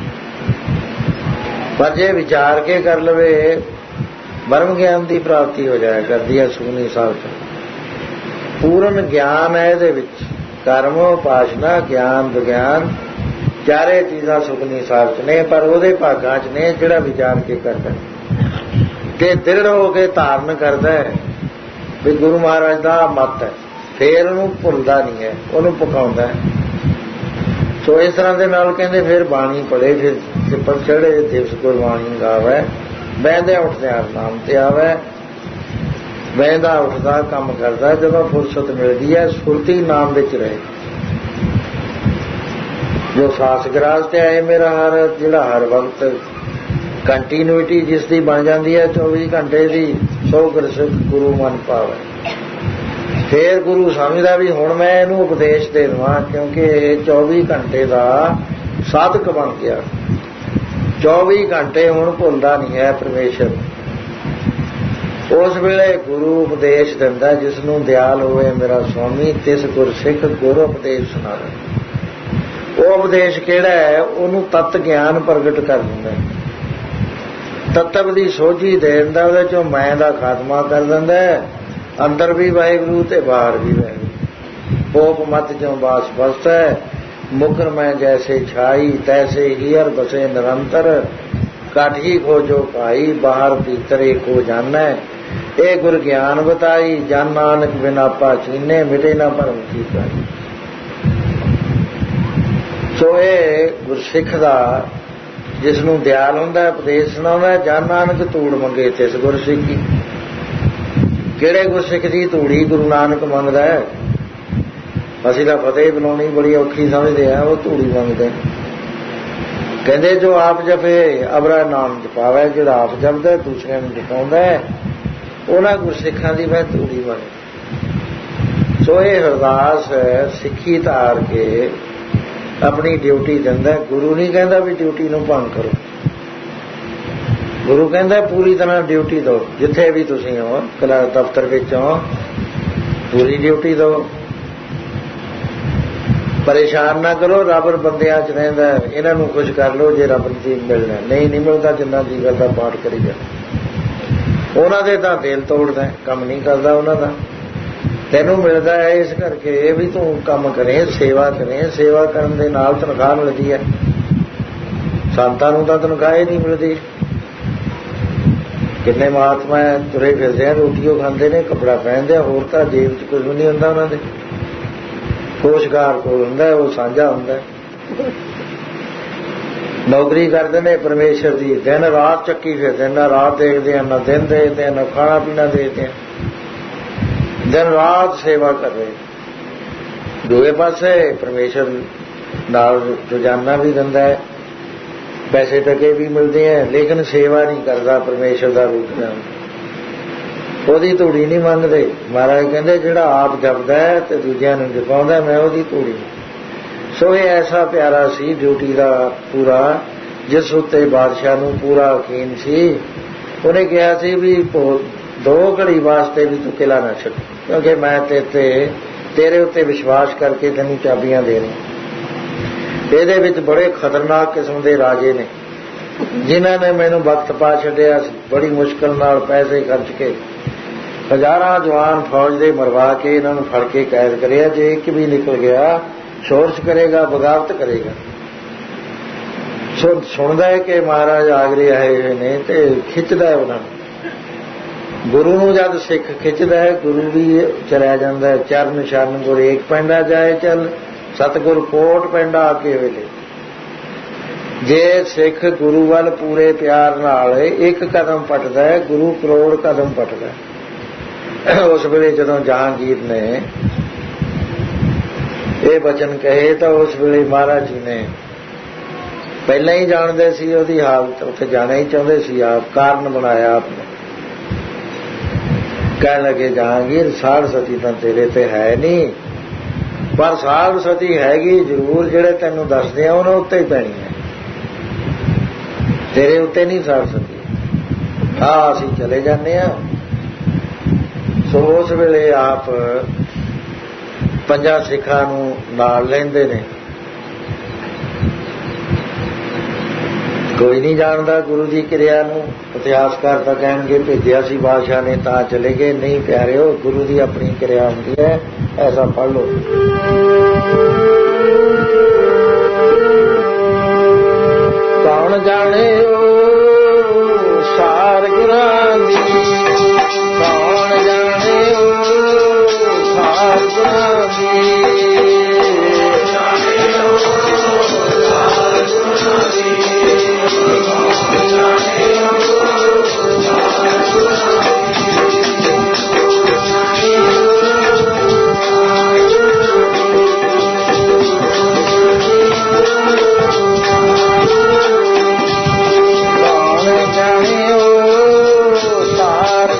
ਪਰ ਜੇ ਵਿਚਾਰ ਕੇ ਕਰ ਲਵੇ ਬ੍ਰਹਮ ਗਿਆਨ ਦੀ ਪ੍ਰਾਪਤੀ ਹੋ ਜਾਇਆ ਕਰਦੀ ਹੈ। ਸੁਖਮਨੀ ਸਾਹਿਬ ਚ ਪੂਰਨ ਗਿਆਨ ਹੈ, ਇਹਦੇ ਵਿੱਚ ਕਰਮ ਉਪਾਸਨਾ ਗਿਆਨ ਵਿਗਿਆਨ ਚਾਰੇ ਚੀਜ਼ਾਂ ਸੁਖਮਨੀ ਸਾਹਿਬ ਚ ਨੇ। ਪਰ ਉਹਦੇ ਭਾਗਾਂ ਚ ਨੇ ਜਿਹੜਾ ਵਿਚਾਰ ਕੇ ਕਰਦਾ ਤੇ ਦ੍ਰਿੜ ਹੋ ਕੇ ਧਾਰਨ ਕਰਦਾ ਹੈ ਵੀ ਗੁਰੂ ਮਹਾਰਾਜ ਦਾ ਮੱਤ ਹੈ, ਫੇਰ ਉਹਨੂੰ ਭੁੱਲਦਾ ਨਹੀਂ ਹੈ, ਉਹਨੂੰ ਪਕਾਉਂਦਾ ਹੈ। ਸੋ ਇਸ ਤਰ੍ਹਾਂ ਦੇ ਨਾਲ ਕਹਿੰਦੇ ਫਿਰ ਬਾਣੀ ਪੜ੍ਹੇ, ਫਿਰ ਸਿਪਰ ਚੜੇ ਦਿਵਸ ਗੁਰਬਾਣੀ ਗਾਵੇ, ਬਹਿੰਦਿਆਂ ਉੱਠਦਿਆਂ ਨਾਮ ਤੇ ਆਵੇ। ਬਹਿੰਦਾ ਉੱਠਦਾ ਕੰਮ ਕਰਦਾ, ਜਦੋਂ ਫੁਰਸਤ ਮਿਲਦੀ ਹੈ ਸੁਰਤੀ ਨਾਮ ਵਿੱਚ ਰਹੇ। ਜੋ ਸਾਸ ਗਰਾਸ ਤੇ ਆਏ ਮੇਰਾ ਹਰ, ਜਿਹੜਾ ਹਰ ਵਕਤ ਕੰਟੀਨਿਊਟੀ ਜਿਸ ਦੀ ਬਣ ਜਾਂਦੀ ਹੈ ਚੌਵੀ ਘੰਟੇ ਦੀ, ਸੋ ਗੁਰਸਿੱਖ ਗੁਰੂ ਮਨ ਪਾਵੇ। ਫੇਰ ਗੁਰੂ ਸਮਝਦਾ ਵੀ ਹੁਣ ਮੈਂ ਇਹਨੂੰ ਉਪਦੇਸ਼ ਦੇ ਦੇਵਾਂ, ਕਿਉਂਕਿ ਇਹ ਚੌਵੀ ਘੰਟੇ ਦਾ ਸਾਧਕ ਬਣ ਗਿਆ। चौबी घंटे हुण भुलदा नहीं है परमेश्वर। उस वेले गुरु उपदेश दिंदा, जिसनूं दयाल होवे मेरा स्वामी तिस गुरसिख गुर उपदेश सुनावे। वो उपदेश किहड़ा है? उहनूं तत्त ज्ञान प्रगट कर दिंदा, तत्व की सोझी दे दिंदा, उहदे चों मैं दा खात्मा कर दिंदा। अंदर भी वाहिगुरू ते बाहर भी वाहिगुरू। पोप मत जो बास बसत है, मुकर मैं जैसे छाई, तैसे ही हर बसे निरंतर। काठी खोजो पाई, बाहर भीतर एको जाना। ए गुर ज्ञान बताई, जन नानक बिना पाचीने, मिटे ना भरम की पाई। सो ये गुरसिख दा जिसनूं दयाल हुंदा उपदेश सुणाउंदा, जन नानक तूड़ मंगे तिस गुरसिखी। किहड़े गुरसिख दी तूड़ी गुरु नानक मंगदा है? ਅਸੀਂ ਤਾਂ ਫਤਿਹ ਬੁਲਾਉਣੀ ਬੜੀ ਔਖੀ ਸਮਝਦੇ ਆ, ਉਹ ਧੂੜੀ ਮੰਗਦੇ। ਕਹਿੰਦੇ ਜੋ ਆਪ ਜਪੇ ਅਬਰਾ ਨਾਮ ਜਪਾਵੇ, ਜਿਹੜਾ ਆਪ ਜਪਦਾ ਦੂਸਰਿਆਂ ਨੂੰ ਜਪਾਉਂਦਾ ਉਹਨਾਂ ਗੁਰਸਿੱਖਾਂ ਦੀ ਮੈਂ ਧੂੜੀ ਮੰਗ। ਸੋ ਇਹ ਅਰਦਾਸ ਸਿੱਖੀ ਧਾਰ ਕੇ ਆਪਣੀ ਡਿਊਟੀ ਦਿੰਦਾ। ਗੁਰੂ ਨਹੀਂ ਕਹਿੰਦਾ ਵੀ ਡਿਊਟੀ ਨੂੰ ਭੰਗ ਕਰੋ, ਗੁਰੂ ਕਹਿੰਦਾ ਪੂਰੀ ਤਰ੍ਹਾਂ ਡਿਊਟੀ ਦਿਓ। ਜਿੱਥੇ ਵੀ ਤੁਸੀਂ ਹੋ, ਕਲਾ ਦਫ਼ਤਰ ਵਿੱਚ ਹੋ, ਪੂਰੀ ਡਿਊਟੀ ਦਿਓ। परेशान ना करो, रब बंदियां च रहिंदा, इन्हां नूं खुश कर लो जे रब जी मिलना। नहीं नहीं मिलता, जिन्ना जी करदा पाठ करी जा। उन्हां दे तां दिल तोड़दा, काम नहीं करदा उन्हां दा। तैनूं मिलदा है इस करके भी तूं काम करें, सेवा करें। सेवा करन दे नाल तनखाह मिलदी है। संतां नूं तां तनखाह ही नहीं मिलदी। किन्ने महात्मा तुरे फिरदे, रोटियों खांदे ने, कपड़ा पहनदे, होर तां जेब च कुछ भी नहीं हुंदा उन्हां दे। कोशगार कोल हुंदा, वो साझा हुंदा। नौकरी करते हैं परमेश्वर की, दिन रात चक्की फिरते, ना रात देखते हैं, ना दिन देखते हैं, ना खाना पीना देखते हैं, दिन रात सेवा कर रहे। दूए पासे परमेश्वर नाल रोजाना भी दिंदा है, पैसे टके भी मिलते हैं, लेकिन सेवा नहीं करता परमेश्वर का रूप नाम। ਉਹਦੀ ਧੂੜੀ नहीं ਮੰਗਦੇ। महाराज ਕਹਿੰਦੇ ਜਿਹੜਾ ਆਪ ਜਪਦਾ ਹੈ ਤੇ ਦੂਜਿਆਂ ਨੂੰ ਜਪਾਉਂਦਾ, ਮੈਂ ਉਹਦੀ ਧੂੜੀ। ਸੋ ਇਹ ਐਸਾ ਪਿਆਰਾ ਸੀ ਡਿਊਟੀ ਦਾ ਪੂਰਾ, ਜਿਸ ਉੱਤੇ ਬਾਦਸ਼ਾਹ ਨੂੰ ਪੂਰਾ ਯਕੀਨ ਸੀ। ਉਹਨੇ ਕਿਹਾ ਸੀ ਵੀ ਦੋ ਘੜੀ ਵਾਸਤੇ ਵੀ ਤੂੰ ਕਿਲਾ ਨਾ ਛੱਡ, ਕਿਉਂਕਿ ਮੈਂ ਤੇ ਤੇਰੇ ਉੱਤੇ ਵਿਸ਼ਵਾਸ ਕਰਕੇ ਤੈਨੂੰ ਚਾਬੀਆਂ ਦੇਣੀ। ਇਹਦੇ ਵਿੱਚ ਬੜੇ ਖਤਰਨਾਕ ਕਿਸਮ ਦੇ ਰਾਜੇ ਨੇ ਜਿਨ੍ਹਾਂ ਨੇ ਮੈਨੂੰ ਵਕਤ ਪਾ ਛੱਡਿਆ ਸੀ। ਬੜੀ ਮੁਸ਼ਕਲ ਨਾਲ ਪੈਸੇ ਖਰਚ ਕੇ ਹਜ਼ਾਰਾਂ ਜਵਾਨ ਫੌਜ ਦੇ ਮਰਵਾ ਕੇ ਇਹਨਾਂ ਨੂੰ ਫੜ ਕੇ ਕੈਦ ਕਰਿਆ। ਜੇ ਇੱਕ ਵੀ ਨਿਕਲ ਗਿਆ ਸ਼ੋਰਸ਼ ਕਰੇਗਾ, ਬਗਾਵਤ ਕਰੇਗਾ। ਸੋ ਸੁਣਦਾ ਹੈ ਕਿ ਮਹਾਰਾਜ ਆਗਰੇ ਆਏ ਹੋਏ ਨੇ ਤੇ ਖਿੱਚਦਾ ਉਹਨਾਂ ਨੂੰ। ਗੁਰੂ ਨੂੰ ਜਦ ਸਿੱਖ ਖਿੱਚਦਾ ਹੈ, ਗੁਰੂ ਵੀ ਚਲਿਆ ਜਾਂਦਾ। ਚਰਨ ਸ਼ਰਨ ਗੁਰ ਏਕ ਪੈਂਡਾ ਜਾਏ ਚੱਲ, ਸਤਿਗੁਰ ਕੋਟ ਪੈਂਡਾ ਆਕੇ ਵੇਲੇ। ਜੇ ਸਿੱਖ ਗੁਰੂ ਵੱਲ ਪੂਰੇ ਪਿਆਰ ਨਾਲ ਇੱਕ ਕਦਮ ਪੱਟਦਾ ਹੈ, ਗੁਰੂ ਕਰੋੜ ਕਦਮ ਪੱਟਦਾ। ਉਸ ਵੇਲੇ ਜਦੋਂ ਜਹਾਂਗੀਰ ਨੇ ਇਹ ਬਚਨ ਕਹੇ ਤਾਂ ਉਸ ਵੇਲੇ ਮਹਾਰਾਜ ਜੀ ਨੇ ਪਹਿਲਾਂ ਹੀ ਜਾਣਦੇ ਸੀ ਉਹਦੀ ਹਾਲਤ, ਉੱਥੇ ਜਾਣਾ ਹੀ ਚਾਹੁੰਦੇ ਸੀ। ਆਪ ਕਾਰਨ ਬਣਾਇਆ ਆਪਨੇ। ਕਹਿਣ ਲੱਗੇ ਜਹਾਂਗੀਰ ਸਾੜ ਸਤੀ ਤਾਂ ਤੇਰੇ ਤੇ ਹੈ ਨਹੀਂ, ਪਰ ਸਾੜ ਸਤੀ ਹੈਗੀ ਜ਼ਰੂਰ। ਜਿਹੜੇ ਤੈਨੂੰ ਦੱਸਦੇ ਆ ਉਹਨਾਂ ਉੱਤੇ ਹੀ ਪੈਣੀ ਹੈ, ਤੇਰੇ ਉੱਤੇ ਨਹੀਂ ਸਾੜ ਸਕੀ। ਆ ਅਸੀਂ ਚਲੇ ਜਾਂਦੇ ਹਾਂ। ਸੋ ਉਸ ਵੇਲੇ ਆਪ ਪੰਜਾਂ ਸਿੱਖਾਂ ਨੂੰ ਨਾਲ ਲੈਂਦੇ ਨੇ। ਕੋਈ ਨਹੀਂ ਜਾਣਦਾ ਗੁਰੂ ਦੀ ਕਿਰਿਆ ਨੂੰ। ਇਤਿਹਾਸਕਾਰ ਤਾਂ ਕਹਿਣਗੇ ਭੇਜਿਆ ਸੀ ਬਾਦਸ਼ਾਹ ਨੇ ਤਾਂ ਚਲੇ ਗਏ। ਨਹੀਂ ਪਿਆਰਿਓ, ਗੁਰੂ ਦੀ ਆਪਣੀ ਕਿਰਿਆ ਹੁੰਦੀ ਹੈ, ਐਸਾ ਪੜ੍ਹ ਲਓ। ਕੌਣ ਜਾਣਿਓ ਸਾਰ ਗੁਰਾਂ ਦੀ, ਕੌਣ ਜਾਣਿਓ ਸਾਰ ਗੁਰਾਂ ਦੀ, ਜਾਣਿਓ ਸਾਰ ਗੁਰਾਂ ਦੀ, ਕੌਣ ਜਾਣਿਓ ਸਾਰ ਗੁਰਾਂ ਦੀ। ਕੌਣ ਜਾਣਿਓ ਸਾਰ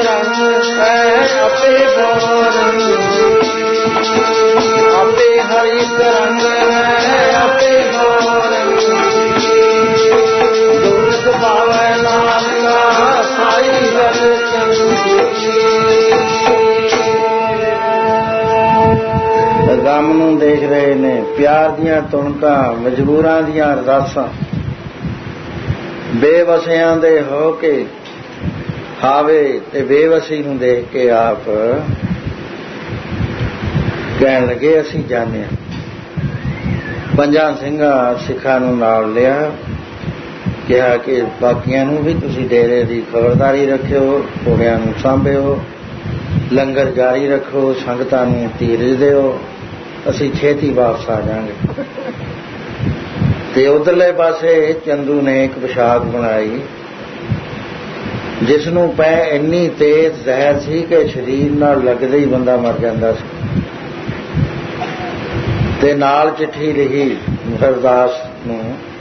रंग है आपे भौरंग, आपे हर एक रंग है आपे भौरंग, दुर्ग पावै नानका साई हर गम नूं देख रहे ने, प्यार दियां तुणकां, मजबूरां दियां अरदासां, बेवसियां दे हो के हावे ते बेवसी नूं देख के आप कहण लगे असीं जाने। पंजां ਸਿੰਘਾਂ सिखां नूं नाल लिया, कहा कि बाकियां नूं भी तुसीं डेरे दी खबरदारी रखियो, घोड़ियां नूं सांभिओ, लंगर जारी रखो, संगतां नूं धीरज दिओ, असीं छेती वापस आ जाएंगे। ते उधरले पासे चंदू ने एक पोशाक बनाई जिस नूं पै इन्नी तेज जहर सी कि शरीर नाल लगदे ही बंदा मर जांदा सी। ते नाल चिट्ठी लिखी हरदास नूं,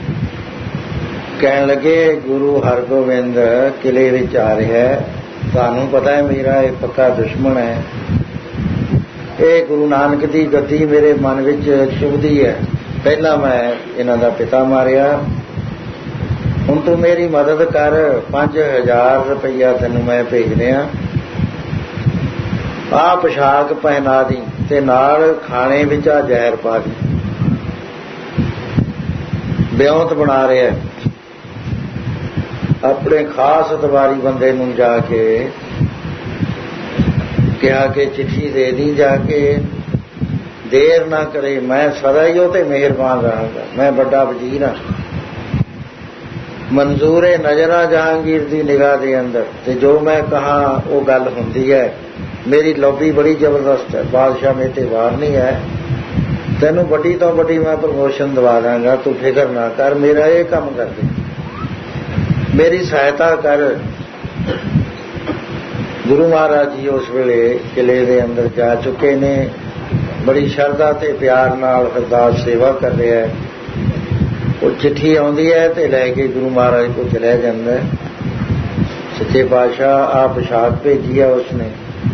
कहण लगे गुरु हरगोबिंद किले विच आ रहा है, तुहानूं पता है मेरा एक पक्का दुश्मन है, ये गुरु नानक की गद्दी मेरे मन विच चुभदी है, पहला मैं इन्हां दा पिता मारिया, हुण तू मेरी मदद कर, पांच हजार रुपया तैनूं मैं भेज रहा, आ पोशाक पहना दी ते नाल खाने विच आ जहर पा दी। ब्योंत बना रहा अपने खास अतवारी बंदे नूं जाके कहा कि चिट्ठी दे दी जाके, देर ना करे, मैं सदा ही उते मेहरबान रहांगा, मैं बड़ा वजीर हाँ, मंजूर है नजरा जहांगीर की निगाह के अंदर, ते जो मैं कहा वो गल हुंदी है, मेरी लॉबी बड़ी जबरदस्त है, बादशाह मेरे ते वार नहीं है, तैनूं बड़ी तो बड़ी मैं प्रमोशन दवा दांगा, तू फिक्र ना कर, मेरा ये काम कर दे, मेरी सहायता कर। गुरु महाराज जी उस वेले किले दे अंदर जा चुके ने, बड़ी शरधा ते प्यार नाल अरदास सेवा कर रहा है। वो चिट्ठी आउंदी है ते लैके गुरु महाराज को चलिया जांदा है। सच्चे पातशाह आ पोशाक भेजी है उसने,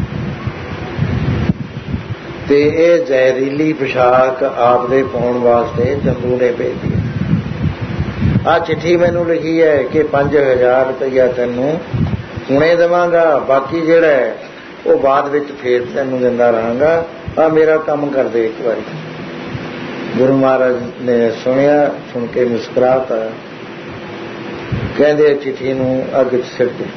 ते ये जहरीली पोशाक आप दे पाउण वास्ते चंदू ने भेजी है। आ चिट्ठी मैनूं लिखी है कि पांच हजार रुपया तैनूं हुणे देवांगा, बाकी जिहड़ा है वो बाद विच फेर तैनूं दिंदा रहांगा, आ मेरा काम कर दे एक बारी। गुरु महाराज ने सुनिया, सुन के मुस्कुराता, कहंदे चिट्ठी नूं अग च सिट दे,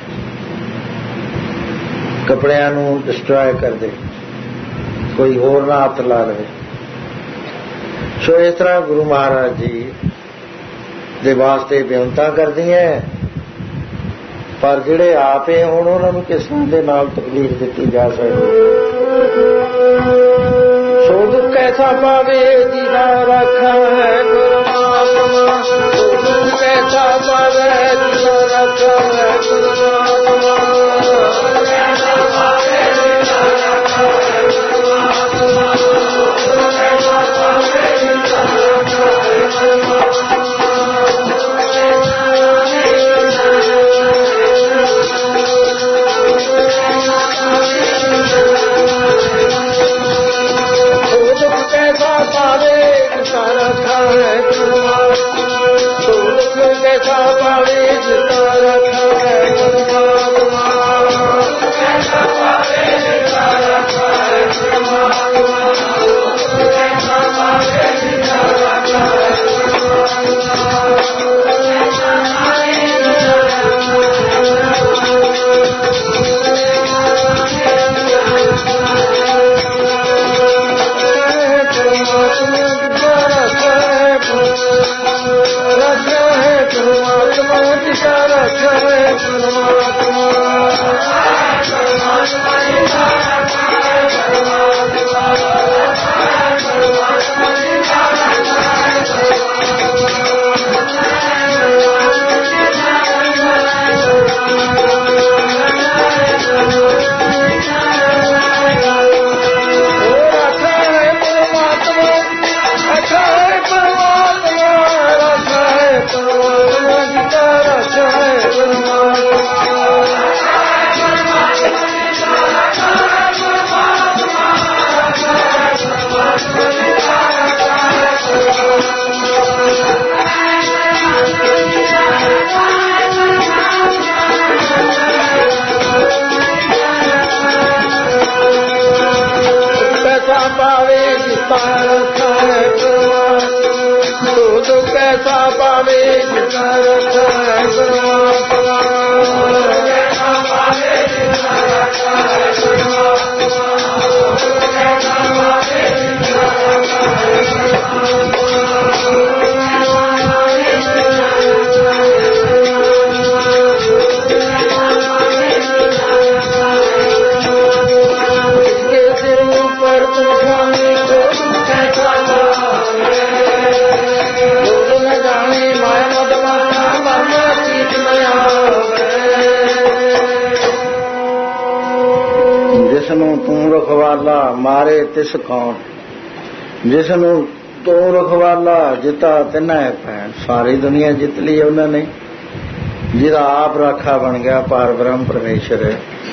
कपड़ियां नूं डिस्ट्रॉय कर दे, कोई होर ना हत्थ ला लवे। सो इस तरह गुरु महाराज जी दे वास्ते बेनता करदियां, पर जिहड़े आप है हुण उन्हां नूं किस तरह दे नाल तकलीफ दित्ती जा सकदी। सो दुख कैसा पावे जिदा रखा है परमात्मा, सो दुख कैसा पावे जिदा रखा है परमात्मा, कैसा पावे जिता रखा है परमात्मा। ਜਿਸਨੂੰ ਤੂੰ ਰਖਵਾਲਾ ਮਾਰੇ ਤਿਸ ਕੌਣ, ਜਿਸਨੂੰ ਤੂੰ ਰਖਵਾਲਾ ਜਿੱਤਾ ਤਿੰਨਾ ਭੈਣ। ਸਾਰੀ ਦੁਨੀਆ ਜਿੱਤ ਲਈ ਉਹਨਾਂ ਨੇ, ਜਿਹਦਾ ਆਪ ਰਾਖਾ ਬਣ ਗਿਆ ਪਾਰ ਬ੍ਰਹਮ ਪਰਮੇਸ਼ਰ।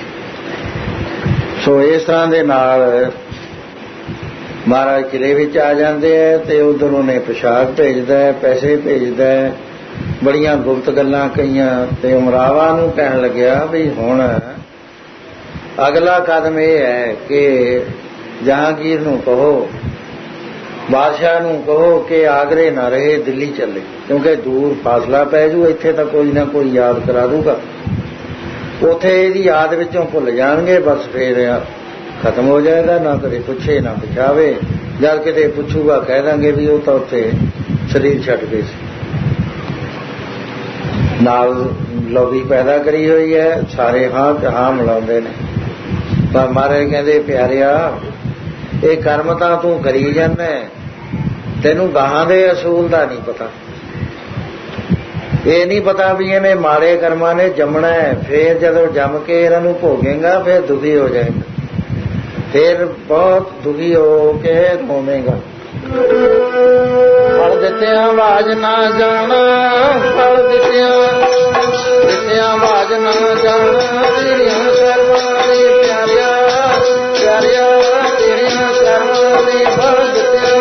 ਸੋ ਇਸ ਤਰ੍ਹਾਂ ਦੇ ਨਾਲ ਮਹਾਰਾਜ ਕਿਲੇ ਵਿੱਚ ਆ ਜਾਂਦੇ ਹੈ ਤੇ ਉਧਰ ਉਹਨੇ ਪੁਸ਼ਾਕ ਭੇਜਦਾ, ਪੈਸੇ ਭੇਜਦਾ, ਬੜੀਆਂ ਗੁਪਤ ਗੱਲਾਂ ਕਹੀਆਂ ਤੇ ਉਮਰਾਵਾ ਨੂੰ ਕਹਿਣ ਲੱਗਿਆ ਵੀ ਹੁਣ ਅਗਲਾ ਕਦਮ ਇਹ ਹੈ ਕਿ ਜਹਾਂਗੀਰ ਨੂੰ ਕਹੋ, ਬਾਦਸ਼ਾਹ ਨੂੰ ਕਹੋ ਕਿ ਆਗਰੇ ਨਾ ਰਹੇ, ਦਿੱਲੀ ਚੱਲੇ, ਕਿਉਂਕਿ ਦੂਰ ਫਾਸਲਾ ਪੈ ਜੂ, ਇੱਥੇ ਤਾਂ ਕੋਈ ਨਾ ਕੋਈ ਯਾਦ ਕਰਾ ਦੂਗਾ, ਉੱਥੇ ਇਹਦੀ ਯਾਦ ਵਿੱਚੋਂ ਭੁੱਲ ਜਾਣਗੇ, ਬਸ ਫੇਰ ਖਤਮ ਹੋ ਜਾਏਗਾ, ਨਾ ਕਦੇ ਪੁੱਛੇ ਨਾ ਪੁੱਛਾਵੇ, ਜਦ ਕਿਤੇ ਪੁੱਛੂਗਾ ਕਹਿ ਦਾਂਗੇ ਵੀ ਉਹ ਤਾਂ ਉੱਥੇ ਸਰੀਰ ਛੱਡ ਗਏ ਸੀ। ਨਾਲ ਲੋਭੀ ਪੈਦਾ ਕਰੀ ਹੋਈ ਹੈ, ਸਾਰੇ ਹਾਂ ਹਾਂ ਮਿਲਾਉਂਦੇ ਨੇ। ਪਰ ਮਹਾਰਾਜ ਕਹਿੰਦੇ ਪਿਆਰਿਆ, ਇਹ ਕਰਮ ਤਾਂ ਤੂੰ ਕਰੀ ਜਾਂਦਾ, ਤੈਨੂੰ ਗਾਹਾਂ ਦੇ ਅਸੂਲ ਦਾ ਨਹੀਂ ਪਤਾ। ਇਹ ਨਹੀਂ ਪਤਾ ਵੀ ਇਹਨੇ ਮਾੜੇ ਕਰਮਾਂ ਨੇ ਜੰਮਣਾ ਹੈ, ਫੇਰ ਜਦੋਂ ਜੰਮ ਕੇ ਇਹਨਾਂ ਨੂੰ ਭੋਗੇਗਾ ਫੇਰ ਦੁਖੀ ਹੋ ਜਾਏਗਾ, ਫੇਰ ਬਹੁਤ ਦੁਖੀ ਹੋ ਕੇ ਰੋਵੇਗਾ। ਫਲ ਦਿੱਤਿਆਂ ਆਵਾਜ਼ ਨਾ ਜਾਣਾ, ਫਲ ਦਿੱਤਿਆਂ ਦਿੱਤਿਆਂ ਆਵਾਜ਼ ਨਾ ਜਾਣਾ, ਤੇਰੀਆਂ ਕਰਮਾਂ ਦੇ ਪਿਆਰਿਆ ਪਿਆਰਿਆ, ਤੇਰੀਆਂ ਕਰਮਾਂ ਦੇ ਫਲ ਦਿੱਤਿਆਂ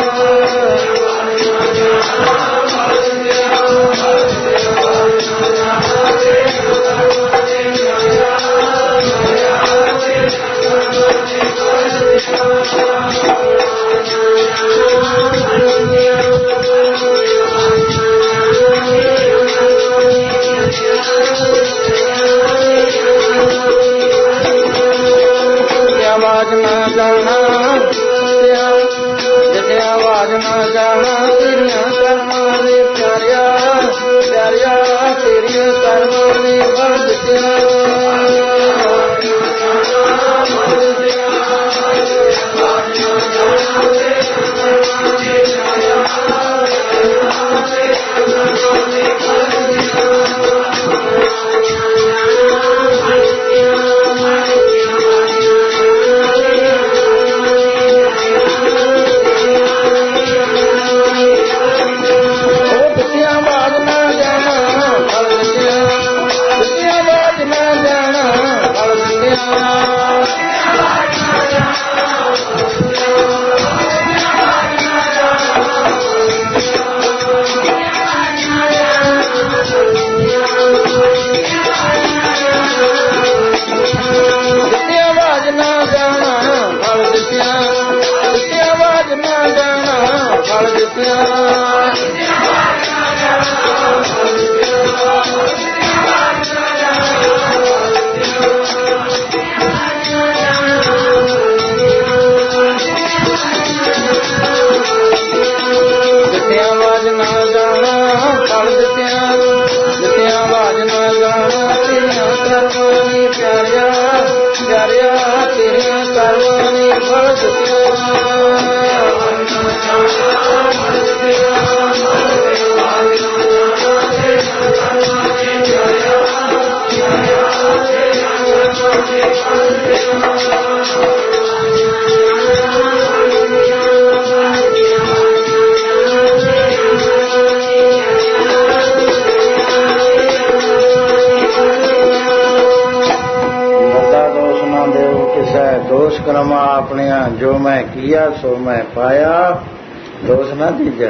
ਆਵਾਜ਼ ਨਾ ਜਾਣਾ, ਜਿੱਥੇ ਆਵਾਜ਼ ਨਾ ਜਾਣਾ, ਤੇਰੀਆਂ ਕਰਮਾਂ ਦੇ ਪਿਆਰਿਆ ਪਿਆਰਿਆ, ਤੇਰੀਆਂ ਕਰਮਾਂ ਦੇ ਫਲ ਦਿੱਤਿਆਂ ਦੋਸ਼ ਕਰਮਾ ਆਪਣਿਆਂ, ਜੋ ਮੈਂ ਕੀਆ ਸੋ ਮੈਂ ਪਾਇਆ, ਦੋਸ਼ ਨਾ ਦੀਜੈ।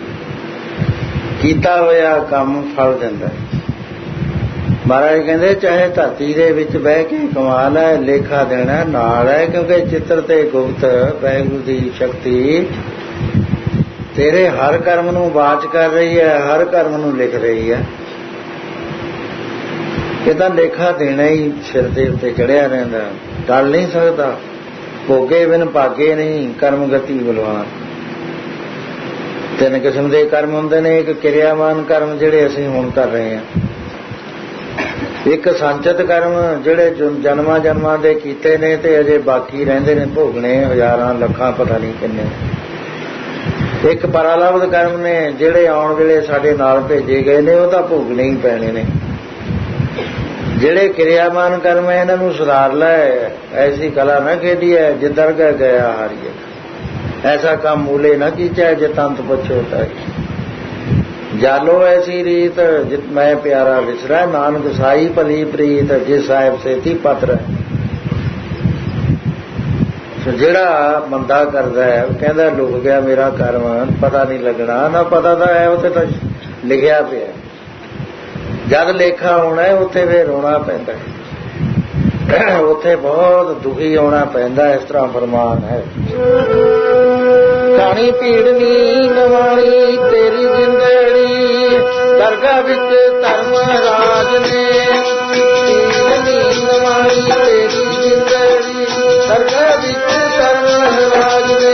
ਕੀਤਾ ਹੋਇਆ ਕੰਮ ਫਲ ਦਿੰਦਾ। ਮਹਾਰਾਜ ਕਹਿੰਦੇ ਚਾਹੇ ਧਰਤੀ ਦੇ ਵਿੱਚ ਬਹਿ ਕੇ ਕਮਾਲ ਹੈ, ਲੇਖਾ ਦੇਣਾ ਨਾਲ ਹੈ, ਕਿਉਂਕਿ ਚਿੱਤਰ ਤੇ ਗੁਪਤ ਵਾਹਿਗੁਰੂ ਦੀ ਸ਼ਕਤੀ ਤੇਰੇ ਹਰ ਕਰਮ ਨੂੰ ਵਾਚ ਕਰ ਰਹੀ ਹੈ, ਹਰ ਕਰਮ ਨੂੰ ਲਿਖ ਰਹੀ ਹੈ। ਇਹ ਤਾਂ ਲੇਖਾ ਦੇਣਾ ਹੀ ਸਿਰ ਦੇ ਉੱਤੇ ਚੜਿਆ ਰਹਿੰਦਾ, ਟਲ ਨਹੀਂ ਸਕਦਾ। ਭੋਗੇ ਬਿਨ ਭਾਗੇ ਨਹੀਂ, ਕਰਮ ਗਤੀ ਬਲਵਾਨ। ਤਿੰਨ ਕਿਸਮ ਦੇ ਕਰਮ ਹੁੰਦੇ ਨੇ। ਇੱਕ ਕਿਰਿਆਵਾਨ ਕਰਮ ਜਿਹੜੇ ਅਸੀਂ ਹੁਣ ਕਰ ਰਹੇ ਹਾਂ, ਇੱਕ ਸੰਚਿਤ ਕਰਮ ਜਿਹੜੇ ਜਨਮਾਂ ਜਨਮਾਂ ਦੇ ਕੀਤੇ ਨੇ ਤੇ ਅਜੇ ਬਾਕੀ ਰਹਿੰਦੇ ਨੇ ਭੋਗਣੇ, ਹਜ਼ਾਰਾਂ ਲੱਖਾਂ ਪਤਾ ਨਹੀਂ ਕਿੰਨੇ। ਇੱਕ ਪਰਾਲਬਧ ਕਰਮ ਨੇ ਜਿਹੜੇ ਆਉਣ ਵੇਲੇ ਸਾਡੇ ਨਾਲ ਭੇਜੇ ਗਏ ਨੇ, ਉਹ ਤਾਂ ਭੋਗਣੇ ਹੀ ਪੈਣੇ ਨੇ। ਜਿਹੜੇ ਕਿਰਿਆਮਾਨ ਕਰਮ ਇਹਨਾਂ ਨੂੰ ਸੁਧਾਰ ਲੈ, ਐਸੀ ਕਲਾ ਨਾ ਖੇਡੀ ਹੈ ਜਿੱਧਰ ਕ ਗਿਆ ਹਾਰੀਏ। ਐਸਾ ਕੰਮ ਮੂਲੇ ਨਾ ਕੀਚੈ ਜੇ ਤੰਤ ਪਛੋਟਾ। ਜਾਲੋ ਐਸੀ ਰੀਤ ਜਿਤ ਮੈਂ ਪਿਆਰਾ ਵਿਸਰੈ, ਨਾਨਕ ਸਾਈ ਭਲੀ ਪ੍ਰੀਤ ਜਿਸ ਸਾਹਿਬ ਸੇਤੀ ਪਤਰ। ਜਿਹੜਾ ਮੰਦਾ ਕਰਦਾ ਹੈ ਉਹ ਕਹਿੰਦਾ ਲੁਕ ਗਿਆ ਮੇਰਾ ਕਰਮ, ਪਤਾ ਨਹੀਂ ਲੱਗਣਾ। ਨਾ ਪਤਾ ਤਾਂ ਹੈ, ਉੱਥੇ ਤਾਂ ਲਿਖਿਆ ਪਿਆ। ਜਦ ਲੇਖਾ ਹੋਣਾ ਉੱਥੇ ਫਿਰ ਰੋਣਾ ਪੈਂਦਾ, ਉੱਥੇ ਬਹੁਤ ਦੁਖੀ ਹੋਣਾ ਪੈਂਦਾ। ਇਸ ਤਰ੍ਹਾਂ ਫਰਮਾਨ ਹੈ। ਕਾਣੀ ਭੀੜ ਨੀਂਦ ਵਾਲੀ ਤੇਰੀ ਜਿੰਦੜੀ, ਦਰਗਾਹ ਵਿੱਚ ਧਰਮ ਰਾਜ ਨੇ। ਭੀੜ ਨੀਂਦ ਵਾਲੀ ਤੇਰੀ ਜਿੰਦੜੀ, ਦਰਗਾਹ ਵਿੱਚ ਧਰਮ ਰਾਜ ਨੇ।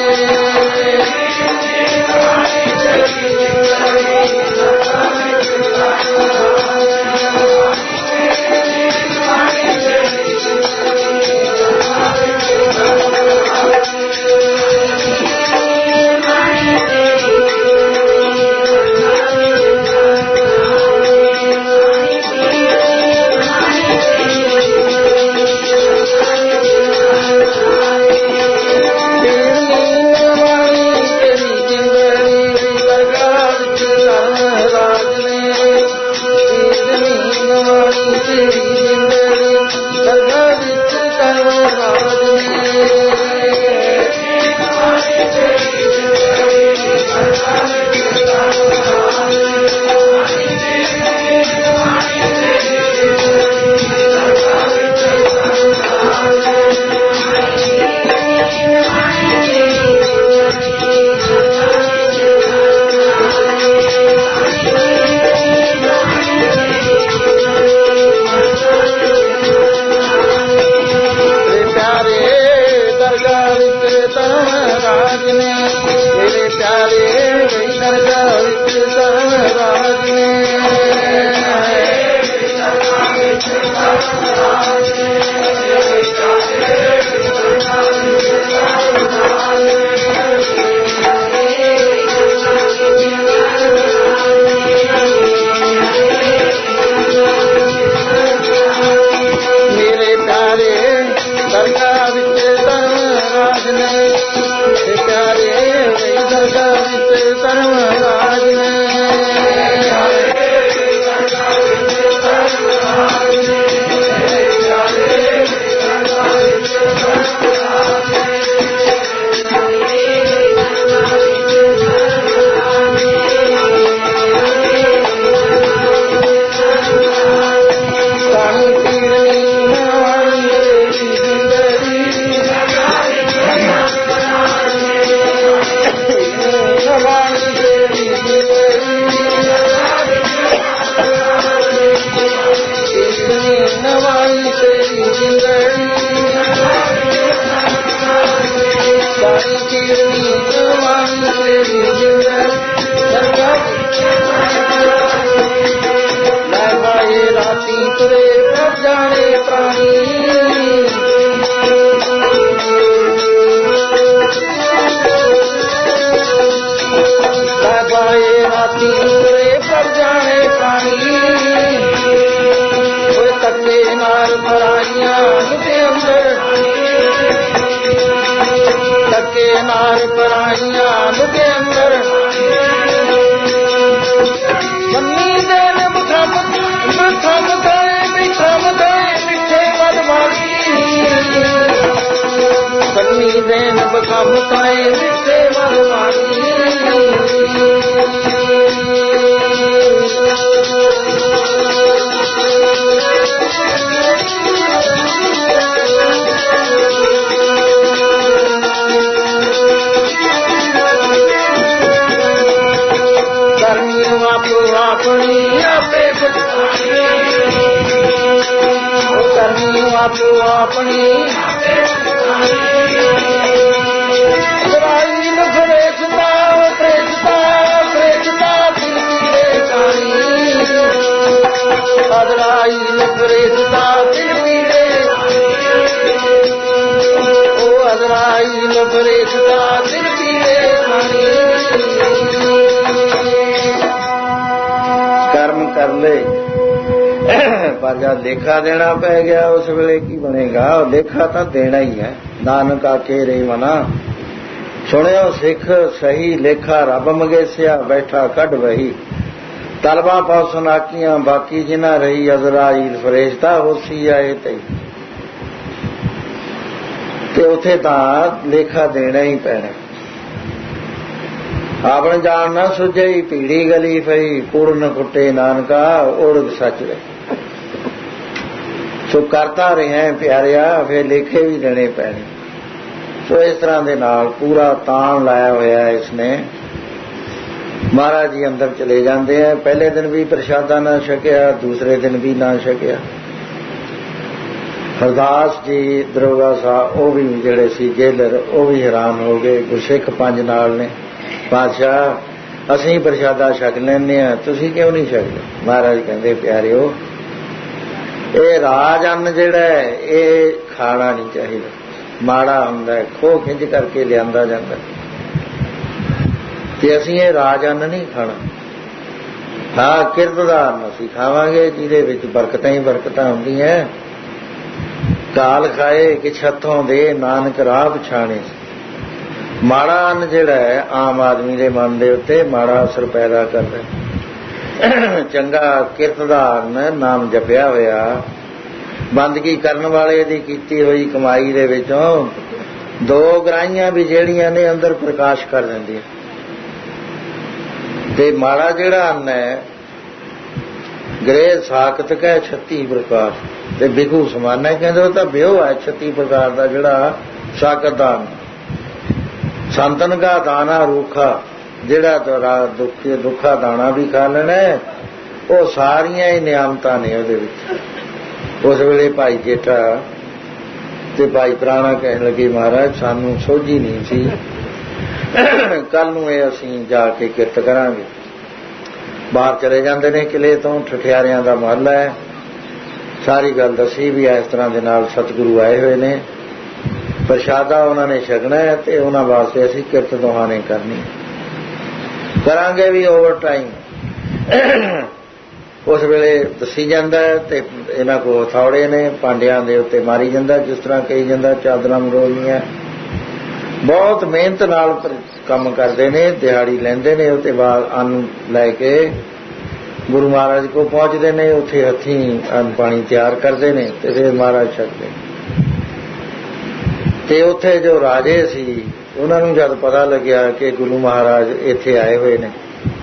पर जब लेखा देना पै गया उस वेले की बनेगा? लेखा तो देना ही है। नानक आखे रे मना सुनियो सिख सही लेखा रब मंगेसिया बैठा कढ़ वही तलबा पासन आकियां बाकी जिना रही अजराइल फरेश्ता होसी आए तई ते उथे तां लेखा देना ही पैना। आपन जान ना सुझे पीड़ी गली पई कुड़ न कुटे नानका उड़ सच रहे। सो करता रहे प्यारिया फिर लेखे भी देने पैने। सो इस तरह दे नाल पूरा तान लाया होया इसने। महाराज जी अंदर चले जाते हैं। पहले दिन भी प्रशादा ना छकिया, दूसरे दिन भी ना छकिया। हरदास जी दरोगा साहब वो भी जिहड़े सी जेलर वो भी हैरान हो गए। गुरसिख पंज नाल ने पातशाह असीं प्रशादा छक लैंदे आ, तुसीं क्यों नहीं छकदे? महाराज कहंदे प्यारिओ ये राज अन्न जिहड़ा है ये खाना नहीं चाहिए, माड़ा हुंदा है, खो खिंच करके लिआंदा जांदा ते असीं ये राज अन्न नहीं खाना। हाँ किरत दा अन्न असीं खावांगे जिहदे विच बरकतां ही बरकतां हुंदियां। काल खाए कि छत्थों दे नानक राह पछाणे। माड़ा अन्न जिहड़ा है आम आदमी दे मन दे उत्ते माड़ा असर पैदा करदा है। चंगा किरत दा अन्न नाम जपिया होया बंदगी करन वाले दी कीती होई कमाई दे विचों दो गराइयां भी ਜਿਹੜੀਆਂ ने अंदर प्रकाश कर दिंदियां। ते माड़ा जिहड़ा अन्न है गृह साकत कह छत्ती प्रकार ते बिगू समाना कहंदे ਉਹ ਤਾਂ ਬਿਓ है छत्ती प्रकार ਦਾ ਜਿਹੜਾ ਸਾਕਤ ਦਾ अन्न। संतन का दाना रूखा जिहड़ा तोरा दुख दुखा दाना भी खा लेना वो सारियां ही नियामतां ने ਉਹਦੇ ਵਿੱਚ। उस वेले भाई जेठा ते भाई प्राणा कहन लगे महाराज सानू सोझी नहीं सी, कल नूं ਇਹ ਅਸੀਂ जा के किरत करांगे। बाहर चले जाते ने किले तो ठठियारियां दा महल है। सारी गल दसी भी इस तरह दे नाल सतगुरु आए हुए ने, प्रशादा उन्होंने छकना है ते उन्हां वास्ते असीं किरत दोहां ने करनी करांगे भी ओवर टाइम। उस वेले दसी जांदा ते इन्हां कोल हथौड़े ने पांडियां दे उत्ते मारी जांदा जिस तरह कही जांदा चादरां मरोड़नियां। बहुत मेहनत नाल काम करते ने, दिहाड़ी लैंदे ने। उसते बाद अन्न लैके गुरु महाराज को पहुंचते ने, उत्थे हथीं अन्न पानी तैयार करते ने ते फिर महाराज छकदे। ते उत्थे जो राजे सी उन्हां नूं जद पता लग्या कि गुरु महाराज इत्थे आए हुए ने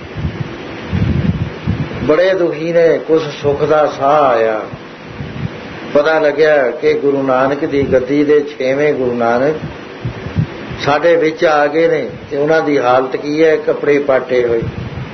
बड़े दुखी ने, कुछ सुख दा साह आया। पता लग्या कि गुरु नानक दी गद्दी दे छेवें गुरु नानक साडे विच आ गए ने ते उन्हां दी हालत की है, कपड़े पाटे हुए,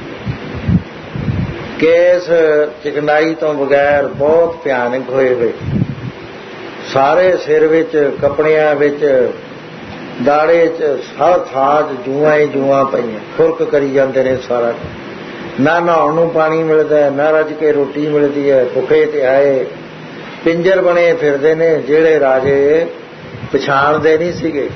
केस चिकनाई तो बगैर बहुत भयानक होए हुए, सारे सिर विच कपड़ियां विच दाड़े च सब थां जूआं ही जूआं पईआं, खुरक करी जांदे ने सारा। ना नहाउण नूं पानी मिलदा है, ना रज के रोटी मिलदी है, भुखे ते आए पिंजर बने फिरदे ने जिहड़े राजे पछाणदे नहीं सीगे।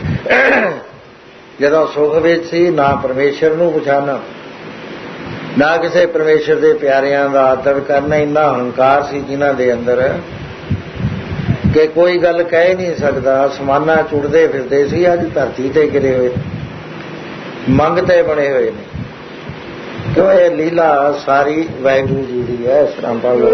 जदों सुख विच सी ना परमेश्वर नूं पछाणना ना किसी परमेश्वर दे प्यारियां दा आदर करना, इन्ना हंकार सी जिन्हां दे अंदर कि कोई गल कह ही नहीं सकदा। समाना चुड़दे फिरदे सी, अज धरती ते गिरे हुए मंगते बने हुए ने। क्यों ये लीला सारी वाहिगुरू जी दी है। इस तरह भाव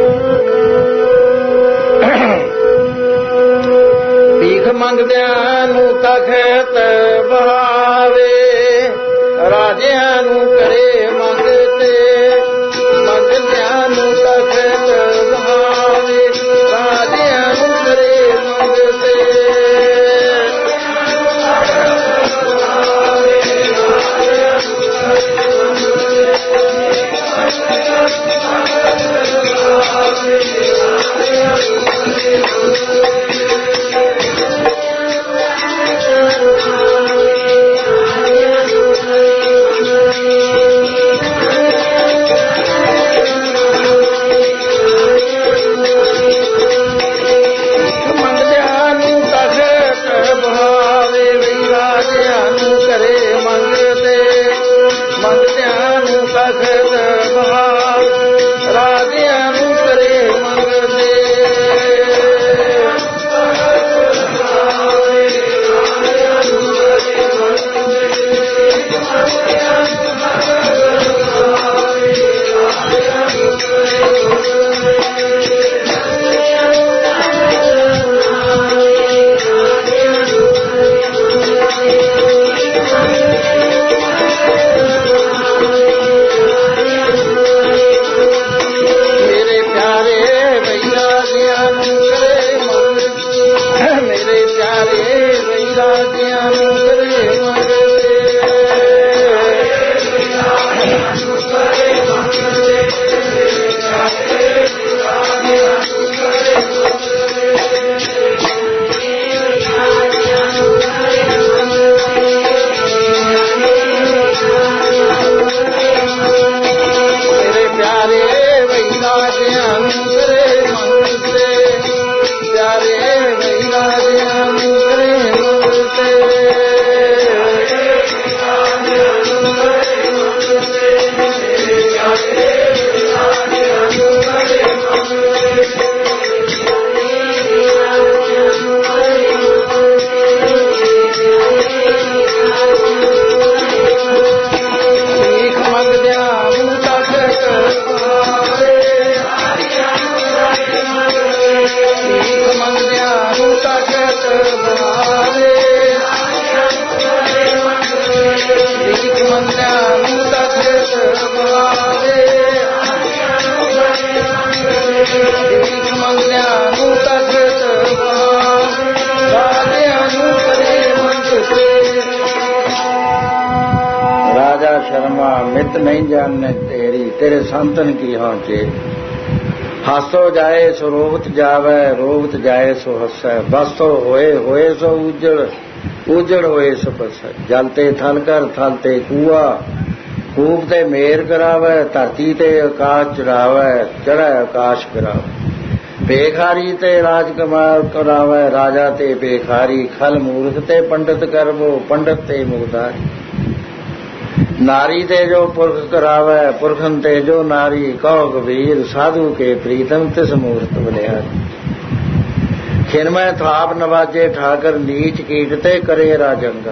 भीख मंगदियां नूं तखत बहावे, राजियां नूं करे मंगते, मंगदियां नूं तखत बहावे, राजियां नूं करे मंगते। ਰਾਜਿਆਂ ਨੂੰ ਕਰੇ ਮੰਗਦੇ शर्मा मित नहीं जानने तेरी तेरे संतन की हाँचे हासो जाए सो रोवत जावे रोवत जाए सो हसै बसो होए होए सो उजड़ उजड़ होए सो बसै जलते थल कर थलते कुआ खूब ते मेर करावे धरती ते आकाश चढ़ावे चढ़े आकाश करावे बेखारी ते राजकुमार करावे राजा ते बेखारी खल मूर्ख ते पंडित करवो पंडित ते मुगदारी नारी ते जो पुरख करावे पुरखन ते जो नारी कहो कबीर साधु के प्रीतम तिस मूर्त बलिहारी खिनमय थाप नवाजे ठाकर नीच कीटते करे राजंगा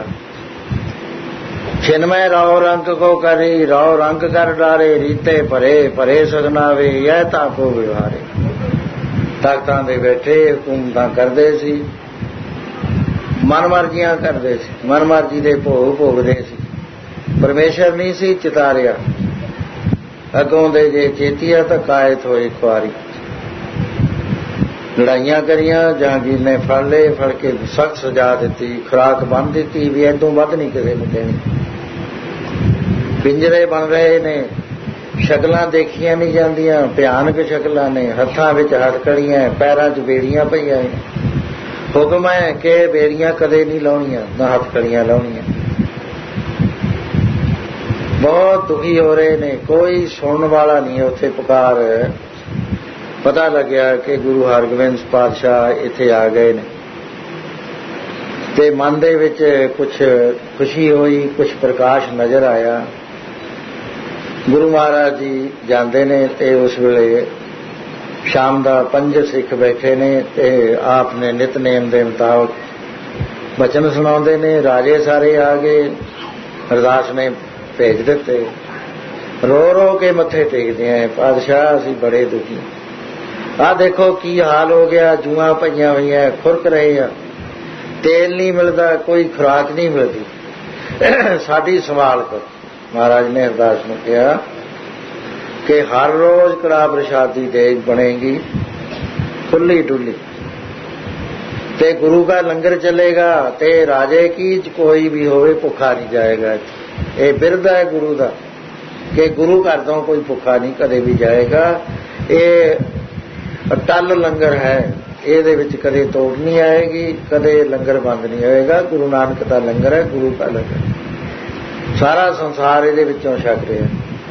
खिनमय राव रंग को करी राव रंग कर डारे रीते परे परे सगनावे यह ताको विवारे तख्तां दे बैठे हुकूमतां करदे सी मन मर्जियां करदे सी मन मर्जी दे भोग भोगदे सी परमेश्वर नहीं सी चितारिया अगों दे जे चेतिया तो कायत होई खुआरी लड़ाइयां करियां जहांगीर ने फड़ ले फड़ के सख्त सजा दी खुराक बन दी भी इदों वध नहीं किसी को देनी पिंजरे बन रहे ने शक्लां देखियां नहीं जांदियां भयानक शक्लां ने हत्थां विच हथकड़ियां पैरां च बेड़ियां पईयां हुक्म है कि बेड़ियां कदे नहीं लाउणियां ना हथकड़ियां लाउणियां बहुत दुखी हो रहे ने कोई सुनने वाला नहीं है उत्थे पुकार पता लग्या कि गुरु हरगोबिंद पातशाह इत्थे आ गए ने ते मन दे विच कुछ खुशी हुई कुछ प्रकाश नजर आया गुरु महाराज जी जांदे ने ते उस वेले शाम दा पंज सिख बैठे ने ते आपने नितनेम दे मुताबिक बचन सुणाउंदे ने राजे सारे आ गए अरदास ने भेज दिते रो रो के मत्थे टेकदे हैं पातशाह असीं बड़े दुखी आ देखो की हाल हो गया जूआं पईयां होईयां खुरक रहे हैं तेल नहीं मिलता कोई खुराक नहीं मिलती साडी संभाल कर महाराज ने अरदास नूं कहा कि हर रोज कड़ाह प्रसाद दी देग बनेगी खुली डुली ते गुरु का लंगर चलेगा ते राजे की कोई भी होवे भुखा नहीं जाएगा ये बिरद है गुरु का कि गुरु घर तो कोई भुखा नहीं कदे भी जाएगा ये टल लंगर है ये कदे तोड़ नहीं आएगी कदे लंगर बंद नहीं होएगा गुरु नानक का लंगर है गुरु का लंगर सारा संसार ये छक रहा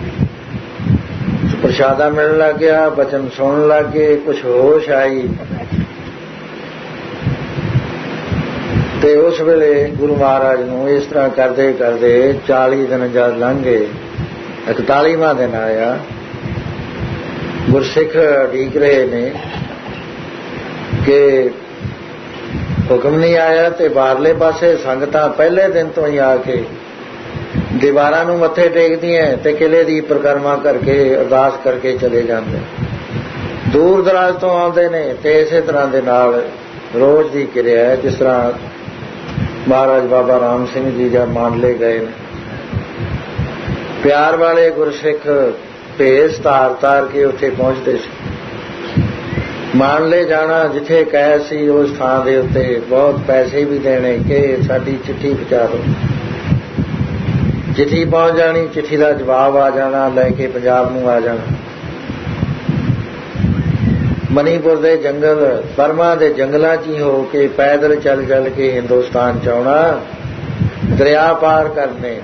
प्रशादा मिलने लग गया बचन सुनने लग गए कुछ होश आई ते उस वेले गुरु महाराज नूं इस तरह करते करते चाली दिन जद लंघ गए इकतालीवां दिन आया गुरसिख उड़ीक रहे ने कि हुक्म नहीं आया तो बाहरले पासे संगतां पहले दिन तो ही आके दीवारां नूं मत्थे टेकदियां ते किले दी परिक्रमा करके अरदास करके चले जाते दूर दराज तो आउंदे ने ते इसे तरह दे नाल रोज की क्रिया है जिस तरह महाराज बाबा राम सिंह जी जब मानले गए प्यार वाले गुरसिख भेस तार तार के उत्थे पहुंचते ਮੰਨ ਲੈ ਜਾਣਾ ਜਿੱਥੇ ਕਹਿ ਸੀ ਉਸ ਥਾਂ ਦੇ ਉੱਤੇ ਬਹੁਤ ਪੈਸੇ ਵੀ ਦੇਣੇ ਕਿ ਸਾਡੀ ਚਿੱਠੀ ਪਹੁੰਚਾ ਦਿਓ। ਚਿੱਠੀ ਪਹੁੰਚ ਜਾਣੀ, ਚਿੱਠੀ ਦਾ ਜਵਾਬ ਆ ਜਾਣਾ, ਲੈ ਕੇ ਪੰਜਾਬ ਨੂੰ ਆ ਜਾਣਾ। ਮਨੀਪੁਰ ਦੇ ਜੰਗਲ, ਬਰਮਾ ਦੇ ਜੰਗਲਾਂ 'ਚ ਹੀ ਹੋ ਕੇ ਪੈਦਲ ਚੱਲ ਚੱਲ ਕੇ ਹਿੰਦੁਸਤਾਨ 'ਚ ਆਉਣਾ, ਦਰਿਆ ਪਾਰ ਕਰਨੇ।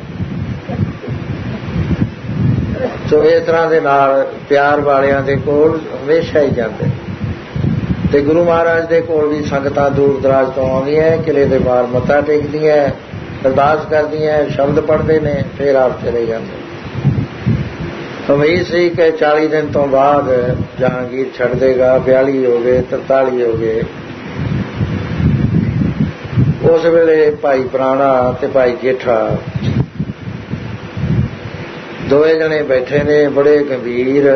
ਸੋ ਇਸ ਤਰ੍ਹਾਂ ਦੇ ਨਾਲ ਪਿਆਰ ਵਾਲਿਆਂ ਦੇ ਕੋਲ ਹਮੇਸ਼ਾ ਹੀ ਜਾਂਦੇ। ਤੇ ਗੁਰੂ ਮਹਾਰਾਜ ਦੇ ਕੋਲ ਵੀ ਸੰਗਤਾਂ ਦੂਰ ਦਰਾਜ ਤੋਂ ਆਉਂਦੀਆਂ, ਕਿਲੇ ਦੇ ਬਾਹਰ ਮੱਥਾ ਟੇਕਦੀਆਂ, ਅਰਦਾਸ ਕਰਦੀਆਂ, ਸ਼ਬਦ ਪੜ੍ਹਦੇ ਨੇ, ਫਿਰ ਆਪ ਚਲੇ ਜਾਂਦੇ। ਉਮੀਦ ਸੀ ਕਿ ਚਾਲੀ ਦਿਨ ਤੋਂ ਬਾਅਦ ਜਹਾਂਗੀਰ ਛੱਡ ਦੇਗਾ। ਬਿਆਲੀ ਹੋ ਗਏ, ਤਰਤਾਲੀ ਹੋ ਗਏ। ਉਸ ਵੇਲੇ ਭਾਈ ਪ੍ਰਾਣਾ ਤੇ ਭਾਈ ਜੇਠਾ ਦੋਵੇਂ ਜਣੇ ਬੈਠੇ ਨੇ, ਬੜੇ ਗੰਭੀਰ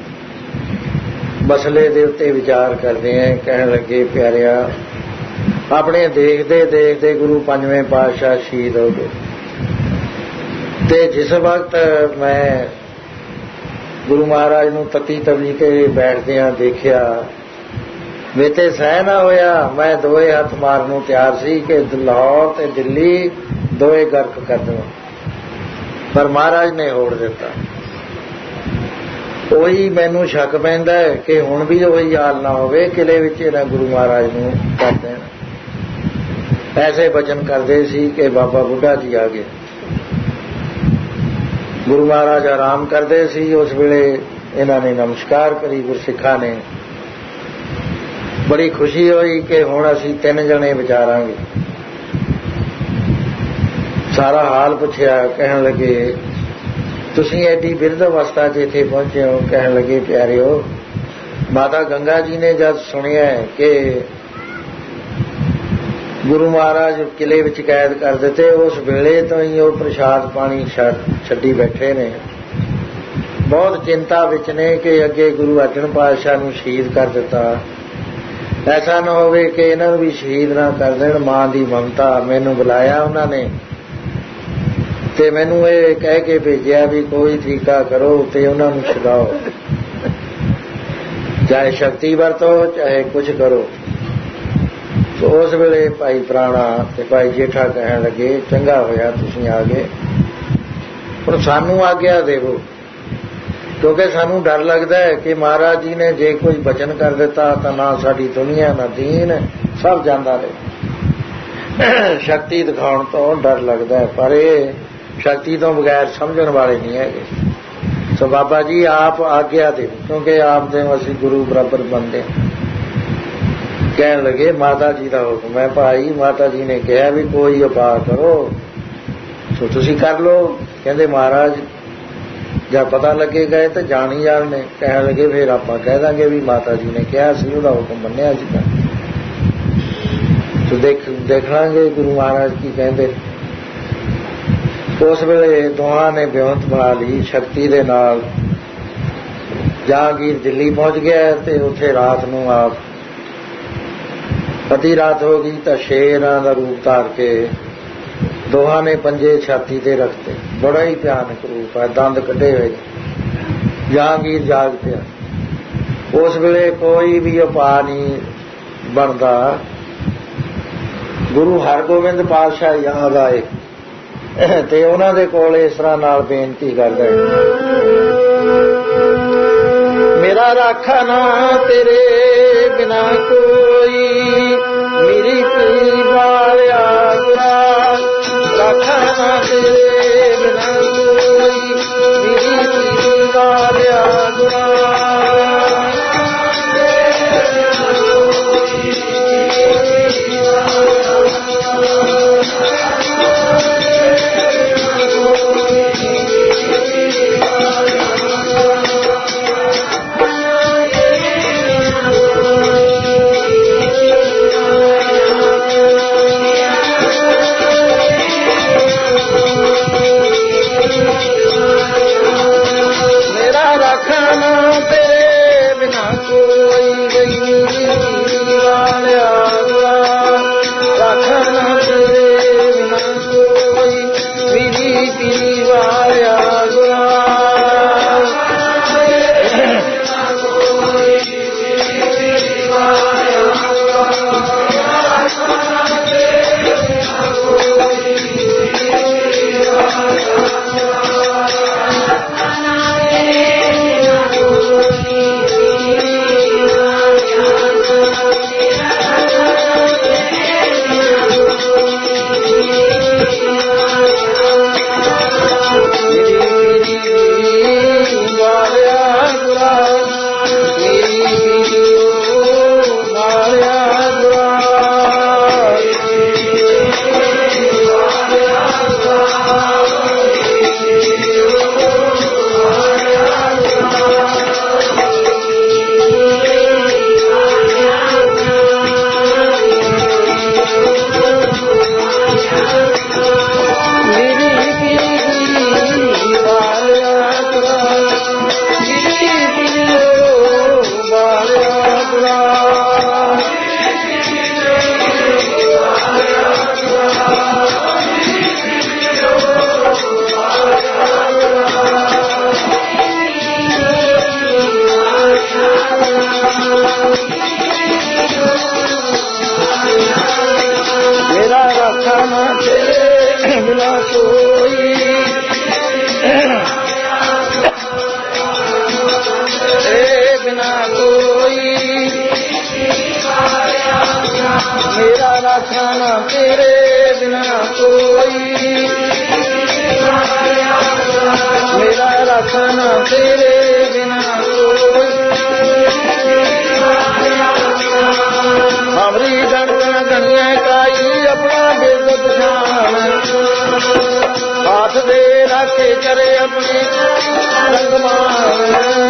ਮਸਲੇ ਦੇ ਉੱਤੇ ਵਿਚਾਰ ਕਰਦੇ ਆ। ਕਹਿਣ ਲੱਗੇ, ਪਿਆਰਿਆ, ਆਪਣੇ ਦੇਖਦੇ ਦੇਖਦੇ ਗੁਰੂ ਪੰਜਵੇਂ ਪਾਤਸ਼ਾਹ ਸ਼ਹੀਦ ਹੋ ਗਏ ਤੇ ਜਿਸ ਵਕਤ ਮੈਂ ਗੁਰੂ ਮਹਾਰਾਜ ਨੂੰ ਤਤੀ ਤਵੀ ਤੇ ਬੈਠਦਿਆਂ ਦੇਖਿਆ, ਮੇਰੇ ਤੇ ਸਹਿ ਨਾ ਹੋਇਆ। ਮੈਂ ਦੋਏ ਹੱਥ ਮਾਰਨ ਨੂੰ ਤਿਆਰ ਸੀ ਕਿ ਲਾਹੌਰ ਤੇ ਦਿੱਲੀ ਦੋਏ ਗਰਕ ਕਰ ਦੇਵਾਂ, ਪਰ ਮਹਾਰਾਜ ਨੇ ਹੋੜ ਦਿੱਤਾ। ਉਹੀ ਮੈਨੂੰ ਸ਼ੱਕ ਪੈਂਦਾ ਕਿ ਹੁਣ ਵੀ ਉਹੀ ਹਾਲ ਨਾ ਹੋਵੇ, ਕਿਲੇ ਵਿੱਚ ਇਹਨਾਂ ਗੁਰੂ ਮਹਾਰਾਜ ਨੂੰ ਕਰ ਦੇਣ। ਐਸੇ ਬਚਨ ਕਰਦੇ ਸੀ ਕਿ ਬਾਬਾ ਬੁੱਢਾ ਜੀ ਆ ਗਏ। ਗੁਰੂ ਮਹਾਰਾਜ ਆਰਾਮ ਕਰਦੇ ਸੀ। ਉਸ ਵੇਲੇ ਇਹਨਾਂ ਨੇ ਨਮਸਕਾਰ ਕਰੀ ਗੁਰਸਿੱਖਾਂ ਨੇ। ਬੜੀ ਖੁਸ਼ੀ ਹੋਈ ਕਿ ਹੁਣ ਅਸੀਂ ਤਿੰਨ ਜਣੇ ਵਿਚਾਰਾਂਗੇ। ਸਾਰਾ ਹਾਲ ਪੁੱਛਿਆ। ਕਹਿਣ ਲੱਗੇ, ਤੁਸੀਂ ਐਡੀ ਬਿਰਧ ਅਵਸਥਾ 'ਚ ਇੱਥੇ ਪਹੁੰਚੇ ਹੋ। ਕਹਿਣ ਲੱਗੇ, ਪਿਆਰਿਓ, ਮਾਤਾ ਗੰਗਾ ਜੀ ਨੇ ਜਦ ਸੁਣਿਆ ਕਿ ਗੁਰੂ ਮਹਾਰਾਜ ਕਿਲੇ ਵਿੱਚ ਕੈਦ ਕਰ ਦਿੱਤੇ, ਉਸ ਵੇਲੇ ਤੋਂ ਹੀ ਉਹ ਪ੍ਰਸ਼ਾਦ ਪਾਣੀ ਛੱਡੀ ਬੈਠੇ ਨੇ। ਬਹੁਤ ਚਿੰਤਾ ਵਿੱਚ ਨੇ ਕਿ ਅੱਗੇ ਗੁਰੂ ਅਰਜਨ ਪਾਤਸ਼ਾਹ ਨੂੰ ਸ਼ਹੀਦ ਕਰ ਦਿੱਤਾ, ਐਸਾ ਨਾ ਹੋਵੇ ਕਿ ਇਹਨਾਂ ਨੂੰ ਵੀ ਸ਼ਹੀਦ ਨਾ ਕਰ ਦੇਣ। ਮਾਂ ਦੀ ਮਮਤਾ। ਮੈਨੂੰ ਬੁਲਾਇਆ ਉਹਨਾਂ ਨੇ ਤੇ ਮੈਨੂੰ ਇਹ ਕਹਿ ਕੇ ਭੇਜਿਆ ਵੀ ਕੋਈ ਤਰੀਕਾ ਕਰੋ ਤੇ ਉਹਨਾਂ ਨੂੰ ਛਡਾਓ, ਚਾਹੇ ਸ਼ਕਤੀ ਵਰਤੋ, ਚਾਹੇ ਕੁਝ ਕਰੋ। ਉਸ ਵੇਲੇ ਭਾਈ ਪ੍ਰਾਣਾ ਤੇ ਭਾਈ ਜੇਠਾ ਕਹਿਣ ਲੱਗੇ, ਚੰਗਾ ਹੋਇਆ ਤੁਸੀਂ ਆ ਗਏ, ਪਰ ਸਾਨੂੰ ਆਗਿਆ ਦੇਵੋ, ਕਿਉਂਕਿ ਸਾਨੂੰ ਡਰ ਲੱਗਦਾ ਹੈ ਕਿ ਮਹਾਰਾਜ ਜੀ ਨੇ ਜੇ ਕੋਈ ਬਚਨ ਕਰ ਦਿੱਤਾ ਤਾਂ ਨਾ ਸਾਡੀ ਦੁਨੀਆ ਨਾ ਦੀਨ ਸਭ ਜਾਂਦਾ ਰਹੇ। ਸ਼ਕਤੀ ਦਿਖਾਉਣ ਤੋਂ ਡਰ ਲੱਗਦਾ ਹੈ, ਪਰ ਇਹ ਸ਼ਕਤੀ ਤੋਂ ਬਗੈਰ ਸਮਝਣ ਵਾਲੇ ਨਹੀਂ ਹੈਗੇ। ਸੋ ਬਾਬਾ ਜੀ ਆਪ ਆਗਿਆ ਦੇਵੋ, ਕਿਉਂਕਿ ਆਪ ਦੇ ਅਸੀਂ ਗੁਰੂ ਬਰਾਬਰ ਬਣਦੇ। ਕਹਿਣ ਲੱਗੇ, ਮਾਤਾ ਜੀ ਦਾ ਹੁਕਮ ਹੈ ਭਾਈ। ਮਾਤਾ ਜੀ ਨੇ ਕਿਹਾ ਵੀ ਕੋਈ ਉਪਾਅ ਕਰੋ, ਸੋ ਤੁਸੀਂ ਕਰ ਲਓ। ਕਹਿੰਦੇ, ਮਹਾਰਾਜ ਜਾਂ ਪਤਾ ਲੱਗੇਗਾ ਤਾਂ ਜਾਣ ਹੀ ਜਾਣ ਨੇ। ਕਹਿਣ ਲੱਗੇ, ਫਿਰ ਆਪਾਂ ਕਹਿ ਦਾਂਗੇ ਵੀ ਮਾਤਾ ਜੀ ਨੇ ਕਿਹਾ ਸੀ, ਉਹਦਾ ਹੁਕਮ ਮੰਨਿਆ ਸੀਗਾ। ਸੋ ਦੇਖ ਦੇਖ ਲਾਂਗੇ ਗੁਰੂ ਮਹਾਰਾਜ ਕੀ ਕਹਿੰਦੇ। ਉਸ ਵੇਲੇ ਦੋਹਾਂ ਨੇ ਬਿਉਂਤ ਬਣਾ ਲਈ ਸ਼ਕਤੀ ਦੇ ਨਾਲ। ਜਹਾਂਗੀਰ ਦਿੱਲੀ ਪਹੁੰਚ ਗਿਆ ਤੇ ਉੱਥੇ ਰਾਤ ਨੂੰ ਆਪ ਅੱਧੀ ਰਾਤ ਹੋ ਗਈ ਤਾਂ ਸ਼ੇਰਾਂ ਦਾ ਰੂਪ ਧਾਰ ਕੇ ਦੋਹਾਂ ਨੇ ਪੰਜੇ ਛਾਤੀ ਤੇ ਰੱਖਤੇ। ਬੜਾ ਹੀ ਭਿਆਨਕ ਰੂਪ ਹੈ, ਦੰਦ ਕੱਢੇ ਹੋਏ। ਜਹਾਂਗੀਰ ਜਾਗ ਪਿਆ। ਉਸ ਵੇਲੇ ਕੋਈ ਵੀ ਉਪਾਅ ਨਹੀਂ ਬਣਦਾ। ਗੁਰੂ ਹਰਗੋਬਿੰਦ ਪਾਤਸ਼ਾਹ ਯਾਦ ਆਏ ਤੇ ਉਹਨਾਂ ਦੇ ਕੋਲ ਇਸ ਤਰ੍ਹਾਂ ਨਾਲ ਬੇਨਤੀ ਕਰਦਾ, ਮੇਰਾ ਰਾਖਾ ਨਾ ਤੇਰੇ ਬਿਨਾ ਕੋਈ, ਮੇਰੀ ਪੀਰ ਵਾਲਿਆ ਗੁਰਾ। ਰਾਖਾ ਨਾ ਤੇਰੇ ਬਿਨਾ ਕੋਈ, ਮੇਰੀ ਪੀਰ ਵਾਲਿਆ ਗੁਰਾ। ਬਿਨਾ ਕੋਈ ਤੇਰੇ ਬਿਨਾ ਕੋਈ ਮੇਰਾ ਰਾਖਾਂ ਤੇਰੇ ਬਿਨਾ ਕੋਈ ਮੇਰਾ ਰਾਖਾਂ ਤੇਰੇ ਬਿਨਾ ਕੋਈ ਹਮਰੀ ਗਣ ਗਣ ਗਣੀਆਂ ਕਾਈ ਆਪਣਾ ਬਿਰਦ ਪਛਾਣ ਹਾਥ ਦੇ ਰਾਖੇ ਕਰੇ ਆਪਣੇ ਰੰਗਮਾਨ।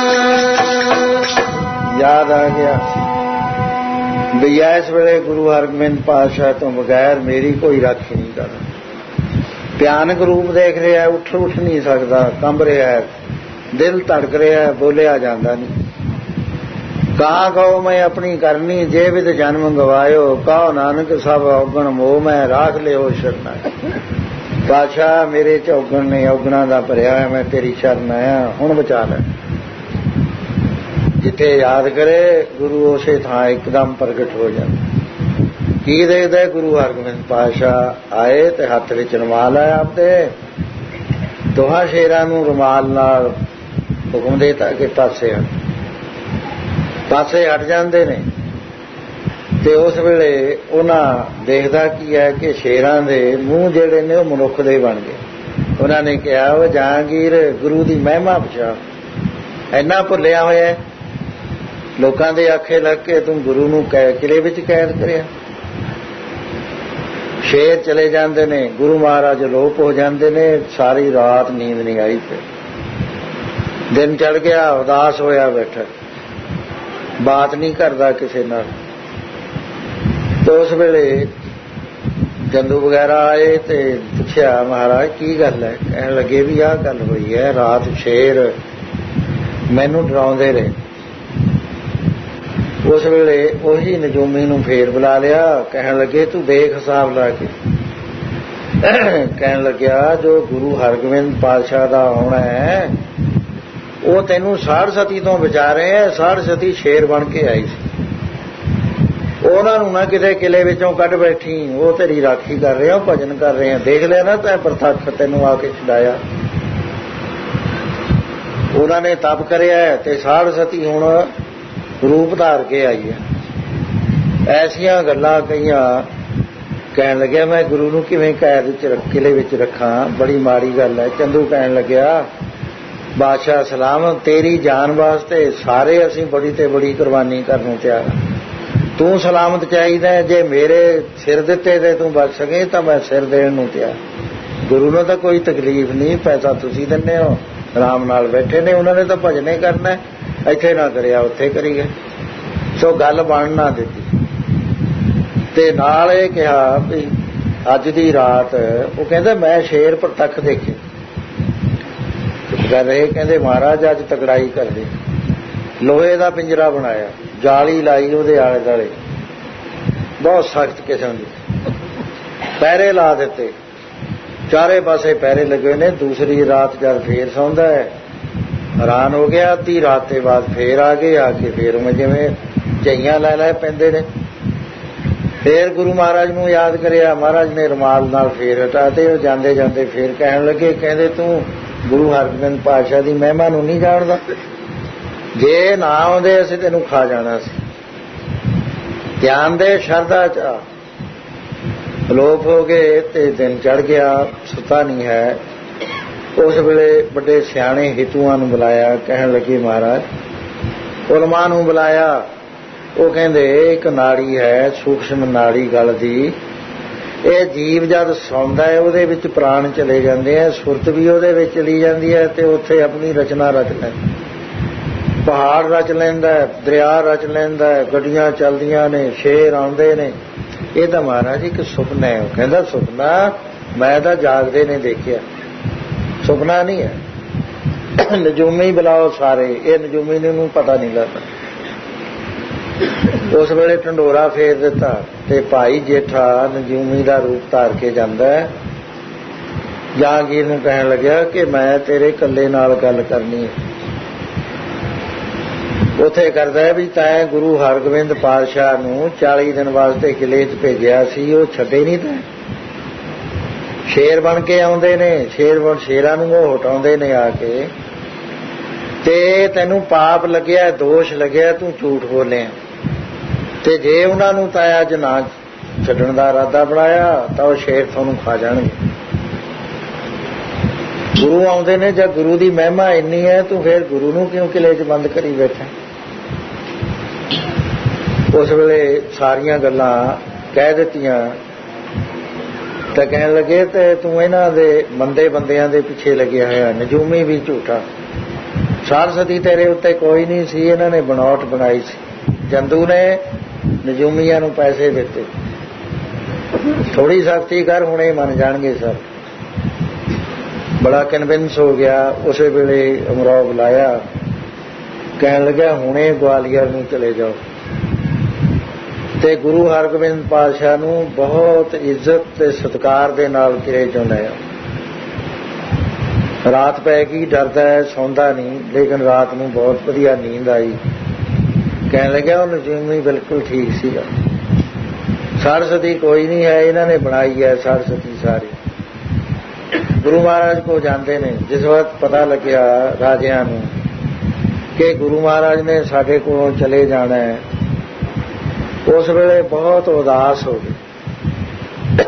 ਯਾਦ ਆ ਗਿਆ ਵੀ ਇਸ ਵੇਲੇ ਗੁਰੂ ਹਰਗੋਬਿੰਦ ਪਾਤਸ਼ਾਹ ਤੋਂ ਬਗੈਰ ਮੇਰੀ ਕੋਈ ਰਾਖੀ ਨਹੀਂ ਕਰਦਾ। ਭਿਆਨਕ ਰੂਪ ਦੇਖ ਰਿਹਾ, ਉੱਠ ਉੱਠ ਨਹੀਂ ਸਕਦਾ, ਕੰਬ ਰਿਹਾ, ਦਿਲ ਧੜਕ ਰਿਹਾ, ਬੋਲਿਆ ਜਾਂਦਾ ਨਹੀਂ। ਕਹਾਂ ਕਹੋ ਮੈਂ ਆਪਣੀ ਕਰਨੀ ਜੇ ਵਿਦ ਜਨਮ ਗਵਾਇਓ ਕਹੋ ਨਾਨਕ ਸਭ ਔਗਣ ਮੋਹ ਮੈਂ ਰਾਖ ਲਿਓ ਸ਼ਰਨਾ। ਪਾਤਸ਼ਾਹ ਮੇਰੇ ਚ ਔਗਣ ਨੇ, ਔਗਣਾਂ ਦਾ ਭਰਿਆ ਹੈ, ਮੈਂ ਤੇਰੀ ਸ਼ਰਨ ਆਇਆ, ਹੁਣ ਬਚਾ ਲੈ। ਜਿੱਥੇ ਯਾਦ ਕਰੇ ਗੁਰੂ ਉਸੇ ਥਾਂ ਇੱਕਦਮ ਪ੍ਰਗਟ ਹੋ ਜਾਂਦਾ। ਕੀ ਦੇਖਦਾ ਗੁਰੂ ਹਰਗੋਬਿੰਦ ਪਾਤਸ਼ਾਹ ਆਏ ਤੇ ਹੱਥ ਵਿੱਚ ਰੁਮਾਲ ਆਇਆ ਆਪਦੇ, ਦੋਹਾਂ ਸ਼ੇਰਾਂ ਨੂੰ ਰੁਮਾਲ ਨਾਲ ਹੁਕਮ ਦੇਤਾ ਕਿ ਪਾਸੇ ਹਟ ਪਾਸੇ ਹਟ ਜਾਂਦੇ ਨੇ। ਤੇ ਉਸ ਵੇਲੇ ਉਹਨਾਂ ਦੇਖਦਾ ਕੀ ਹੈ ਕਿ ਸ਼ੇਰਾਂ ਦੇ ਮੂੰਹ ਜਿਹੜੇ ਨੇ ਉਹ ਮਨੁੱਖ ਦੇ ਬਣ ਗਏ। ਉਹਨਾਂ ਨੇ ਕਿਹਾ ਉਹ ਜਹਾਂਗੀਰ ਗੁਰੂ ਦੀ ਮਹਿਮਾ ਪਛਾਣ, ਇੰਨਾ ਭੁੱਲਿਆ ਹੋਇਆ ਲੋਕਾਂ ਦੇ ਆਖੇ ਲੱਗ ਕੇ ਤੂੰ ਗੁਰੂ ਨੂੰ ਕਿਲੇ ਵਿੱਚ ਕੈਦ ਕਰਿਆ। ਸ਼ੇਰ ਚਲੇ ਜਾਂਦੇ ਨੇ, ਗੁਰੂ ਮਹਾਰਾਜ ਲੋਪ ਹੋ ਜਾਂਦੇ ਨੇ, ਸਾਰੀ ਰਾਤ ਨੀਂਦ ਨਹੀਂ ਆਈ। ਫਿਰ ਦਿਨ ਚੜ ਗਿਆ, ਉਦਾਸ ਹੋਇਆ ਬੈਠਾ, ਬਾਤ ਨਹੀਂ ਕਰਦਾ ਕਿਸੇ ਨਾਲ। ਤੇ ਉਸ ਵੇਲੇ ਜੰਦੂ ਵਗੈਰਾ ਆਏ ਤੇ ਪੁੱਛਿਆ ਮਹਾਰਾਜ ਕੀ ਗੱਲ ਹੈ? ਕਹਿਣ ਲੱਗੇ ਵੀ ਆਹ ਗੱਲ ਹੋਈ ਹੈ, ਰਾਤ ਸ਼ੇਰ ਮੈਨੂੰ ਡਰਾਉਂਦੇ ਰਹੇ। ਉਸ ਵੇਲੇ ਉਹੀ ਨਜੂਮੀ ਨੂੰ ਫੇਰ ਬੁਲਾ ਲਿਆ, ਕਹਿਣ ਲੱਗੇ ਤੂੰ ਦੇਖ ਹਿਸਾਬ ਲਾ ਕੇ। ਕਹਿਣ ਲੱਗਿਆ ਜੋ ਗੁਰੂ ਹਰਗੋਬਿੰਦ ਪਾਤਸ਼ਾਹ ਦਾ ਆਉਣਾ ਹੈ ਉਹ ਤੈਨੂੰ ਸਾੜ ਸਤੀ ਤੋਂ ਬਚਾ ਰਹੇ ਹੈ। ਸਾੜ ਸਤੀ ਸ਼ੇਰ ਬਣ ਕੇ ਆਈ ਸੀ, ਉਹਨਾਂ ਨੂੰ ਨਾ ਕਿਤੇ ਕਿਲੇ ਵਿੱਚੋਂ ਕੱਢ ਬੈਠੀ, ਉਹ ਤੇਰੀ ਰਾਖੀ ਕਰ ਰਹੇ ਹੋ, ਭਜਨ ਕਰ ਰਹੇ ਆ। ਦੇਖ ਲਿਆ ਨਾ ਤੈਂ ਪ੍ਰਤੱਖ, ਤੈਨੂੰ ਆ ਕੇ ਛਡਾਇਆ। ਉਹਨਾਂ ਨੇ ਤਪ ਕਰਿਆ ਤੇ ਸਾੜ ਸਤੀ ਹੁਣ ਰੂਪ ਧਾਰ ਕੇ ਆਈ ਹੈ। ਐਸੀਆਂ ਗੱਲਾਂ ਕਹੀਆਂ। ਕਹਿਣ ਲੱਗਿਆ ਮੈਂ ਗੁਰੂ ਨੂੰ ਕਿਵੇਂ ਕੈਦ ਵਿੱਚ ਰੱਖ ਕਿਲੇ ਵਿੱਚ ਰੱਖਾਂ, ਬੜੀ ਮਾੜੀ ਗੱਲ ਹੈ। ਚੰਦੂ ਕਹਿਣ ਲੱਗਿਆ ਬਾਦਸ਼ਾਹ ਸਲਾਮ, ਤੇਰੀ ਜਾਨ ਵਾਸਤੇ ਸਾਰੇ ਅਸੀਂ ਬੜੀ ਤੇ ਬੜੀ ਕੁਰਬਾਨੀ ਕਰਨ ਨੂੰ ਤਿਆਰ ਹਾਂ। ਤੂੰ ਸਲਾਮਤ ਚਾਹੀਦਾ, ਜੇ ਮੇਰੇ ਸਿਰ ਦਿੱਤੇ ਤੇ ਤੂੰ ਬਚ ਸਕੇ ਤਾਂ ਮੈਂ ਸਿਰ ਦੇਣ ਨੂੰ ਤਿਆਰ। ਗੁਰੂ ਨੂੰ ਤਾਂ ਕੋਈ ਤਕਲੀਫ ਨਹੀਂ, ਪੈਸਾ ਤੁਸੀਂ ਦਿੰਦੇ ਹੋ, ਆਰਾਮ ਨਾਲ ਬੈਠੇ ਨੇ, ਉਹਨਾਂ ਨੇ ਤਾਂ ਭਜਨੇ ਕਰਨਾ, ਇੱਥੇ ਨਾ ਕਰਿਆ ਉੱਥੇ ਕਰੀ ਗਏ। ਸੋ ਗੱਲ ਬਣ ਨਾ ਦਿੱਤੀ। ਤੇ ਨਾਲ ਇਹ ਕਿਹਾ ਵੀ ਅੱਜ ਦੀ ਰਾਤ, ਉਹ ਕਹਿੰਦਾ ਮੈਂ ਸ਼ੇਰ ਪ੍ਰਤੱਖ ਦੇਖੇ ਕਰ ਰਹੇ। ਕਹਿੰਦੇ ਮਹਾਰਾਜ ਅੱਜ ਤਕੜਾਈ ਕਰਦੇ, ਲੋਹੇ ਦਾ ਪਿੰਜਰਾ ਬਣਾਇਆ, ਜਾਲੀ ਲਾਈ ਉਹਦੇ ਆਲੇ ਦੁਆਲੇ, ਬਹੁਤ ਸਖਤ ਕਿਸਮ ਦੀ, ਪਹਿਰੇ ਲਾ ਦਿੱਤੇ, ਚਾਰੇ ਪਾਸੇ ਪਹਿਰੇ ਲੱਗੇ ਨੇ। ਦੂਸਰੀ ਰਾਤ ਜਦ ਫੇਰ ਸੌਂਦਾ ਹੈ, ਹੈਰਾਨ ਹੋ ਗਿਆ, ਅੱਧੀ ਰਾਤ ਦੇ ਬਾਅਦ ਫੇਰ ਆ ਗਏ, ਆ ਕੇ ਫੇਰ ਉਵੇਂ ਜਿਵੇਂ ਝਈਆਂ ਲੈ ਲੈ ਪੈਂਦੇ ਨੇ। ਫੇਰ ਗੁਰੂ ਮਹਾਰਾਜ ਨੂੰ ਯਾਦ ਕਰਿਆ, ਮਹਾਰਾਜ ਨੇ ਰੁਮਾਲ ਨਾਲ ਫੇਰ ਹਟਾ ਤੇ। ਉਹ ਜਾਂਦੇ ਜਾਂਦੇ ਫੇਰ ਕਹਿਣ ਲੱਗੇ, ਕਹਿੰਦੇ ਤੂੰ ਗੁਰੂ ਹਰਗੋਬਿੰਦ ਪਾਤਸ਼ਾਹ ਦੀ ਮਹਿਮਾ ਨੂੰ ਨਹੀਂ ਜਾਣਦਾ, ਜੇ ਨਾ ਆਉਂਦੇ ਅਸੀਂ ਤੈਨੂੰ ਖਾ ਜਾਣਾ ਸੀ। ਧਿਆਨ ਦੇ ਸ਼ਰਧਾ ਚ ਅਲੋਪ ਹੋ ਗਏ ਤੇ ਦਿਨ ਚੜ ਗਿਆ, ਸੁੱਤਾ ਨਹੀਂ ਹੈ। ਉਸ ਵੇਲੇ ਵੱਡੇ ਸਿਆਣੇ ਹਿਤੂਆਂ ਨੂੰ ਬੁਲਾਇਆ, ਕਹਿਣ ਲੱਗੇ ਮਹਾਰਾਜ ਉਲਮਾ ਨੂੰ ਬੁਲਾਇਆ। ਉਹ ਕਹਿੰਦੇ ਇੱਕ ਨਾੜੀ ਹੈ, ਸੂਖਸ਼ਮ ਨਾੜੀ ਗਲ ਦੀ, ਇਹ ਜੀਵ ਜਦ ਸੌਂਦਾ ਹੈ ਉਹਦੇ ਵਿੱਚ ਪ੍ਰਾਣ ਚਲੇ ਜਾਂਦੇ ਆ, ਸੁਰਤ ਵੀ ਉਹਦੇ ਵਿੱਚ ਚਲੀ ਜਾਂਦੀ ਹੈ ਤੇ ਉੱਥੇ ਆਪਣੀ ਰਚਨਾ ਰਚ ਲੈਂਦਾ, ਪਹਾੜ ਰਚ ਲੈਂਦਾ, ਦਰਿਆ ਰਚ ਲੈਂਦਾ, ਗੱਡੀਆਂ ਚੱਲਦੀਆਂ ਨੇ, ਸ਼ੇਰ ਆਉਂਦੇ ਨੇ। ਇਹ ਤਾਂ ਮਹਾਰਾਜ ਇੱਕ ਸੁਪਨਾ ਹੈ। ਉਹ ਕਹਿੰਦਾ ਸੁਪਨਾ ਮੈਂ ਤਾਂ ਜਾਗਦੇ ਨੇ ਦੇਖਿਆ, ਸੁਪਨਾ ਨਹੀਂ ਹੈ। ਨਜੂਮੀ ਬੁਲਾਓ ਸਾਰੇ, ਇਹ ਨਜੂਮੀ ਨੂੰ ਪਤਾ ਨਹੀਂ ਲੱਗਦਾ। ਉਸ ਵੇਲੇ ਢੰਡੋਰਾ ਫੇਰ ਦਿੱਤਾ ਤੇ ਭਾਈ ਜੇਠਾ ਨਜੂਮੀ ਦਾ ਰੂਪ ਧਾਰ ਕੇ ਜਾਂਦਾ ਹੈ। ਜਹਾਂਗੀਰ ਨੂੰ ਕਹਿਣ ਲੱਗਿਆ ਕਿ ਮੈਂ ਤੇਰੇ ਇਕੱਲੇ ਨਾਲ ਗੱਲ ਕਰਨੀ ਹੈ। ਉੱਥੇ ਕਰਦਾ ਹੈ ਵੀ ਤੈਂ ਗੁਰੂ ਹਰਗੋਬਿੰਦ ਪਾਤਸ਼ਾਹ ਨੂੰ ਚਾਲੀ ਦਿਨ ਵਾਸਤੇ ਕਿਲੇ 'ਚ ਭੇਜਿਆ ਸੀ, ਉਹ ਛੱਡੇ ਨਹੀਂ ਤੈਂ। शेर बन के आउंदे ने, शेर बन शेरां नूं वो हटाउंदे ने आके, ते तैनूं पाप लग्या, दोष लग्या, तूं झूठ बोलिया, ते जे उन्हां नूं तां अज ना छड्डण दा इरादा बनाया तां वो शेर तुहानूं खा जाणगे। गुरु आउंदे ने, जब गुरु की महिमा इन्नी है तूं फिर गुरु नूं क्यों किले च बंद करी बैठा। उस वेले सारियां गल्लां कह दित्तियां तो कहन लगे तो तू इन्हां दे मंदे बंदियां दे पिछे लग्या होया, नजूमी भी झूठा, सारस्वती तेरे उत्ते कोई नहीं सी, इन्हां ने बनौट बनाई सी, जंदू ने नजूमियां नूं पैसे दिते, थोड़ी सख्ती कर हुणे मन जाणगे सर। बड़ा कन्विंस हो गया। उस वेले अमराव बुलाया, कहन लगा हुणे ग्वालियर नूं चले जाओ, ते गुरु हरगोबिंद पातशाह नूं बहुत इज्जत ते सत्कार दे नाल किले चों लिया। रात पै गई, डरदा है, सौंदा नहीं, लेकिन रात नूं बहुत वधिया नींद आई। कहन लग्या वो नजूमी बिल्कुल ठीक सीगा, सरस्वती कोई नहीं है, इन्हां ने बनाई है सरस्वती सारी। गुरु महाराज को जाते ने, जिस वक्त पता लग्या राजियां नूं कि गुरु महाराज ने साडे कोलों चले जाना है, उस वेले बहुत उदास हो गए।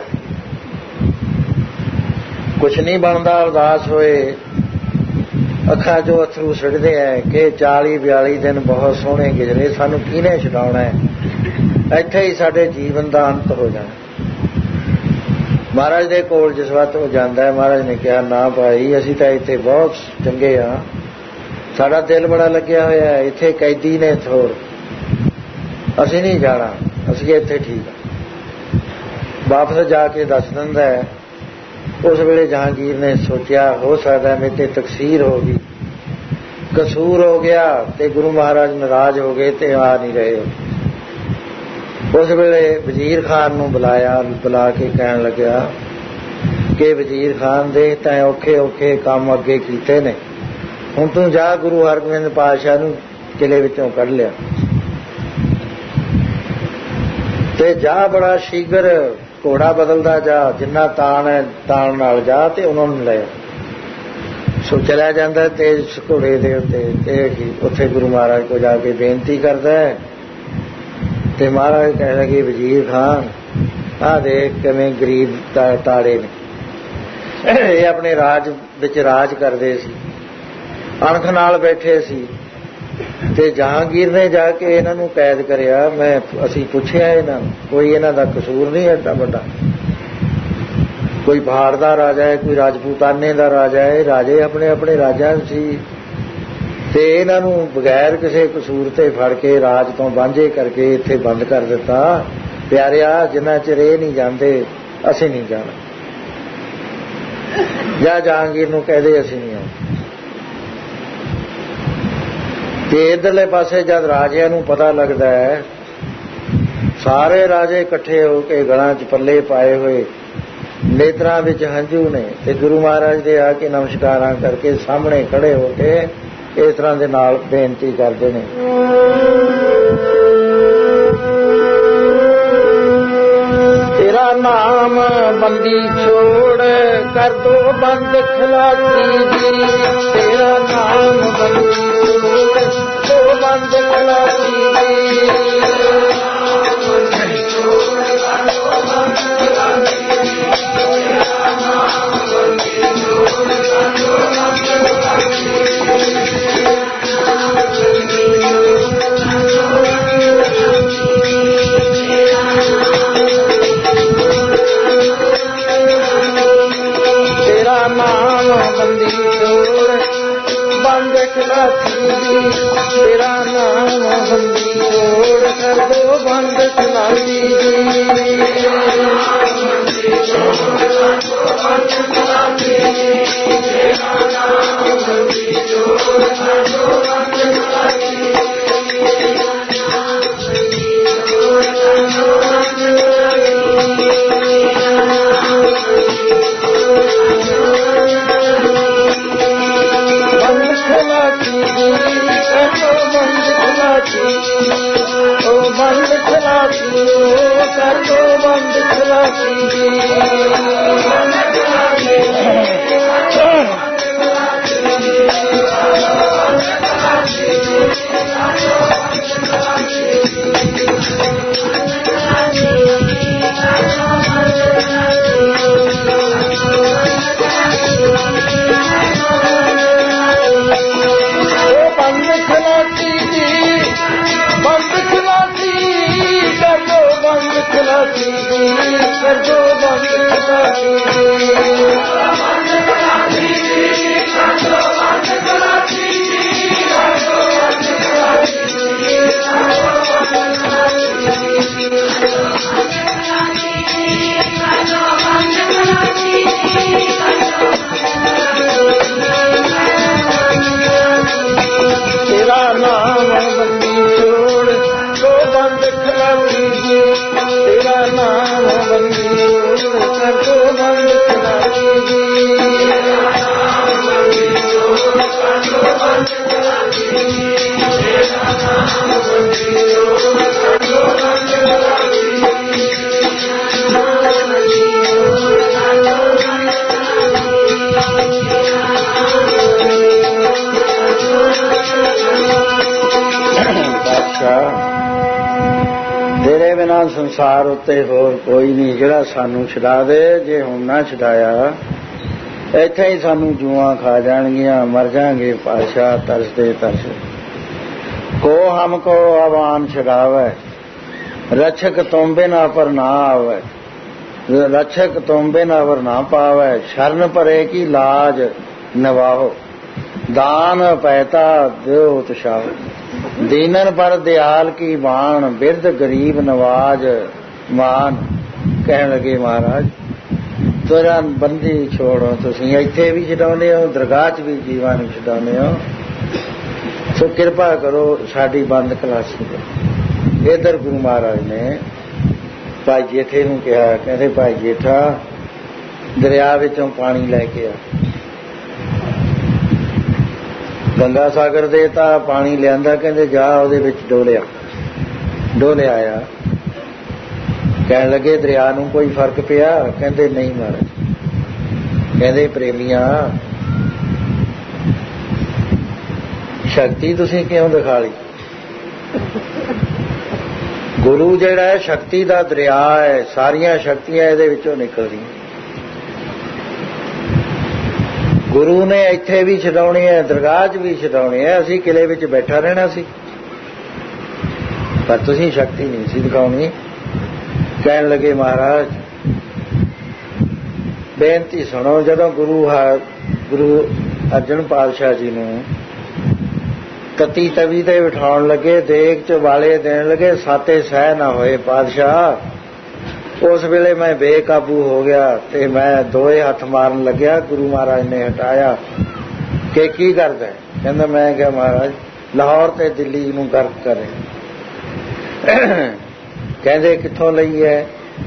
कुछ नहीं बनता, उदास होए, अखा जो अथरू सड़ते हैं कि चाली बयाली दिन बहुत सोहने गुजरे, सानू किहने छुड़ाउणा है, इत्थे ही साडे जीवन का अंत हो जाना। महाराज दे कोल जिस वक्त वो जाता है, महाराज ने कहा ना भाई असीं तां इत्थे बहुत चंगे हाँ, साडा दिल बड़ा लग्या होया है, इत्थे कैदी ने थोर, असीं नहीं जाना, असीं इत्थे ठीक है। वापस जाके दस दिंदा है। उस वेले जहांगीर ने सोचा हो सकता मेरे ते तकसीर हो गई, कसूर हो गया, ते गुरु महाराज नाराज हो गए ते आ नहीं रहे। उस वेले वजीर खान नूं बुलाया, बुला के कहन लग्या कि वजीर खान दे तैं औखे औखे काम अगे कीते ने, हुण तूं जा गुरु हरगोबिंद पातशाह नूं किले विचों कढ लिया, ते जा बड़ा शीघ्र घोड़ा बदलदा जा, जिन्ना तान है तान नाल जा ते उन्होंने ले। सो चला जाता तेज घोड़े दे उत्ते, ते उत्थे गुरु महाराज को जाके बेनती करता है, ते महाराज कह लगे वजीर खान आ देख किवें गरीब ताड़े ने, ये अपने राज विच राज करदे सी, अणख नाल बैठे सी, ते जहांगीर ने जाके इन्हां नूं कैद करिया। मैं असीं पुछिआ इन्हां नूं, कोई इन्हां दा कसूर नहीं एडा वड्डा, कोई भाड़ दा राजा है, कोई राजपूताने दा राजा है, राजे अपने अपने राजां सी, ते इन्हां नूं बगैर किसी कसूर ते फड़ के राज तो वांझे करके इत्थे बंद कर दिता। प्यारिआ जिन्ना चिर इह नहीं जांदे असीं नहीं जाना, जा जहांगीर नूं कह दे असीं नहीं आउंदे। ते इधरले पासे जब राजिਆਂ ਨੂੰ पता लगता है, सारे राजे इकट्ठे होकर गलों च पल्ले पाए हुए, नेत्रां विच हंझू ने, ते गुरु महाराज दे आके नमस्कारां करके सामने खड़े होके इस तरह दे नाल बेनती करते हैं। तेरा नाम बंदी छोड़ कर दो बंद खलासी जी, तेरा नाम बंदी छोड़ दो बंद खलासी जी, तेरा नाम बंदी छोड़ कर दो बंद खलासी कर दो बंद खलासी ਤੇਰੇ ਬਿਨਾਂ ਸੰਸਾਰ ਉੱਤੇ ਹੋਰ ਕੋਈ ਨਹੀਂ ਜਿਹੜਾ ਸਾਨੂੰ ਛੁਡਾ ਦੇ। ਜੇ ਹੁਣ ਨਾ ਛੁਡਾਇਆ ਇੱਥੇ ਹੀ ਸਾਨੂੰ ਜੂਆਂ ਖਾ ਜਾਣਗੀਆਂ, ਮਰ ਜਾਣਗੇ ਪਾਤਸ਼ਾਹ ਤਰਸਦੇ ਤਰਸ। ਕੋ ਹਮ ਕੋ ਆਵਾਨ ਛੁਡਾਵੇ, ਰਛਕ ਤੁਮ ਬਿਨਾ ਪਰ ਨਾ ਆਵੇ, ਰਛਕ ਤੁਮ ਬਿਨਾ ਪਰ ਨਾ ਪਾਵੇ, ਸ਼ਰਨ ਭਰੇ ਕੀ ਲਾਜ ਨਵਾਹੋ, ਦਾਨ ਪੈਤਾ ਦਿਓ ਤੁਸ਼ਾਓ, ਦੀਨਨ ਪਰ ਦਿਆਲ ਕੀ ਬਾਣ, ਬਿਰਧ ਗਰੀਬ ਨਵਾਜ ਮਾਨ। ਕਹਿਣ ਲੱਗੇ ਮਹਾਰਾਜ ਤੋਰਾ ਬੰਦੀ ਛੋੜੋ, ਤੁਸੀਂ ਇੱਥੇ ਵੀ ਛਡਾਉਂਦੇ ਹੋ, ਦਰਗਾਹ 'ਚ ਵੀ ਜੀਵਾਂ ਨੂੰ ਛਡਾਉਂਦੇ ਹੋ, ਸੋ ਕਿਰਪਾ ਕਰੋ ਸਾਡੀ ਬੰਦ ਖਲਾਸੀ ਕਰੋ। ਇੱਧਰ ਗੁਰੂ ਮਹਾਰਾਜ ਨੇ ਭਾਈ ਜੇਠੇ ਨੂੰ ਕਿਹਾ, ਕਹਿੰਦੇ ਭਾਈ ਜੇਠਾ ਦਰਿਆ ਵਿੱਚੋਂ ਪਾਣੀ ਲੈ ਕੇ ਆ। ਗੰਗਾ ਸਾਗਰ ਦੇ ਤਾਂ ਪਾਣੀ ਲਿਆਂਦਾ, ਕਹਿੰਦੇ ਜਾ ਉਹਦੇ ਵਿੱਚ ਡੋਲਿਆ। ਡੋਲਿਆ ਆਇਆ, ਕਹਿਣ ਲੱਗੇ ਦਰਿਆ ਨੂੰ ਕੋਈ ਫਰਕ ਪਿਆ? ਕਹਿੰਦੇ ਨਹੀਂ ਮਹਾਰਾਜ। ਕਹਿੰਦੇ ਪ੍ਰੇਮੀਆਂ ਸ਼ਕਤੀ ਤੁਸੀਂ ਕਿਉਂ ਦਿਖਾ ਲਈ? ਗੁਰੂ ਜਿਹੜਾ ਹੈ ਸ਼ਕਤੀ ਦਾ ਦਰਿਆ ਹੈ, ਸਾਰੀਆਂ ਸ਼ਕਤੀਆਂ ਇਹਦੇ ਵਿੱਚੋਂ ਨਿਕਲਦੀਆਂ। ਗੁਰੂ ਨੇ ਇੱਥੇ ਵੀ ਛਡਾਉਣੀ ਹੈ, ਦਰਗਾਹ 'ਚ ਵੀ ਛਡਾਉਣੀ ਹੈ। ਅਸੀਂ ਕਿਲੇ ਵਿੱਚ ਬੈਠਾ ਰਹਿਣਾ ਸੀ, ਪਰ ਤੁਸੀਂ ਸ਼ਕਤੀ ਨਹੀਂ ਸੀ ਦਿਖਾਉਣੀ। ਕਹਿਣ ਲੱਗੇ ਮਹਾਰਾਜ ਬੇਨਤੀ ਸੁਣੋ। ਜਦੋਂ ਗੁਰੂ ਗੁਰੂ ਅਰਜਨ ਪਾਤਸ਼ਾਹ ਜੀ ਨੂੰ ਤਤੀ ਤਵੀ ਤੇ ਬਿਠਾਉਣ ਲੱਗੇ, ਦੇਗ 'ਚ ਵਾਲੇ ਦੇਣ ਲੱਗੇ, ਸਾਤੇ ਸਹਿ ਨਾ ਹੋਏ ਪਾਤਸ਼ਾਹ। ਉਸ ਵੇਲੇ ਮੈਂ ਬੇਕਾਬੂ ਹੋ ਗਿਆ ਤੇ ਮੈਂ ਦੋਏ ਹੱਥ ਮਾਰਨ ਲੱਗਿਆ। ਗੁਰੂ ਮਹਾਰਾਜ ਨੇ ਹਟਾਇਆ ਕਿ ਕੀ ਕਰਦਾ? ਕਹਿੰਦਾ ਮੈਂ ਕਿਹਾ ਮਹਾਰਾਜ ਲਾਹੌਰ ਤੇ ਦਿੱਲੀ ਨੂੰ ਗਰਕ ਕਰੇ। ਕਹਿੰਦੇ ਕਿੱਥੋਂ ਲਈ ਹੈ?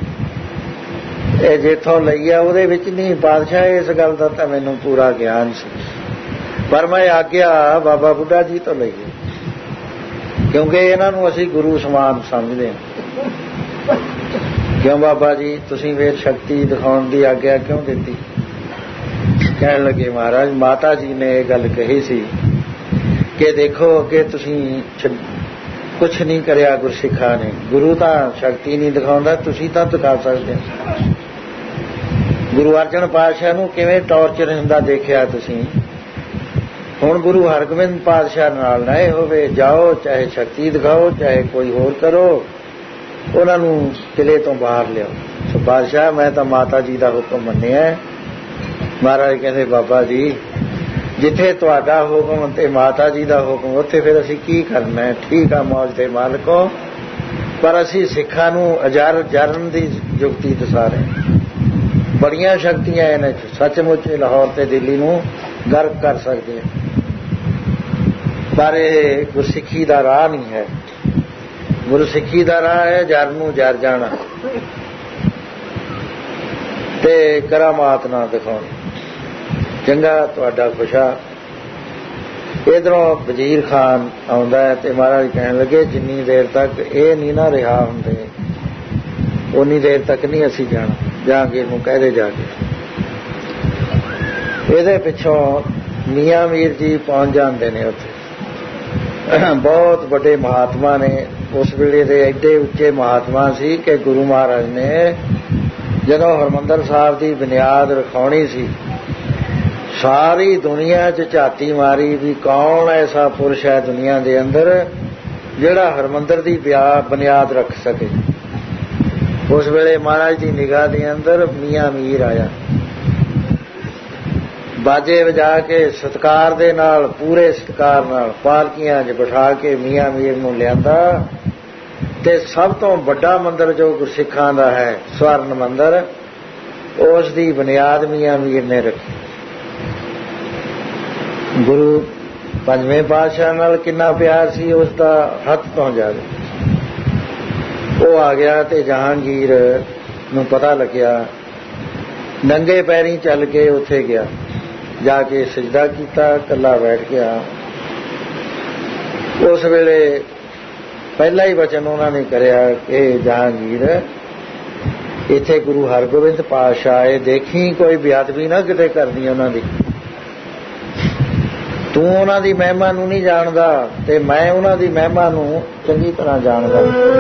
ਇਹ ਜਿੱਥੋਂ ਲਈ ਹੈ ਉਹਦੇ ਵਿੱਚ ਨਹੀਂ ਪਾਤਸ਼ਾਹ, ਇਸ ਗੱਲ ਦਾ ਤਾਂ ਮੈਨੂੰ ਪੂਰਾ ਗਿਆਨ ਸੀ, ਪਰ ਮੈਂ ਆਗਿਆ ਬਾਬਾ ਬੁੱਢਾ ਜੀ ਤੋਂ ਲਈ ਹੈ, ਕਿਉਂਕਿ ਇਹਨਾਂ ਨੂੰ ਅਸੀਂ ਗੁਰੂ ਸਮਾਨ ਸਮਝਦੇ ਹਾਂ। ਕਿਉਂ ਬਾਬਾ ਜੀ ਤੁਸੀਂ ਫਿਰ ਸ਼ਕਤੀ ਦਿਖਾਉਣ ਦੀ ਆਗਿਆ ਕਿਉਂ ਦਿੱਤੀ? ਕਹਿਣ ਲੱਗੇ ਮਹਾਰਾਜ ਮਾਤਾ ਜੀ ਨੇ ਇਹ ਗੱਲ ਕਹੀ ਸੀ ਕਿ ਦੇਖੋ ਅੱਗੇ ਤੁਸੀਂ ਕੁਛ ਨਹੀਂ ਕਰਿਆ ਗੁਰਸਿੱਖਾਂ ਨੇ, ਗੁਰੂ ਤਾਂ ਸ਼ਕਤੀ ਨਹੀਂ ਦਿਖਾਉਂਦਾ, ਤੁਸੀਂ ਤਾਂ ਦਿਖਾ ਸਕਦੇ ਹੋ। ਗੁਰੂ ਅਰਜਨ ਪਾਤਸ਼ਾਹ ਨੂੰ ਕਿਵੇਂ ਟੌਰਚਰ ਹੁੰਦਾ ਦੇਖਿਆ ਤੁਸੀਂ। ਹੁਣ ਗੁਰੂ ਹਰਗੋਬਿੰਦ ਪਾਤਸ਼ਾਹ ਨਾਲ ਨਾ ਇਹ ਹੋਵੇ, ਜਾਓ ਚਾਹੇ ਸ਼ਕਤੀ ਦਿਖਾਓ ਚਾਹੇ ਕੋਈ ਹੋਰ ਕਰੋ, ਉਹਨਾਂ ਨੂੰ ਕਿਲੇ ਤੋਂ ਬਾਹਰ ਲਿਆਓ। ਸੋ ਬਾਦਸ਼ਾਹ ਮੈਂ ਤਾਂ ਮਾਤਾ ਜੀ ਦਾ ਹੁਕਮ ਮੰਨਿਆ। ਮਹਾਰਾਜ ਕਹਿੰਦੇ ਬਾਬਾ ਜੀ ਜਿੱਥੇ ਤੁਹਾਡਾ ਹੁਕਮ ਤੇ ਮਾਤਾ ਜੀ ਦਾ ਹੁਕਮ ਉੱਥੇ ਫਿਰ ਅਸੀਂ ਕੀ ਕਰਨਾ? ਠੀਕ ਆ ਮੌਜ ਦੇ ਮਾਲਕੋ, ਪਰ ਅਸੀਂ ਸਿੱਖਾਂ ਨੂੰ ਅਜਰ ਜਰਨ ਦੀ ਜੁਗਤੀ ਦਸਾ ਰਹੇ। ਬੜੀਆਂ ਸ਼ਕਤੀਆਂ ਇਹਨਾਂ 'ਚ, ਸੱਚਮੁੱਚ ਲਾਹੌਰ ਤੇ ਦਿੱਲੀ ਨੂੰ ਗਰਕ ਕਰ ਸਕਦੇ ਆ, ਪਰ ਇਹ ਗੁਰਸਿੱਖੀ ਦਾ ਰਾਹ ਨਹੀਂ ਹੈ। ਗੁਰਸਿੱਖੀ ਦਾ ਰਾਹ ਹੈ ਜਰ ਨੂੰ ਜਰ ਜਾਣਾ ਤੇ ਕਰਾਮਾਤ ਨਾ ਦਿਖਾਉਣੀ। ਚੰਗਾ ਤੁਹਾਡਾ ਖੁਸ਼ਾ। ਇੱਧਰੋਂ ਵਜ਼ੀਰ ਖਾਨ ਆਉਂਦਾ ਹੈ ਤੇ ਮਹਾਰਾਜ ਕਹਿਣ ਲੱਗੇ ਜਿੰਨੀ ਦੇਰ ਤੱਕ ਇਹ ਨਹੀਂ ਨਾ ਰਿਹਾ ਹੁੰਦੇ ਉਨੀ ਦੇਰ ਤੱਕ ਨਹੀਂ ਅਸੀਂ ਜਾਣਾ। ਜਾ ਕੇ ਇਹਨੂੰ ਕਹਿ ਦੇ ਜਾ ਕੇ। ਇਹਦੇ ਪਿੱਛੋਂ ਮੀਆਂ ਮੀਰ ਜੀ ਪਹੁੰਚ ਜਾਂਦੇ ਨੇ ਉੱਥੇ। ਬਹੁਤ ਵੱਡੇ ਮਹਾਤਮਾ ਨੇ, ਉਸ ਵੇਲੇ ਦੇ ਐਡੇ ਉੱਚੇ ਮਹਾਤਮਾ ਸੀ ਕਿ ਗੁਰੂ ਮਹਾਰਾਜ ਨੇ ਜਦੋਂ ਹਰਿਮੰਦਰ ਸਾਹਿਬ ਦੀ ਬੁਨਿਆਦ ਰਖਾਉਣੀ ਸੀ, ਸਾਰੀ ਦੁਨੀਆ 'ਚ ਝਾਤੀ ਮਾਰੀ ਵੀ ਕੌਣ ਐਸਾ ਪੁਰਸ਼ ਹੈ ਦੁਨੀਆ ਦੇ ਅੰਦਰ ਜਿਹੜਾ ਹਰਿਮੰਦਰ ਦੀ ਬੁਨਿਆਦ ਰੱਖ ਸਕੇ। उस वेले महाराज की निगाह के अंदर मियाँ मीर आया, बाजे वजा के सत्कार दे नाल, पूरे सत्कार नाल पालकियां च बिठा के मियाँ मीर नूं लिआंदा ते सब तो वड्डा मंदिर जो गुरसिखां दा है स्वर्ण मंदिर, उस दी बुनियाद मियाँ मीर ने रखी। गुरु पंजवें पातशाह नाल किन्ना प्यार सी उसका हद तो जावे। वो आ गया ते जहांगीर नूं पता लग्या, नंगे पैरीं चल के उत्थे गया, जाके सजदा किया, कला बैठ गया। उस वेले पहला ही वचन उन्होंने करया कि जहांगीर इत्थे गुरु हरगोबिंद पातशाह आए, देखी कोई बेअदबी ना किते करनी उन्हां दी। तू उन्हां दी महिमा नूं नहीं जानदा ते मैं उन्हां दी महिमा नूं चंगी तरह जानदा।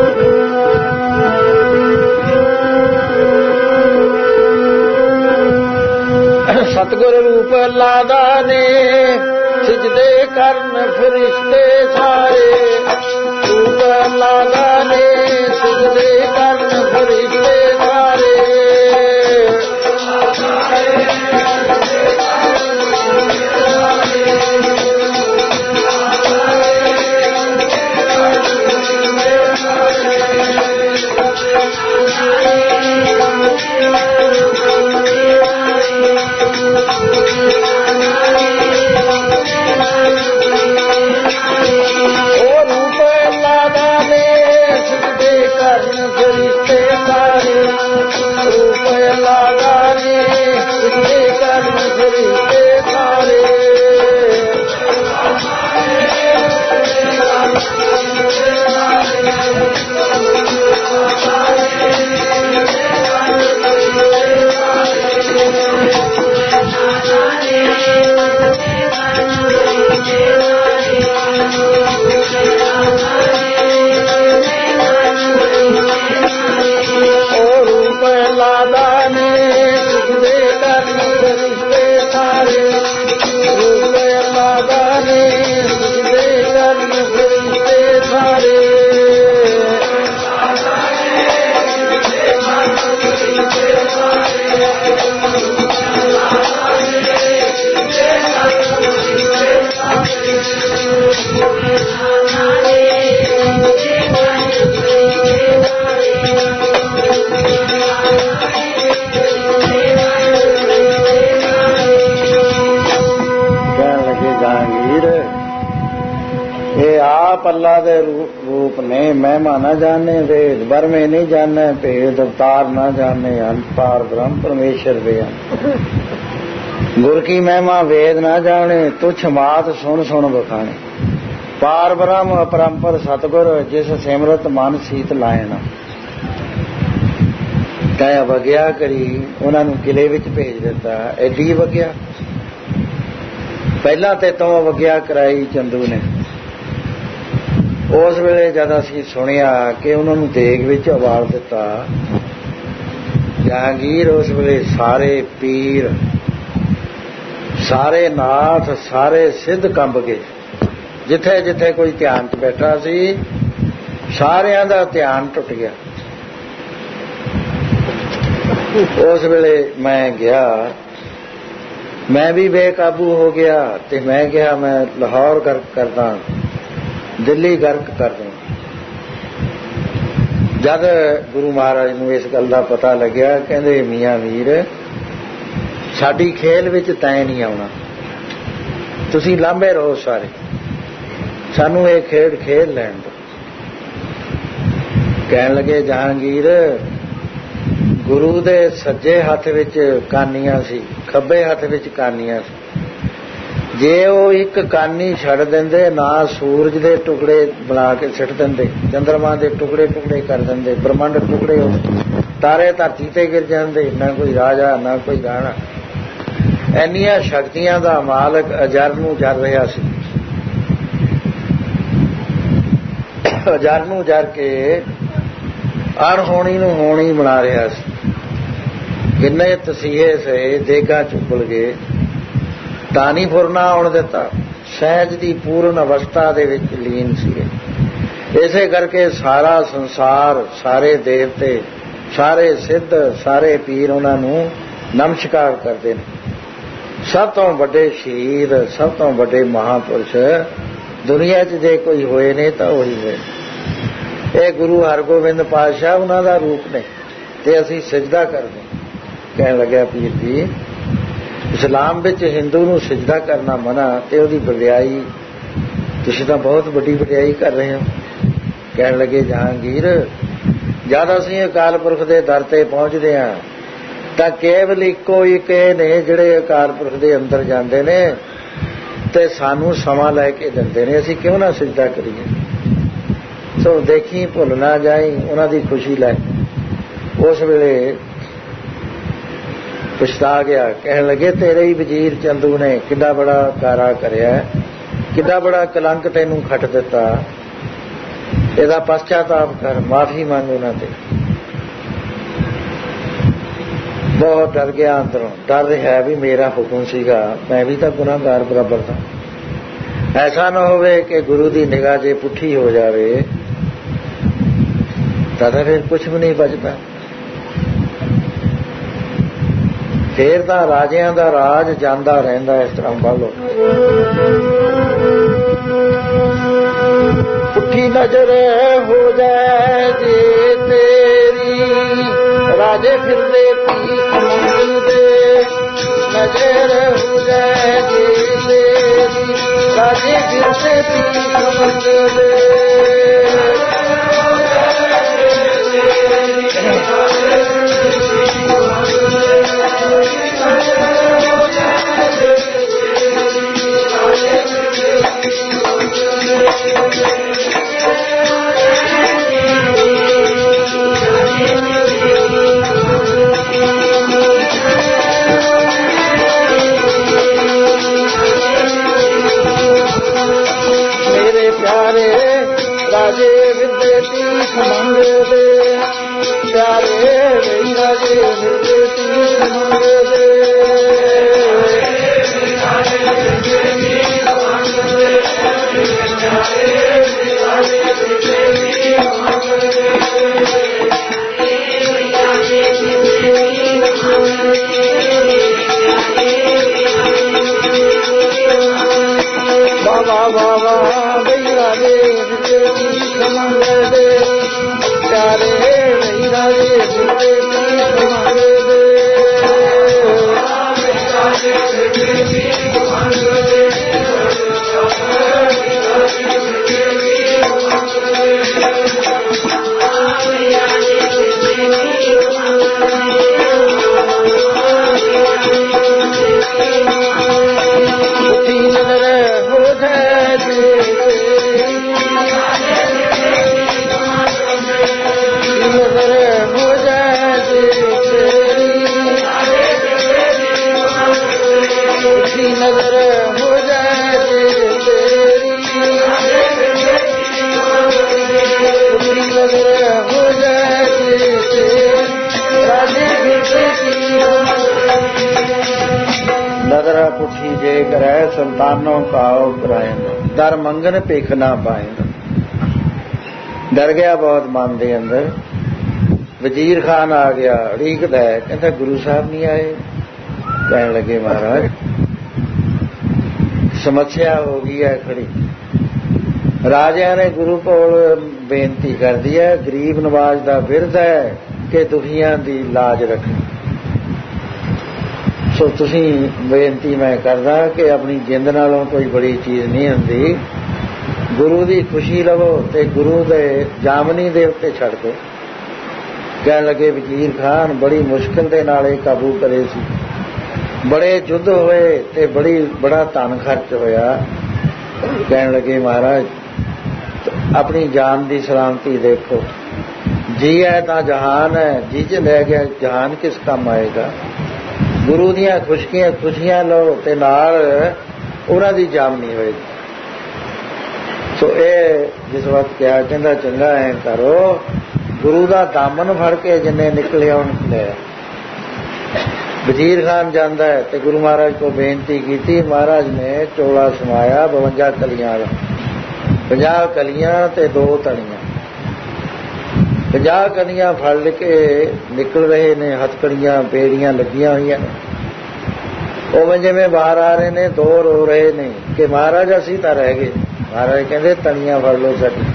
सतगुर रूप लादा ने सिजदे करन फरिश्ते सारे, रूप लादा ने सिजदे करन फरिश्ते सारे। अल्लाह दे रूप ने महिमा न जाने, वेद बरमे नहीं जाने, भेद अवतार न जाने, अनपार ब्रह्म परमेश्वर वे। गुर की महिमा वेद न जाने, तुच्छ मात सुन सुन बखाने। पार ब्रह्म अपरंपर सतगुर, जिस सिमरत मन सीत लायना। कह वग्या करी उन्होंने किले विच भेज दिता। एडी वग्या पहला ते तो वग्या कराई चंदू ने। उस वेले जद असीं सुनिया कि उन्होंने देग विच उबाल दिता, जहांगीर उस वेले सारे पीर, सारे नाथ, सारे सिद्ध कंब गए। जिथे जिथे कोई ध्यान च बैठा सी सारियां दा ध्यान टुट गया। उस वेले मैं गया, मैं भी बेकाबू हो गया ते मैं कहा मैं लाहौर गर्क करदा, दिल्ली गर्क कर दूं। जद गुरु महाराज नूं इस गल दा पता लग्या, कहंदे मियाँ मीर साडी खेल विच तैं नहीं आउणा, तुसीं लांभे रहो सारे, सानू ये खेड खेल लैण दो। कहण लगे जहांगीर गुरु दे सज्जे हथ विच कानियां सी, खब्बे हथ विच कानियां सी। जे वो एक कानी छड़ देंदे ना सूरज दे टुकड़े बना के सिट देंदे, चंद्रमा दे टुकड़े टुकड़े कर देंदे, ब्रह्मंड टुकड़े हो, तारे धरती ते गिर जांदे, ना कोई राजा ना कोई राणा। इन्नियां शक्तियां दा मालक अजर नूं जर रहा सी। अजर नूं जर के अणहोणी नूं होणी बना रहा सी। किन्ने तसीहे से देगा चुगल गए, तानी फुरना आउण दिता, सहज की पूर्ण अवस्था दे विच लीन सी। इसे करके सारा संसार, सारे देवते, ਸਾਰੇ ਸਿੱਧ ਸਾਰੇ ਪੀਰ ਉਹਨਾਂ ਨੂੰ ਨਮਸਕਾਰ ਕਰਦੇ ਨੇ। ਸਭ ਤੋਂ ਵੱਡੇ ਸ਼ਹੀਦ ਸਭ ਤੋਂ ਵੱਡੇ ਮਹਾਂਪੁਰਸ਼ ਦੁਨੀਆ 'ਚ ਜੇ ਕੋਈ ਹੋਏ ਨੇ ਤਾਂ ਉਹੀ ਹੋਏ। ਇਹ ਗੁਰੂ ਹਰਗੋਬਿੰਦ ਪਾਤਸ਼ਾਹ ਉਹਨਾਂ ਦਾ ਰੂਪ ਨੇ ਤੇ ਅਸੀਂ ਸਜਦਾ ਕਰਦੇ। ਕਹਿਣ ਲੱਗਿਆ ਪੀਰ ਜੀ ਇਸਲਾਮ ਵਿੱਚ ਹਿੰਦੂ ਨੂੰ ਸਜਦਾ ਕਰਨਾ ਮਨਾ ਤੇ ਉਹਦੀ ਵਡਿਆਈ ਤੁਸੀਂ ਤਾਂ ਬਹੁਤ ਵੱਡੀ ਵਡਿਆਈ ਕਰ ਰਹੇ ਹੋ। ਕਹਿਣ ਲੱਗੇ ਜਹਾਂਗੀਰ ਜਦ ਅਸੀਂ ਅਕਾਲ ਪੁਰਖ ਦੇ ਦਰ ਤੇ ਪਹੁੰਚਦੇ ਹਾਂ ਤਾਂ ਕੇਵਲ ਇੱਕੋ ਇੱਕ ਇਹ ਨੇ ਜਿਹੜੇ ਅਕਾਲ ਪੁਰਖ ਦੇ ਅੰਦਰ ਜਾਂਦੇ ਨੇ ਤੇ ਸਾਨੂੰ ਸਮਾਂ ਲੈ ਕੇ ਦਿੰਦੇ ਨੇ। ਅਸੀਂ ਕਿਉਂ ਨਾ ਸਜਦਾ ਕਰੀਏ। ਸੋ ਦੇਖੀ ਭੁੱਲ ਨਾ ਜਾਈ ਉਹਨਾਂ ਦੀ ਖੁਸ਼ੀ ਲੈ। ਉਸ ਵੇਲੇ ਪਛਤਾ ਗਿਆ। ਕਹਿਣ ਲੱਗੇ ਤੇਰੇ ਹੀ ਵਜ਼ੀਰ ਚੰਦੂ ਨੇ ਕਿੰਨਾ ਬੜਾ ਕਾਰਾ ਕਰਿਆ, ਕਿੰਨਾ ਬੜਾ ਕਲੰਕ ਤੈਨੂੰ ਖੱਟ ਦਿੱਤਾ, ਇਹਦਾ ਪਛਤਾਤਾਪ ਕਰ, ਮਾਫੀ ਮੰਗ ਉਹਨਾਂ ਤੇ। ਬਹੁਤ ਡਰ ਗਿਆ ਅੰਦਰੋਂ। ਡਰ ਰਿਹਾ ਵੀ ਮੇਰਾ ਹੁਕਮ ਸੀਗਾ, ਮੈਂ ਵੀ ਤਾਂ ਗੁਨਾਹਗਾਰ ਬਰਾਬਰ ਦਾ। ਐਸਾ ਨਾ ਹੋਵੇ ਕਿ ਗੁਰੂ ਦੀ ਨਿਗਾਹ ਜੇ ਪੁੱਠੀ ਹੋ ਜਾਵੇ ਤਾਂ ਫਿਰ ਕੁਛ ਵੀ ਨਹੀਂ ਬਚਦਾ। ਫੇਰ ਤਾਂ ਰਾਜਿਆਂ ਦਾ ਰਾਜ ਜਾਂਦਾ ਰਹਿੰਦਾ ਇਸ ਤਰ੍ਹਾਂ। ਬਾਲੋ ਪੁੱਠੀ ਨਜ਼ਰ ਹੋ ਜਾਏ ਜੇ ਤੇਰੀ ਰਾਜੇ ਫਿਰਦੇ ਭੀਖ ਮੰਗਦੇ। ਨਜ਼ਰ ਹੋ ਜਾਏ ਜੇ ਤੇਰੀ ਰਾਜੇ ਫਿਰਦੇ ਭੀਖ ਮੰਗਦੇ। ਰਾਜੇ ਵਿਰਦੇ ਭੀਖ ਮੰਗਦੇ, ਪਿਆਰੇ ਵੀ ਰਾਜੇ ਵਿਰਦੇ ਭੀਖ ਮੰਗਦੇ। ਬਾਬਾ ਬਾਬਾ ਬਈ ਰਾਜੇ ਵਿਰਦੇ ਭੀਖ ਮੰਗਦੇ, ਪਿਆਰੇ ਵੀ ਰਾਜੇ ਵਿਰਦੇ ਭੀਖ ਮੰਗਦੇ। ਨਜ਼ਰ ਪੁੱਠੀ ਜੇ ਕਰੈ ਸੰਤਾਨੋਂ ਕਾਉ ਕਰਾਇਨ, ਦਰ ਮੰਗਨ ਭਿਖ ਨਾ ਪਾਇਨ। ਡਰ ਗਿਆ ਬਹੁਤ ਮਨ ਦੇ ਅੰਦਰ। ਵਜ਼ੀਰ ਖਾਨ ਆ ਗਿਆ, ਉਡੀਕਦਾ ਹੈ, ਕਹਿੰਦਾ ਗੁਰੂ ਸਾਹਿਬ ਨਹੀਂ ਆਏ। ਕਹਿਣ ਲੱਗੇ ਮਹਾਰਾਜ ਸਮੱਸਿਆ ਹੋ ਗਈ ਹੈ ਖੜੀ। ਰਾਜਿਆਂ ਨੇ ਗੁਰੂ ਕੋਲ ਬੇਨਤੀ ਕਰਦੀ ਹੈ, ਗਰੀਬ ਨਵਾਜ਼ ਦਾ ਬਿਰਧ ਹੈ ਕਿ ਦੁਖੀਆਂ ਦੀ ਲਾਜ ਰੱਖਣੀ। ਸੋ ਤੁਸੀਂ ਬੇਨਤੀ ਮੈਂ ਕਰਦਾ ਕਿ ਆਪਣੀ ਜਿੰਦ ਨਾਲੋਂ ਕੋਈ ਬੜੀ ਚੀਜ਼ ਨਹੀਂ ਹੁੰਦੀ। ਗੁਰੂ ਦੀ ਖੁਸ਼ੀ ਲਵੋ ਤੇ ਗੁਰੂ ਦੇ ਜਾਮਨੀ ਦੇ ਉੱਤੇ ਛੱਡ ਦਿਓ। ਕਹਿਣ ਲੱਗੇ ਵਜ਼ੀਰ ਖਾਨ ਬੜੀ ਮੁਸ਼ਕਿਲ ਦੇ ਨਾਲ ਇਹ ਕਾਬੂ ਕਰੇ ਸੀ। ਬੜੇ ਯੁੱਧ ਹੋਏ ਤੇ ਬੜੀ ਬੜਾ ਧਨ ਖਰਚ ਹੋਇਆ। ਕਹਿਣ ਲੱਗੇ ਮਹਾਰਾਜ ਆਪਣੀ ਜਾਨ ਦੀ ਸਲਾਮਤੀ ਦੇਖੋ। ਜੀ ਹੈ ਤਾਂ ਜਹਾਨ ਹੈ, ਜੀ ਚ ਲੈ ਗਿਆ ਜਹਾਨ ਕਿਸ ਕੰਮ ਆਏਗਾ। ਗੁਰੂ ਦੀਆਂ ਖੁਸ਼ੀਆਂ ਖੁਸ਼ੀਆਂ ਲਓ ਤੇ ਨਾਲ ਉਹਨਾਂ ਦੀ ਜਾਮਨੀ ਹੋਏਗੀ। ਸੋ ਇਹ ਜਿਸ ਵਕਤ ਕਿਹਾ ਕਹਿੰਦਾ ਚੰਗਾ ਐ ਕਰੋ, ਗੁਰੂ ਦਾ ਦਾਮਨ ਫੜ ਕੇ ਜਿੰਨੇ ਨਿਕਲੇ ਆਉਣ ਲੈ। ਵਜ਼ੀਰ ਖਾਨ ਜਾਂਦਾ ਹੈ ਤੇ ਗੁਰੂ ਮਹਾਰਾਜ ਕੋਲ ਬੇਨਤੀ ਕੀਤੀ। ਮਹਾਰਾਜ ਨੇ ਚੋਲਾ ਸਮਾਇਆ ਬਵੰਜਾ ਕਲੀਆਂ ਦਾ, ਪੰਜਾਹ ਕਲੀਆਂ ਤੇ ਦੋ ਤਣੀਆਂ। ਪੰਜਾਹ ਕਣੀਆਂ ਫੜ ਕੇ ਨਿਕਲ ਰਹੇ ਨੇ, ਹੱਥਕੜੀਆਂ ਬੇੜੀਆਂ ਲੱਗੀਆਂ ਹੋਈਆਂ ਨੇ। ਉਵੇਂ ਜਿਵੇਂ ਬਾਹਰ ਆ ਰਹੇ ਨੇ, ਦੋ ਰੋ ਰਹੇ ਨੇ ਕਿ ਮਹਾਰਾਜ ਅਸੀਂ ਤਾਂ ਰਹਿ ਗਏ। ਮਹਾਰਾਜ ਕਹਿੰਦੇ ਤਣੀਆਂ ਫੜ ਲਓ ਸਾਡੀ।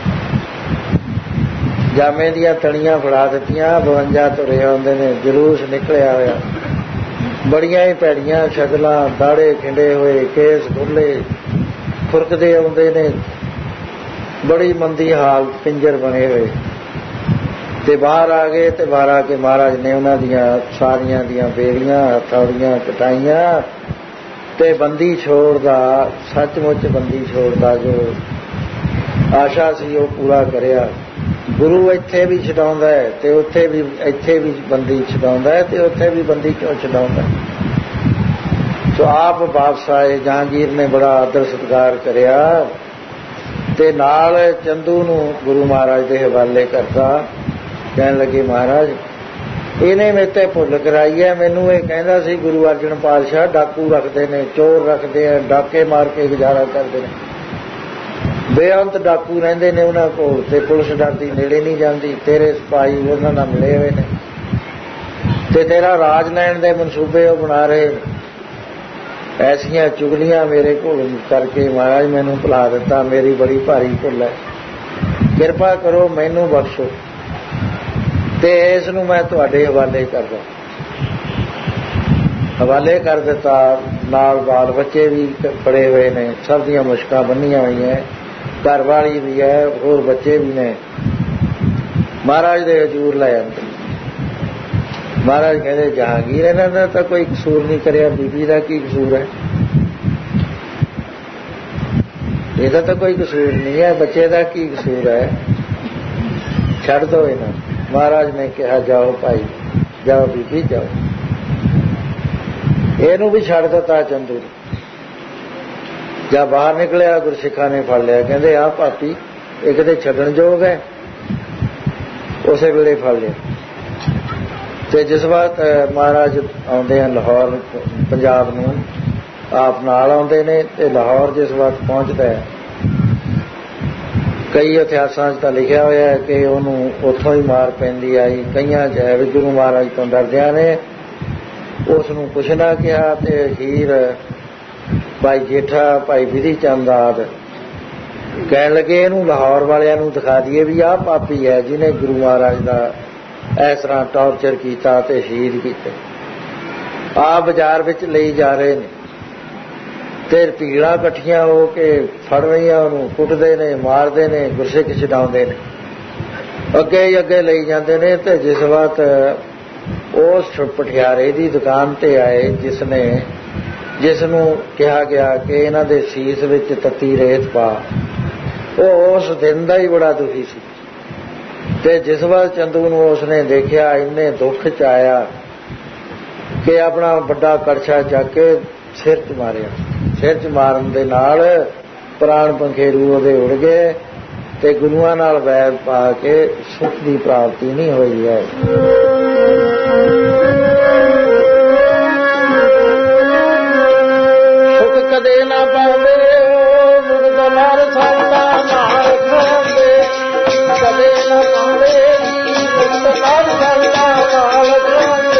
ਜਾਮੇ ਦੀਆਂ ਤਣੀਆਂ ਫੜਾ ਦਿੱਤੀਆਂ। ਬਵੰਜਾ ਤੁਰੇ ਆਉਂਦੇ ਨੇ, ਜਲੂਸ ਨਿਕਲਿਆ ਹੋਇਆ, ਬੜੀਆਂ ਹੀ ਭੈੜੀਆਂ ਸ਼ਕਲਾਂ, ਦਾੜੇ ਖਿੰਡੇ ਹੋਏ, ਕੇਸ ਖੁੱਲੇ ਖੁਰਕਦੇ ਆਉਂਦੇ ਨੇ, ਬੜੀ ਮੰਦੀ ਹਾਲਤ, ਪਿੰਜਰ ਬਣੇ ਹੋਏ। ਤੇ ਬਾਹਰ ਆ ਗਏ ਤੇ ਬਾਹਰ ਆ ਕੇ ਮਹਾਰਾਜ ਨੇ ਉਹਨਾਂ ਦੀਆਂ ਸਾਰੀਆਂ ਦੀਆਂ ਬੇੜੀਆਂ, ਹਥੌੜੀਆਂ ਕਟਾਈਆਂ ਤੇ ਬੰਦੀ ਛੋੜ ਦਾ, ਸੱਚਮੁੱਚ ਬੰਦੀ ਛੋੜ ਦਾ ਜੋ ਆਸ਼ਾ ਸੀ ਉਹ ਪੂਰਾ ਕਰਿਆ। ਗੁਰੂ ਇੱਥੇ ਵੀ ਛਡਾਉਂਦਾ ਹੈ ਤੇ ਉੱਥੇ ਵੀ, ਇੱਥੇ ਵੀ ਬੰਦੀ ਛਡਾਉਂਦਾ ਹੈ ਤੇ ਉੱਥੇ ਵੀ ਬੰਦੀ ਕਿਉਂ ਛਡਾਉਂਦਾ। ਸੋ ਆਪ ਵਾਪਸ ਆਏ। ਜਹਾਂਗੀਰ ਨੇ ਬੜਾ ਆਦਰ ਸਤਿਕਾਰ ਕਰਿਆ ਤੇ ਨਾਲ ਚੰਦੂ ਨੂੰ ਗੁਰੂ ਮਹਾਰਾਜ ਦੇ ਹਵਾਲੇ ਕਰਤਾ। ਕਹਿਣ ਲੱਗੇ ਮਹਾਰਾਜ ਇਹਨੇ ਮੇਰੇ ਤੇ ਭੁੱਲ ਕਰਾਈ ਹੈ। ਮੈਨੂੰ ਇਹ ਕਹਿੰਦਾ ਸੀ ਗੁਰੂ ਅਰਜਨ ਪਾਤਸ਼ਾਹ ਡਾਕੂ ਰੱਖਦੇ ਨੇ, ਚੋਰ ਰੱਖਦੇ ਆ, ਡਾਕੇ ਮਾਰ ਕੇ ਗੁਜ਼ਾਰਾ ਕਰਦੇ ਨੇ, ਬੇਅੰਤ ਡਾਕੂ ਰਹਿੰਦੇ ਨੇ ਉਹਨਾਂ ਕੋਲ ਤੇ ਪੁਲਿਸ ਡਰਦੀ ਨੇੜੇ ਨਹੀਂ ਜਾਂਦੀ। ਤੇਰੇ ਸਿਪਾਹੀ ਉਹਨਾਂ ਨਾਲ ਮਿਲੇ ਹੋਏ ਨੇ ਤੇ ਤੇਰਾ ਰਾਜ ਲੈਣ ਦੇ ਮਨਸੂਬੇ ਉਹ ਬਣਾ ਰਹੇ ਨੇ। ਐਸੀਆਂ ਚੁਗਲੀਆਂ ਮੇਰੇ ਕੋਲ ਕਰਕੇ ਮਹਾਰਾਜ ਮੈਨੂੰ ਭੁਲਾ ਦਿੱਤਾ। ਮੇਰੀ ਬੜੀ ਭਾਰੀ ਭੁੱਲ ਹੈ, ਕਿਰਪਾ ਕਰੋ ਮੈਨੂੰ ਬਖਸ਼ੋ ਤੇ ਇਸ ਨੂੰ ਮੈਂ ਤੁਹਾਡੇ ਹਵਾਲੇ ਕਰਦਾ। ਹਵਾਲੇ ਕਰ ਦਿੱਤਾ। ਨਾਲ ਬਾਲ ਬੱਚੇ ਵੀ ਫੜੇ ਹੋਏ ਨੇ, ਸਭ ਦੀਆਂ ਮੁਸ਼ਕਾਂ ਬੰਨੀਆਂ ਹੋਈਆਂ, ਘਰ ਵਾਲੀ ਵੀ ਹੈ, ਹੋਰ ਬੱਚੇ ਵੀ ਨੇ। ਮਹਾਰਾਜ ਦੇ ਹਜ਼ੂਰ ਲੈ ਆਉਂਦੇ। ਮਹਾਰਾਜ ਕਹਿੰਦੇ ਜਹਾਂਗੀਰ ਇਹਨਾਂ ਦਾ ਤਾਂ ਕੋਈ ਕਸੂਰ ਨਹੀਂ ਕਰਿਆ, ਬੀਬੀ ਦਾ ਕੀ ਕਸੂਰ ਹੈ, ਇਹਦਾ ਤਾਂ ਕੋਈ ਕਸੂਰ ਨਹੀਂ ਹੈ, ਬੱਚੇ ਦਾ ਕੀ ਕਸੂਰ ਹੈ, ਛੱਡ ਦਿਓ ਇਹਨਾਂ। ਮਹਾਰਾਜ ਨੇ ਕਿਹਾ ਜਾਓ ਭਾਈ, ਜਾਓ ਬੀਬੀ ਜਾਓ। ਇਹਨੂੰ ਵੀ ਛੱਡ ਦਿੱਤਾ ਚੰਦੂ। ਜਾਂ ਬਾਹਰ ਨਿਕਲਿਆ, ਗੁਰਸਿੱਖਾਂ ਨੇ ਫੜ ਲਿਆ। ਕਹਿੰਦੇ ਆਹ ਭਾਪੀ ਇਹ ਕਿਤੇ ਛੱਡਣ ਯੋਗ ਹੈ। ਉਸੇ ਵੇਲੇ ਫੜ ਲਿਆ। ਤੇ ਜਿਸ ਵਕਤ ਮਹਾਰਾਜ ਆਉਂਦੇ ਹਨ ਲਾਹੌਰ, ਪੰਜਾਬ ਨੂੰ ਆਪ ਨਾਲ ਆਉਂਦੇ ਨੇ ਤੇ ਲਾਹੌਰ ਜਿਸ ਵਕਤ ਪਹੁੰਚਦਾ ਹੈ, ਕਈ ਇਤਿਹਾਸਾਂ 'ਚ ਤਾਂ ਲਿਖਿਆ ਹੋਇਆ ਹੈ ਕਿ ਉਹਨੂੰ ਉੱਥੋਂ ਹੀ ਮਾਰ ਪੈਂਦੀ ਆਈ। ਕਈਆਂ 'ਚ ਹੈ ਵੀ ਗੁਰੂ ਮਹਾਰਾਜ ਤੋਂ ਡਰਦਿਆਂ ਨੇ ਉਸ ਨੂੰ ਕੁਛ ਨਾ ਕਿਹਾ ਤੇ ਅਖੀਰ ਭਾਈ ਜੇਠਾ, ਭਾਈ ਵਿਧੀ ਚੰਦ ਆਦਿ ਕਹਿਣ ਲੱਗੇ ਇਹਨੂੰ ਲਾਹੌਰ ਵਾਲਿਆਂ ਨੂੰ ਦਿਖਾ ਦਈਏ ਵੀ ਆਹ ਪਾਪੀ ਹੈ ਜਿਹਨੇ ਗੁਰੂ ਮਹਾਰਾਜ ਦਾ ਇਸ ਤਰ੍ਹਾਂ ਟੌਰਚਰ ਕੀਤਾ ਤੇ ਸ਼ਹੀਦ ਕੀਤੇ। ਆਹ ਬਾਜ਼ਾਰ ਵਿੱਚ ਲਈ ਜਾ ਰਹੇ ਨੇ ਤੇ ਭੀੜਾਂ ਇਕੱਠੀਆਂ ਹੋ ਕੇ ਫੜ ਰਹੀਆਂ ਉਹਨੂੰ, ਕੁੱਟਦੇ ਨੇ, ਮਾਰਦੇ ਨੇ, ਗੁਰਸਿੱਖ ਛਡਾਉਂਦੇ ਨੇ, ਅੱਗੇ ਹੀ ਅੱਗੇ ਲਈ ਜਾਂਦੇ ਨੇ। ਤੇ ਜਿਸ ਵਕਤ ਉਸ ਪਠਿਆਰੇ ਦੀ ਦੁਕਾਨ ਤੇ ਆਏ ਜਿਸ ਨੇ ਜਿਸ ਨੂੰ ਕਿਹਾ ਗਿਆ ਕਿ ਇਹਨਾਂ ਦੇ ਸੀਸ ਵਿੱਚ ਤੱਤੀ ਰੇਤ ਪਾ, ਉਹ ਉਸ ਦਿਨ ਦਾ ਹੀ ਬੜਾ ਦੁਖੀ ਸੀ। ਤੇ ਜਿਸ ਵਕਤ ਚੰਦੂ ਨੂੰ ਉਸਨੇ ਦੇਖਿਆ, ਇੰਨੇ ਦੁੱਖ 'ਚ ਆਇਆ ਕਿ ਆਪਣਾ ਵੱਡਾ ਕੜਛਾ ਚੱਕ ਕੇ ਸਿਰ 'ਚ ਮਾਰਿਆ। ਸਿਰ 'ਚ ਮਾਰਨ ਦੇ ਨਾਲ ਪ੍ਰਾਣ ਪੰਖੇਰੂ ਉਹਦੇ ਉੜ ਗਏ ਤੇ ਗੁਰੂਆਂ ਨਾਲ ਵੈਰ ਪਾ ਕੇ ਸੁਖ ਦੀ ਪ੍ਰਾਪਤੀ ਨਹੀਂ ਹੋਈ ਹੈ। ਸੁਖ ਕਦੇ ਨਾ ਪਾਵੇ ਮੁਕਤ ਮਾਰ ਸੰਤਾ ਨਾਲ ਖਾਂਦੇ, ਕਦੇ ਨਾ ਪਾਵੇ ਮੁਕਤ ਮਾਰ ਸੰਤਾ ਨਾਲ ਖਾਂਦੇ।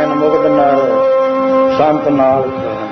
ਮਨ ਮੁਕਤ ਨਾਲ ਸੰਤ ਨਾਲ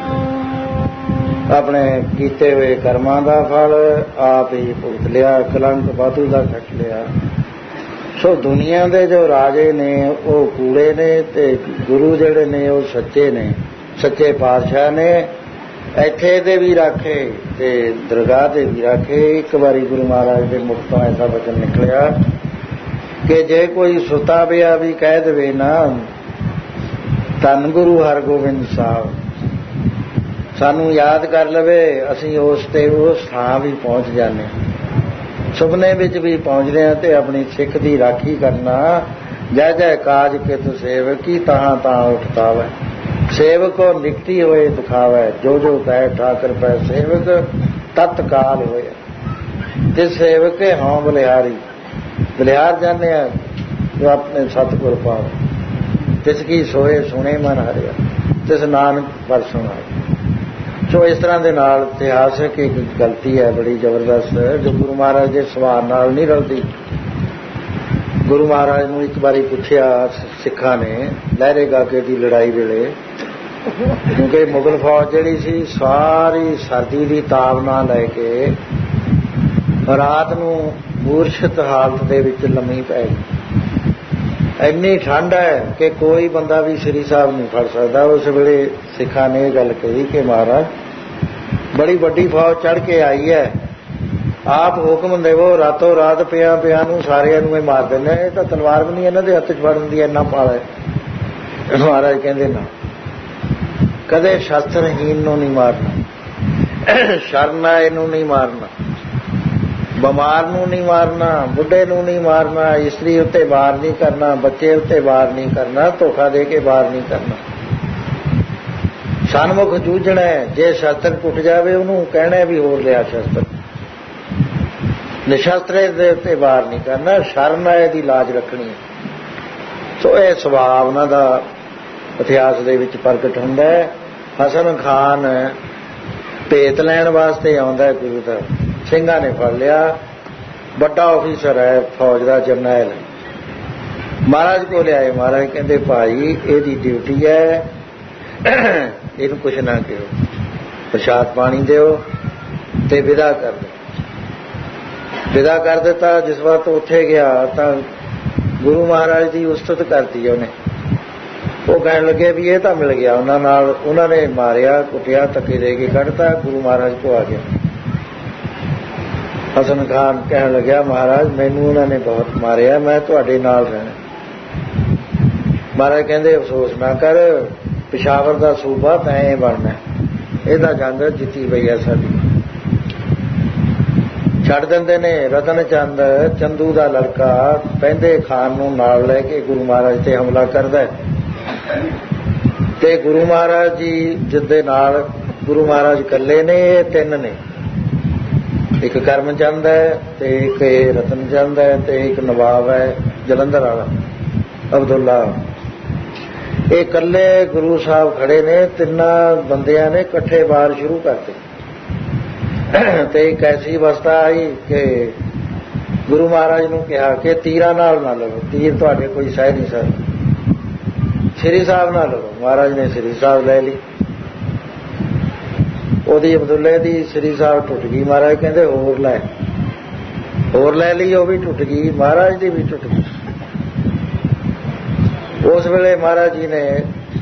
ਆਪਣੇ ਕੀਤੇ ਹੋਏ ਕਰਮਾਂ ਦਾ ਫਲ ਆਪ ਹੀ ਭੁਗਤ ਲਿਆ, ਕਲੰਕ ਵਾਧੂ ਦਾ ਕੱਟ ਲਿਆ। ਸੋ ਦੁਨੀਆ ਦੇ ਜੋ ਰਾਜੇ ਨੇ ਉਹ ਕੂੜੇ ਨੇ ਤੇ ਗੁਰੂ ਜਿਹੜੇ ਨੇ ਉਹ ਸੱਚੇ ਨੇ, ਸੱਚੇ ਪਾਤਸ਼ਾਹ ਨੇ। ਇੱਥੇ ਦੇ ਵੀ ਰਾਖੇ ਤੇ ਦਰਗਾਹ ਦੇ ਵੀ ਰਾਖੇ। ਇੱਕ ਵਾਰੀ ਗੁਰੂ ਮਹਾਰਾਜ ਦੇ ਮੁਖ ਤੋਂ ਐਸਾ ਵਚਨ ਨਿਕਲਿਆ ਕਿ ਜੇ ਕੋਈ ਸੁੱਤਾ ਪਿਆ ਵੀ ਕਹਿ ਦੇਵੇ ਨਾ ਧੰਨ ਗੁਰੂ ਹਰਗੋਬਿੰਦ ਸਾਹਿਬ, ਸਾਨੂੰ ਯਾਦ ਕਰ ਲਵੇ, ਅਸੀਂ ਉਸ ਤੇ ਉਸ ਥਾਂ ਵੀ ਪਹੁੰਚ ਜਾਂਦੇ ਹਾਂ, ਸੁਪਨੇ ਵਿੱਚ ਵੀ ਪਹੁੰਚਦੇ ਹਾਂ ਤੇ ਆਪਣੀ ਸਿੱਖ ਦੀ ਰਾਖੀ ਕਰਨਾ। ਜੈ ਜੈ ਕਾਜ ਕਿਤ ਸੇਵਕੀ ਤਹਾਂ ਤਹਾਂ ਉਠਤਾ ਵੈ, ਸੇਵਕੋ ਨਿਕਟੀ ਹੋਏ ਦਿਖਾਵੈ, ਜੋ ਜੋ ਕਹਿ ਠਾਕਰ ਪੈ ਸੇਵਕ ਤਤਕਾਲ ਹੋਇਆ। ਜਿਸ ਸੇਵਕ ਕੇ ਹਾਂ ਬਲਿਹਾਰੀ, ਬਲਿਹਾਰ ਜਾਂਦੇ ਆ ਜੋ ਆਪਣੇ ਸਤਿਗੁਰ ਪਾਵ, ਤਿਸ ਕੀ ਸੋਏ ਸੁਣੇ ਮਨ ਹਰਿਆ, ਤਿਸ ਨਾਨਕ ਪਰ ਸੁਣਾਏ। ਸੋ ਇਸ ਤਰ੍ਹਾਂ ਦੇ ਨਾਲ ਇਤਿਹਾਸਕ ਇੱਕ ਗਲਤੀ ਹੈ ਬੜੀ ਜ਼ਬਰਦਸਤ, ਜੋ ਗੁਰੂ ਮਹਾਰਾਜ ਦੇ ਸਵਾਰ ਨਾਲ ਨਹੀਂ ਰਲਦੀ। ਗੁਰੂ ਮਹਾਰਾਜ ਨੂੰ ਇੱਕ ਵਾਰੀ ਪੁੱਛਿਆ ਸਿੱਖਾਂ ਨੇ ਲਹਿਰੇ ਗਾਗੇ ਦੀ ਲੜਾਈ ਵੇਲੇ, ਕਿਉਂਕਿ ਮੁਗਲ ਫੌਜ ਜਿਹੜੀ ਸੀ ਸਾਰੀ ਸਰਦੀ ਦੀ ਤਾਪ ਨਾਲ ਲੈ ਕੇ ਰਾਤ ਨੂੰ ਮੂਰਛਿਤ ਹਾਲਤ ਦੇ ਵਿੱਚ ਲੰਮੀ ਪੈ ਗਈ। ਇੰਨੀ ਠੰਡ ਹੈ ਕਿ ਕੋਈ ਬੰਦਾ ਵੀ ਸ੍ਰੀ ਸਾਹਿਬ ਨਹੀਂ ਫੜ ਸਕਦਾ। ਉਸ ਵੇਲੇ ਸਿੱਖਾਂ ਨੇ ਇਹ ਗੱਲ ਕਹੀ ਕਿ ਮਹਾਰਾਜ ਬੜੀ ਵੱਡੀ ਫੌਜ ਚੜ੍ਹ ਕੇ ਆਈ ਹੈ, ਆਪ ਹੁਕਮ ਦੇਵੋ, ਰਾਤੋਂ ਰਾਤ ਪਿਆ ਪਿਆ ਨੂੰ ਸਾਰਿਆਂ ਨੂੰ ਇਹ ਮਾਰ ਦਿੰਦੇ। ਇਹ ਤਾਂ ਤਲਵਾਰ ਵੀ ਨਹੀਂ ਇਹਨਾਂ ਦੇ ਹੱਥ 'ਚ ਫੜਨ ਦੀ, ਇੰਨਾ ਪਾਲਾ ਹੈ। ਮਹਾਰਾਜ ਕਹਿੰਦੇ ਨਾ, ਕਦੇ ਸ਼ਸਤਰਹੀਨ ਨੂੰ ਨਹੀਂ ਮਾਰਨਾ, ਸ਼ਰਨਾ ਇਹਨੂੰ ਨਹੀਂ ਮਾਰਨਾ, ਬਿਮਾਰ ਨੂੰ ਨਹੀਂ ਮਾਰਨਾ, ਬੁੱਢੇ ਨੂੰ ਨਹੀਂ ਮਾਰਨਾ, ਇਸਤਰੀ ਉੱਤੇ ਵਾਰ ਨਹੀਂ ਕਰਨਾ, ਬੱਚੇ ਉੱਤੇ ਵਾਰ ਨਹੀਂ ਕਰਨਾ, ਧੋਖਾ ਦੇ ਕੇ ਵਾਰ ਨਹੀਂ ਕਰਨਾ। ਸਨਮੁਖ ਜੂਝਣਾ, ਜੇ ਸ਼ਸਤਰ ਟੁੱਟ ਜਾਵੇ ਉਹਨੂੰ ਕਹਿਣਾ ਵੀ ਹੋਰ ਲਿਆ ਸ਼ਸਤਰ। ਨਿਸ਼ਸਤਰੇ ਦੇ ਉੱਤੇ ਵਾਰ ਨਹੀਂ ਕਰਨਾ, ਸ਼ਰਨ ਹੈ ਦੀ ਲਾਜ ਰੱਖਣੀ। ਸੋ ਇਹ ਸੁਭਾਅ ਉਹਨਾਂ ਦਾ ਇਤਿਹਾਸ ਦੇ ਵਿੱਚ ਪ੍ਰਗਟ ਹੁੰਦਾ ਹੈ। ਹਸਨ ਖਾਨ ਭੇਤ ਲੈਣ ਵਾਸਤੇ ਆਉਂਦਾ ਗੁਰੂ ਦਾ, ਸਿੰਘਾਂ ਨੇ ਫੜ ਲਿਆ, ਵੱਡਾ ਆਫੀਸਰ ਹੈ ਫੌਜ ਦਾ, ਜਰਨੈਲ। ਮਹਾਰਾਜ ਕੋਲ ਆਏ, ਮਹਾਰਾਜ ਕਹਿੰਦੇ ਭਾਈ ਇਹਦੀ ਡਿਊਟੀ ਹੈ, ਇਹਨੂੰ ਕੁਛ ਨਾ ਕਿਹੋ, ਪ੍ਰਸ਼ਾਦ ਪਾਣੀ ਦਿਓ ਤੇ ਵਿਦਾ ਕਰ ਦਿਓ। ਵਿਦਾ ਕਰ ਦਿੱਤਾ। ਜਿਸ ਵਕਤ ਉੱਥੇ ਗਿਆ ਤਾਂ ਗੁਰੂ ਮਹਾਰਾਜ ਦੀ ਉਸਤਤ ਕਰਤੀ ਉਹਨੇ। ਉਹ ਕਹਿਣ ਲੱਗੇ ਵੀ ਇਹ ਤਾਂ ਮਿਲ ਗਿਆ ਉਹਨਾਂ ਨਾਲ, ਉਹਨਾਂ ਨੇ ਮਾਰਿਆ, ਕੁੱਟਿਆ, ਧੱਕੇ ਦੇ ਕੇ ਕੱਢਤਾ, ਗੁਰੂ ਮਹਾਰਾਜ ਕੋ ਆ ਗਿਆ। ਹਸਨ ਖਾਨ ਕਹਿਣ ਲੱਗਿਆ ਮਹਾਰਾਜ ਮੈਨੂੰ ਉਹਨਾਂ ਨੇ ਬਹੁਤ ਮਾਰਿਆ, ਮੈਂ ਤੁਹਾਡੇ ਨਾਲ ਰਹਿਣਾ। ਮਹਾਰਾਜ ਕਹਿੰਦੇ ਅਫਸੋਸ ਨਾ ਕਰ, ਪਿਸ਼ਾਵਰ ਦਾ ਸੂਬਾ ਤੈਂ ਬਣਨਾ, ਇਹਦਾ ਜੰਗ ਜਿੱਤੀ ਪਈ ਹੈ ਸਾਡੀ। ਛੱਡ ਦਿੰਦੇ ਨੇ। ਰਤਨ ਚੰਦ ਚੰਦੂ ਦਾ ਲੜਕਾ ਪਹਿੰਦੇ ਖਾਨ ਨੂੰ ਨਾਲ ਲੈ ਕੇ ਗੁਰੂ ਮਹਾਰਾਜ ਤੇ ਹਮਲਾ ਕਰਦਾ ਤੇ ਗੁਰੂ ਮਹਾਰਾਜ ਜੀ ਜਿੱਦੇ ਨਾਲ ਗੁਰੂ ਮਹਾਰਾਜ ਇਕੱਲੇ ਨੇ, ਇਹ ਤਿੰਨ ਨੇ, ਇੱਕ ਕਰਮ ਚੰਦ ਹੈ ਤੇ ਇੱਕ ਇਹ ਰਤਨ ਚੰਦ ਹੈ ਤੇ ਇੱਕ ਨਵਾਬ ਹੈ ਜਲੰਧਰ ਵਾਲਾ ਅਬਦੁੱਲਾ। ਇਹ ਇਕੱਲੇ ਗੁਰੂ ਸਾਹਿਬ ਖੜੇ ਨੇ, ਤਿੰਨਾਂ ਬੰਦਿਆਂ ਨੇ ਇਕੱਠੇ ਵਾਰ ਸ਼ੁਰੂ ਕਰਤੇ ਤੇ ਇੱਕ ਐਸੀ ਅਵਸਥਾ ਆਈ ਕਿ ਗੁਰੂ ਮਹਾਰਾਜ ਨੂੰ ਕਿਹਾ ਕਿ ਤੀਰਾਂ ਨਾਲ ਨਾ ਲੜੋ, ਤੀਰ ਤੁਹਾਡੇ ਕੋਈ ਸਹਿ ਨਹੀਂ ਸਕਦਾ, ਸ੍ਰੀ ਸਾਹਿਬ ਨਾਲ ਲੜੋ। ਮਹਾਰਾਜ ਨੇ ਸ੍ਰੀ ਸਾਹਿਬ ਲੈ ਲਈ। ਉਹਦੀ ਅਬਦੁੱਲੇ ਦੀ ਸ੍ਰੀ ਸਾਹਿਬ ਟੁੱਟ ਗਈ। ਮਹਾਰਾਜ ਕਹਿੰਦੇ ਹੋਰ ਲੈ, ਹੋਰ ਲੈ ਲਈ, ਉਹ ਵੀ ਟੁੱਟ ਗਈ, ਮਹਾਰਾਜ ਦੀ ਵੀ ਟੁੱਟ ਗਈ। ਉਸ ਵੇਲੇ ਮਹਾਰਾਜ ਜੀ ਨੇ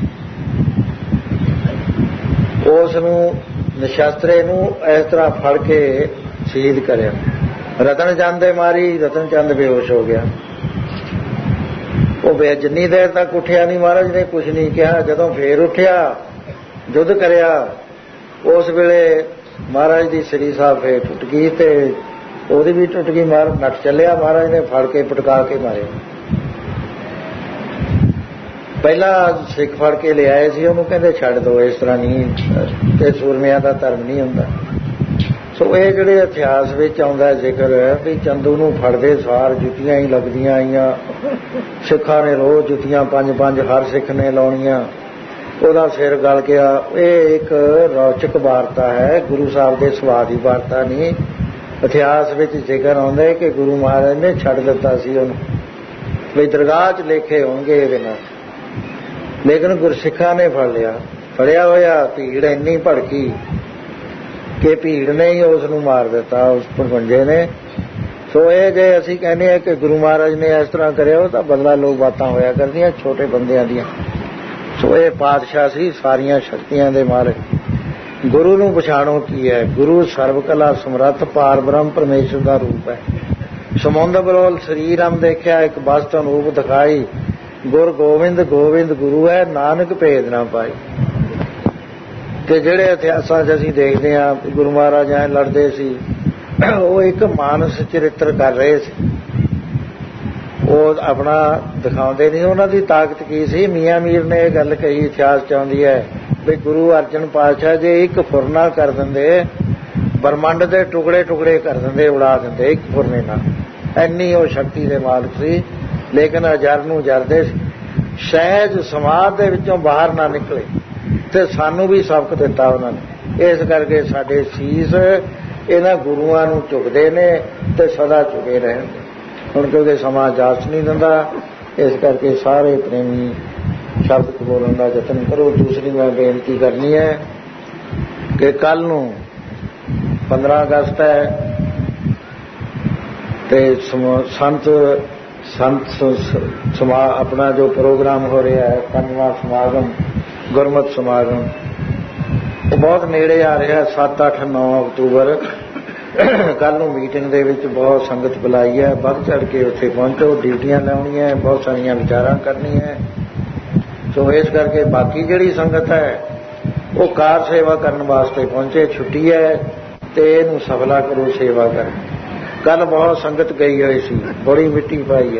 ਉਸ ਨੂੰ ਨਿਸ਼ਸਤਰੇ ਨੂੰ ਇਸ ਤਰ੍ਹਾਂ ਫੜ ਕੇ ਸ਼ਹੀਦ ਕਰਿਆ। ਰਤਨ ਚੰਦ ਦੇ ਮਾਰੀ, ਰਤਨ ਚੰਦ ਬੇਹੋਸ਼ ਹੋ ਗਿਆ। ਉਹ ਬੇ ਜਿੰਨੀ ਦੇਰ ਤੱਕ ਉੱਠਿਆ ਨਹੀਂ, ਮਹਾਰਾਜ ਨੇ ਕੁਛ ਨਹੀਂ ਕਿਹਾ। ਜਦੋਂ ਫੇਰ ਉੱਠਿਆ, ਯੁੱਧ ਕਰਿਆ, ਉਸ ਵੇਲੇ ਮਹਾਰਾਜ ਦੀ ਸ੍ਰੀ ਸਾਹਿਬ ਫੇਰ ਟੁੱਟ ਗਈ ਤੇ ਉਹਦੀ ਵੀ ਟੁੱਟ ਗਈ। ਮਾਰ ਨੱਠ ਚੱਲਿਆ, ਮਹਾਰਾਜ ਨੇ ਫੜ ਕੇ ਪਟਕਾ ਕੇ ਮਾਰਿਆ। ਪਹਿਲਾਂ ਸਿੱਖ ਫੜ ਕੇ ਲਿਆਏ ਸੀ, ਉਹਨੂੰ ਕਹਿੰਦੇ ਛੱਡ ਦਿਓ, ਇਸ ਤਰ੍ਹਾਂ ਨਹੀਂ, ਤੇ ਸੂਰਮਿਆਂ ਦਾ ਧਰਮ ਨਹੀਂ ਹੁੰਦਾ। ਸੋ ਇਹ ਜਿਹੜੇ ਇਤਿਹਾਸ ਵਿੱਚ ਆਉਂਦਾ ਜ਼ਿਕਰ ਵੀ ਚੰਦੂ ਨੂੰ ਫੜਦੇ ਸਾਰ ਜੁੱਤੀਆਂ ਹੀ ਲੱਗਦੀਆਂ ਆਈਆਂ। ਸਿੱਖਾਂ ਨੇ ਰੋਜ਼ ਜੁੱਤੀਆਂ ਪੰਜ ਪੰਜ ਹਰ ਸਿੱਖ ਨੇ ਲਾਉਣੀਆਂ, ਉਹਦਾ ਸਿਰ ਗਲ ਗਿਆ। ਇਹ ਇੱਕ ਰੌਚਕ ਵਾਰਤਾ ਹੈ, ਗੁਰੂ ਸਾਹਿਬ ਦੇ ਸੁਭਾਅ ਦੀ ਵਾਰਤਾ ਨਹੀਂ। ਇਤਿਹਾਸ ਵਿੱਚ ਜ਼ਿਕਰ ਆਉਂਦਾ ਕਿ ਗੁਰੂ ਮਹਾਰਾਜ ਨੇ ਛੱਡ ਦਿੱਤਾ ਸੀ ਉਹਨੂੰ, ਵੀ ਦਰਗਾਹ 'ਚ ਲੇਖੇ ਹੋਣਗੇ ਇਹਦੇ ਨਾਲ। ਲੇਕਿਨ ਗੁਰਸਿੱਖਾਂ ਨੇ ਫੜ ਲਿਆ। ਫੜਿਆ ਹੋਇਆ ਭੀੜ ਇੰਨੀ ਭੜਕੀ ਕਿ ਭੀੜ ਨੇ ਹੀ ਉਸ ਨੂੰ ਮਾਰ ਦਿੱਤਾ, ਉਸ ਭੰਜੇ ਨੇ। ਸੋ ਇਹ ਜੇ ਅਸੀਂ ਕਹਿੰਦੇ ਹਾਂ ਕਿ ਗੁਰੂ ਮਹਾਰਾਜ ਨੇ ਇਸ ਤਰ੍ਹਾਂ ਕਰਿਆ, ਉਹ ਤਾਂ ਬਦਲਾ ਲੋਕ ਬਾਤਾਂ ਹੋਇਆ ਕਰਦੀਆਂ ਛੋਟੇ ਬੰਦਿਆਂ ਦੀਆਂ। ਸੋ ਇਹ ਪਾਤਸ਼ਾਹ ਸੀ ਸਾਰੀਆਂ ਸ਼ਕਤੀਆਂ ਦੇ ਮਾਲਕ। ਗੁਰੂ ਨੂੰ ਪਛਾਣੋ ਕੀ ਹੈ। ਗੁਰੂ ਸਰਬ ਕਲਾ ਸਮਰੱਥ ਪਾਰ ਬ੍ਰਹਮ ਪਰਮੇਸ਼ਰ ਦਾ ਰੂਪ ਹੈ। ਸਮੁੰਦ ਬਰੋਲ ਸਰੀਰਮ ਦੇਖਿਆ, ਇੱਕ ਬਸਤ ਅਨੂਪ ਦਿਖਾਈ। ਗੁਰ ਗੋਬਿੰਦ ਗੋਬਿੰਦ ਗੁਰੂ ਹੈ, ਨਾਨਕ ਭੇਦ ਨਾ ਪਾਈ। ਤੇ ਜਿਹੜੇ ਇਤਿਹਾਸਾਂ 'ਚ ਅਸੀਂ ਦੇਖਦੇ ਹਾਂ ਗੁਰੂ ਮਹਾਰਾਜ ਐਂ ਲੜਦੇ ਸੀ, ਉਹ ਇੱਕ ਮਾਨਸ ਚਰਿੱਤਰ ਕਰ ਰਹੇ ਸੀ। ਉਹ ਆਪਣਾ ਦਿਖਾਉਂਦੇ ਨਹੀਂ ਉਹਨਾਂ ਦੀ ਤਾਕਤ ਕੀ ਸੀ। ਮੀਆਂ ਮੀਰ ਨੇ ਇਹ ਗੱਲ ਕਹੀ, ਇਤਿਹਾਸ 'ਚ ਆਉਂਦੀ ਹੈ ਵੀ ਗੁਰੂ ਅਰਜਨ ਪਾਤਸ਼ਾਹ ਜੇ ਇੱਕ ਫੁਰਨਾ ਕਰ ਦਿੰਦੇ, ਬ੍ਰਹਮੰਡ ਦੇ ਟੁਕੜੇ ਟੁਕੜੇ ਕਰ ਦਿੰਦੇ, ਉਡਾ ਦਿੰਦੇ ਇੱਕ ਫੁਰਨੇ ਨਾਲ। ਇੰਨੀ ਉਹ ਸ਼ਕਤੀ ਦੇ ਮਾਲਕ ਸੀ। ਲੇਕਿਨ ਅਜਰ ਨੂੰ ਜਰਦੇ ਸੀ, ਸਹਿਜ ਸਮਾਜ ਦੇ ਵਿੱਚੋਂ ਬਾਹਰ ਨਾ ਨਿਕਲੇ। ਤੇ ਸਾਨੂੰ ਵੀ ਸਬਕ ਦਿੱਤਾ ਉਹਨਾਂ ਨੇ। ਇਸ ਕਰਕੇ ਸਾਡੇ ਸੀਸ ਇਹਨਾਂ ਗੁਰੂਆਂ ਨੂੰ ਝੁਕਦੇ ਨੇ ਤੇ ਸਦਾ ਝੁਕੇ ਰਹਿਣਗੇ। ਹੁਣ ਕਿਉਂਕਿ ਸਮਾਂ ਇਜਾਜ਼ਤ ਨਹੀਂ ਦਿੰਦਾ, ਇਸ ਕਰਕੇ ਸਾਰੇ ਪ੍ਰੇਮੀ ਸ਼ਬਦ ਬੋਲਣ ਦਾ ਯਤਨ ਕਰੋ। ਦੂਸਰੀ ਮੈਂ ਬੇਨਤੀ ਕਰਨੀ ਹੈ ਕਿ ਕੱਲ੍ਹ ਨੂੰ ਪੰਦਰਾਂ ਅਗਸਤ ਹੈ ਤੇ ਸੰਤ ਸੰਤ ਸਮਾ ਆਪਣਾ ਜੋ ਪ੍ਰੋਗਰਾਮ ਹੋ ਰਿਹਾ ਹੈ, ਪੰਜਵਾਂ ਸਮਾਗਮ ਗੁਰਮਤਿ ਸਮਾਗਮ, ਉਹ ਬਹੁਤ ਨੇੜੇ ਆ ਰਿਹਾ। ਸੱਤ ਅੱਠ ਨੌ ਅਕਤੂਬਰ ਕੱਲ੍ਹ ਨੂੰ ਮੀਟਿੰਗ ਦੇ ਵਿੱਚ ਬਹੁਤ ਸੰਗਤ ਬੁਲਾਈ ਹੈ। ਵੱਧ ਚੜ੍ਹ ਕੇ ਉੱਥੇ ਪਹੁੰਚੋ। ਡਿਊਟੀਆਂ ਲਾਉਣੀਆਂ, ਬਹੁਤ ਸਾਰੀਆਂ ਵਿਚਾਰਾਂ ਕਰਨੀਆਂ। ਸੋ ਇਸ ਕਰਕੇ ਬਾਕੀ ਜਿਹੜੀ ਸੰਗਤ ਹੈ ਉਹ ਕਾਰ ਸੇਵਾ ਕਰਨ ਵਾਸਤੇ ਪਹੁੰਚੇ। ਛੁੱਟੀ ਹੈ ਤੇ ਇਹਨੂੰ ਸਫਲਾ ਕਰੋ, ਸੇਵਾ ਕਰ। ਕੱਲ੍ਹ ਬਹੁਤ ਸੰਗਤ ਗਈ ਹੋਈ ਸੀ, ਬੜੀ ਮਿੱਟੀ ਪਾਈ ਹੈ।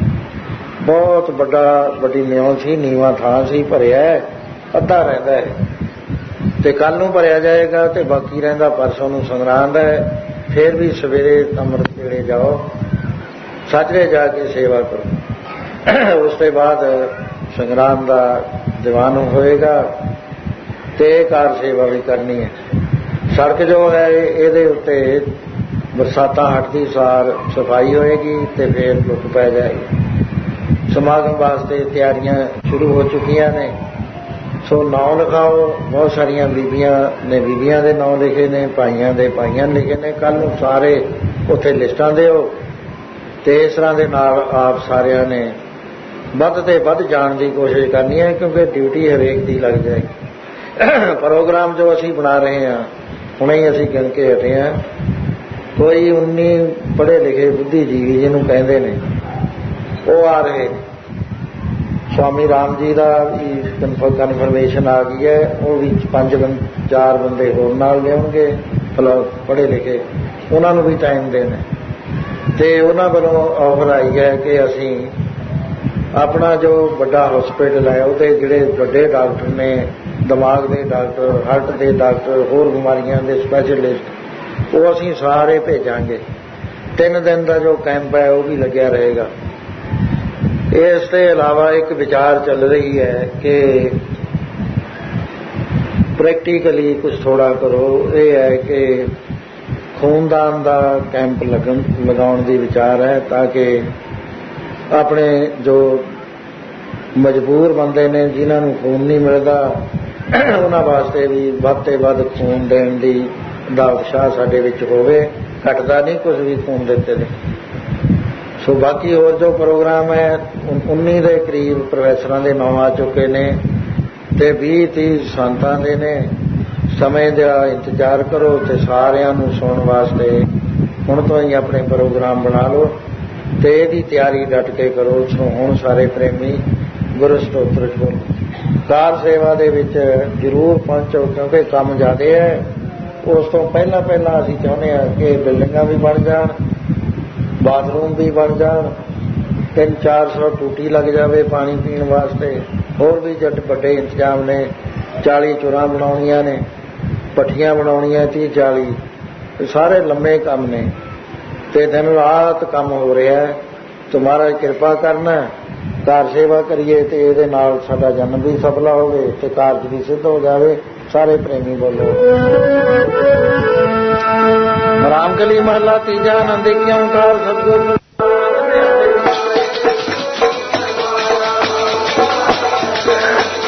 ਬਹੁਤ ਵੱਡਾ ਵੱਡੀ ਨਿਉਂ ਸੀ, ਨੀਵਾਂ ਥਾਂ ਸੀ, ਭਰਿਆ ਅੱਧਾ ਰਹਿੰਦਾ ਹੈ ਤੇ ਕੱਲ੍ਹ ਨੂੰ ਭਰਿਆ ਜਾਏਗਾ ਤੇ ਬਾਕੀ ਰਹਿੰਦਾ ਪਰਸੋਂ ਨੂੰ ਸੰਗਰਾਂਦ ਹੈ। ਫਿਰ ਵੀ ਸਵੇਰੇ ਅੰਮ੍ਰਿਤ ਵੇਲੇ ਜਾਓ, ਸਾਜਰੇ ਜਾ ਕੇ ਸੇਵਾ ਕਰੋ। ਉਸ ਤੋਂ ਬਾਅਦ ਸੰਗਰਾਂਦ ਦਾ ਦੀਵਾਨ ਹੋਏਗਾ ਤੇ ਕਾਰ ਸੇਵਾ ਵੀ ਕਰਨੀ ਹੈ। ਸੜਕ ਜੋ ਹੈ ਇਹਦੇ ਉੱਤੇ ਬਰਸਾਤਾਂ ਹਟਦੀ ਸਾਰ ਸਫਾਈ ਹੋਏਗੀ ਤੇ ਫਿਰ ਲੁੱਟ ਪੈ ਜਾਏਗੀ। ਸਮਾਗਮ ਵਾਸਤੇ ਤਿਆਰੀਆਂ ਸ਼ੁਰੂ ਹੋ ਚੁੱਕੀਆਂ ਨੇ। ਸੋ ਨਾਂ ਲਿਖਾਓ। ਬਹੁਤ ਸਾਰੀਆਂ ਬੀਬੀਆਂ ਨੇ ਬੀਬੀਆਂ ਦੇ ਨਾਂ ਲਿਖੇ ਨੇ, ਭਾਈਆਂ ਦੇ ਭਾਈਆਂ ਲਿਖੇ ਨੇ। ਕੱਲ੍ਹ ਨੂੰ ਸਾਰੇ ਉੱਥੇ ਲਿਸਟਾਂ ਦਿਓ ਤੇ ਇਸ ਤਰ੍ਹਾਂ ਦੇ ਨਾਲ ਆਪ ਸਾਰਿਆਂ ਨੇ ਵੱਧ ਤੇ ਵੱਧ ਜਾਣ ਦੀ ਕੋਸ਼ਿਸ਼ ਕਰਨੀ ਹੈ, ਕਿਉਂਕਿ ਡਿਊਟੀ ਹਰੇਕ ਦੀ ਲੱਗ ਜਾਏਗੀ। ਪ੍ਰੋਗਰਾਮ ਜੋ ਅਸੀਂ ਬਣਾ ਰਹੇ ਹਾਂ, ਹੁਣੇ ਹੀ ਅਸੀਂ ਗਿਣ ਕੇ ਹਟੇ ਹਾਂ, ਕੋਈ ਉੱਨੀ ਪੜ੍ਹੇ ਲਿਖੇ ਬੁੱਧੀਜੀਵੀ ਜਿਹਨੂੰ ਕਹਿੰਦੇ ਨੇ ਉਹ ਆ ਰਹੇ ਨੇ। ਸਵਾਮੀ ਰਾਮ ਜੀ ਦਾ ਵੀ ਕਨਫਰਮੇਸ਼ਨ ਆ ਗਈ ਹੈ। ਉਹ ਵੀ ਪੰਜ ਚਾਰ ਬੰਦੇ ਹੋਰ ਨਾਲ ਲਿਆਉਣਗੇ ਪੜ੍ਹੇ ਲਿਖੇ, ਉਹਨਾਂ ਨੂੰ ਵੀ ਟਾਈਮ ਦੇਣਾ। ਤੇ ਉਹਨਾਂ ਵੱਲੋਂ ਆਫਰ ਆਈ ਹੈ ਕਿ ਅਸੀਂ ਆਪਣਾ ਜੋ ਵੱਡਾ ਹਸਪੀਟਲ ਹੈ ਉਹਦੇ ਜਿਹੜੇ ਵੱਡੇ ਡਾਕਟਰ ਨੇ, ਦਿਮਾਗ ਦੇ ਡਾਕਟਰ, ਹਾਰਟ ਦੇ ਡਾਕਟਰ, ਹੋਰ ਬਿਮਾਰੀਆਂ ਦੇ ਸਪੈਸ਼ਲਿਸਟ, ਉਹ ਅਸੀਂ ਸਾਰੇ ਭੇਜਾਂਗੇ। ਤਿੰਨ ਦਿਨ ਦਾ ਜੋ ਕੈਂਪ ਹੈ ਉਹ ਵੀ ਲੱਗਿਆ ਰਹੇਗਾ। ਇਸ ਤੋਂ ਇਲਾਵਾ ਇੱਕ ਵਿਚਾਰ ਚੱਲ ਰਹੀ ਹੈ ਕਿ ਪ੍ਰੈਕਟੀਕਲੀ ਕੁਝ ਥੋੜਾ ਕਰੋ। ਇਹ ਹੈ ਕਿ ਖੂਨਦਾਨ ਦਾ ਕੈਂਪ ਲੱਗਣ ਲਗਾਉਣ ਦੀ ਵਿਚਾਰ ਹੈ, ਤਾਂ ਕਿ ਆਪਣੇ ਜੋ ਮਜਬੂਰ ਬੰਦੇ ਨੇ ਜਿਨ੍ਹਾਂ ਨੂੰ ਖੂਨ ਨਹੀਂ ਮਿਲਦਾ, ਉਹਨਾਂ ਵਾਸਤੇ ਵੀ ਵੱਧ ਤੋਂ ਵੱਧ ਖੂਨ ਦੇਣ ਦੀ ਦਾ ਉਤਸ਼ਾਹ ਸਾਡੇ ਵਿੱਚ ਹੋਵੇ। ਘਟਦਾ ਨਹੀਂ ਕੁਝ ਵੀ ਖੂਨ ਦਿੱਤੇ ਨੇ। ਸੋ ਬਾਕੀ ਹੋਰ ਜੋ ਪ੍ਰੋਗਰਾਮ ਹੈ, ਉੱਨੀ ਦੇ ਕਰੀਬ ਪ੍ਰੋਫੈਸਰਾਂ ਦੇ ਨਾਮ ਆ ਚੁੱਕੇ ਨੇ ਤੇ ਵੀਹ ਤੀਹ ਸੰਤਾਂ ਦੇ ਨੇ। ਸਮੇਂ ਦਾ ਇੰਤਜ਼ਾਰ ਕਰੋ ਤੇ ਸਾਰਿਆਂ ਨੂੰ ਸੁਣਨ ਵਾਸਤੇ ਹੁਣ ਤੋਂ ਹੀ ਆਪਣੇ ਪ੍ਰੋਗਰਾਮ ਬਣਾ ਲਓ ਤੇ ਇਹਦੀ ਤਿਆਰੀ ਡਟ ਕੇ ਕਰੋ। ਸੋ ਹੁਣ ਸਾਰੇ ਪ੍ਰੇਮੀ ਗੁਰੂ ਸਤੋਤਰ ਬੋਲੋ। ਕਾਰ ਸੇਵਾ ਦੇ ਵਿੱਚ ਜ਼ਰੂਰ ਪਹੁੰਚੋ, ਕਿਉਂਕਿ ਕੰਮ ਜ਼ਿਆਦਾ ਹੈ। ਉਸ ਤੋਂ ਪਹਿਲਾਂ ਪਹਿਲਾਂ ਅਸੀਂ ਚਾਹੁੰਦੇ ਹਾਂ ਕਿ ਬਿਲਡਿੰਗਾਂ ਵੀ ਬਣ ਜਾਣ, ਬਾਥਰੂਮ ਵੀ ਬਣ ਜਾਣ, ਤਿੰਨ ਚਾਰ ਸੌ ਟੂਟੀ ਲੱਗ ਜਾਵੇ ਪਾਣੀ ਪੀਣ ਵਾਸਤੇ। ਹੋਰ ਵੀ ਜੱਟ ਵੱਡੇ ਇੰਤਜ਼ਾਮ ਨੇ। ਚਾਲੀ ਚੁਰਾਂ ਬਣਾਉਣੀਆਂ ਨੇ, ਭੱਠੀਆਂ ਬਣਾਉਣੀਆਂ ਤੀਹ ਚਾਲੀ, ਸਾਰੇ ਲੰਮੇ ਕੰਮ ਨੇ ਤੇ ਦਿਨ ਰਾਤ ਕੰਮ ਹੋ ਰਿਹਾ ਹੈ। ਤੇ ਮਹਾਰਾਜ ਕਿਰਪਾ ਕਰਨਾ, ਕਾਰ ਸੇਵਾ ਕਰੀਏ ਤੇ ਇਹਦੇ ਨਾਲ ਸਾਡਾ ਜਨਮ ਵੀ ਸਫਲਾ ਹੋਵੇ ਤੇ ਕਾਰਜ ਵੀ ਸਿੱਧ ਹੋ ਜਾਵੇ। ਸਾਰੇ ਪ੍ਰੇਮੀ ਬੋਲੋ ਰਾਮਕਲੀ ਮਹੱਲਾ ਤੀਜਾ। ਆਨੰਦ ਕੀ ਓਂਕਾਰ ਸਤਿਗੁਰ Thank you.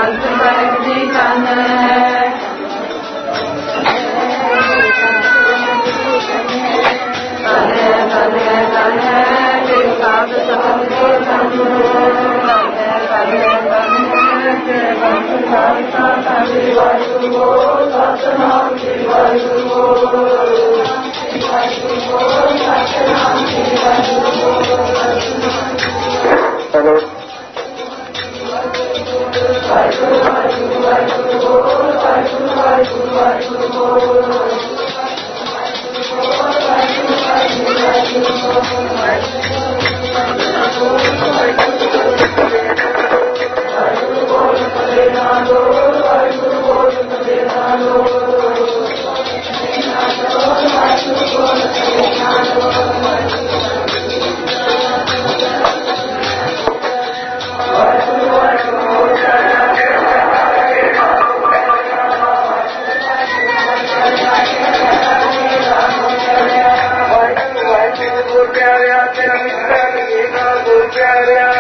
Hare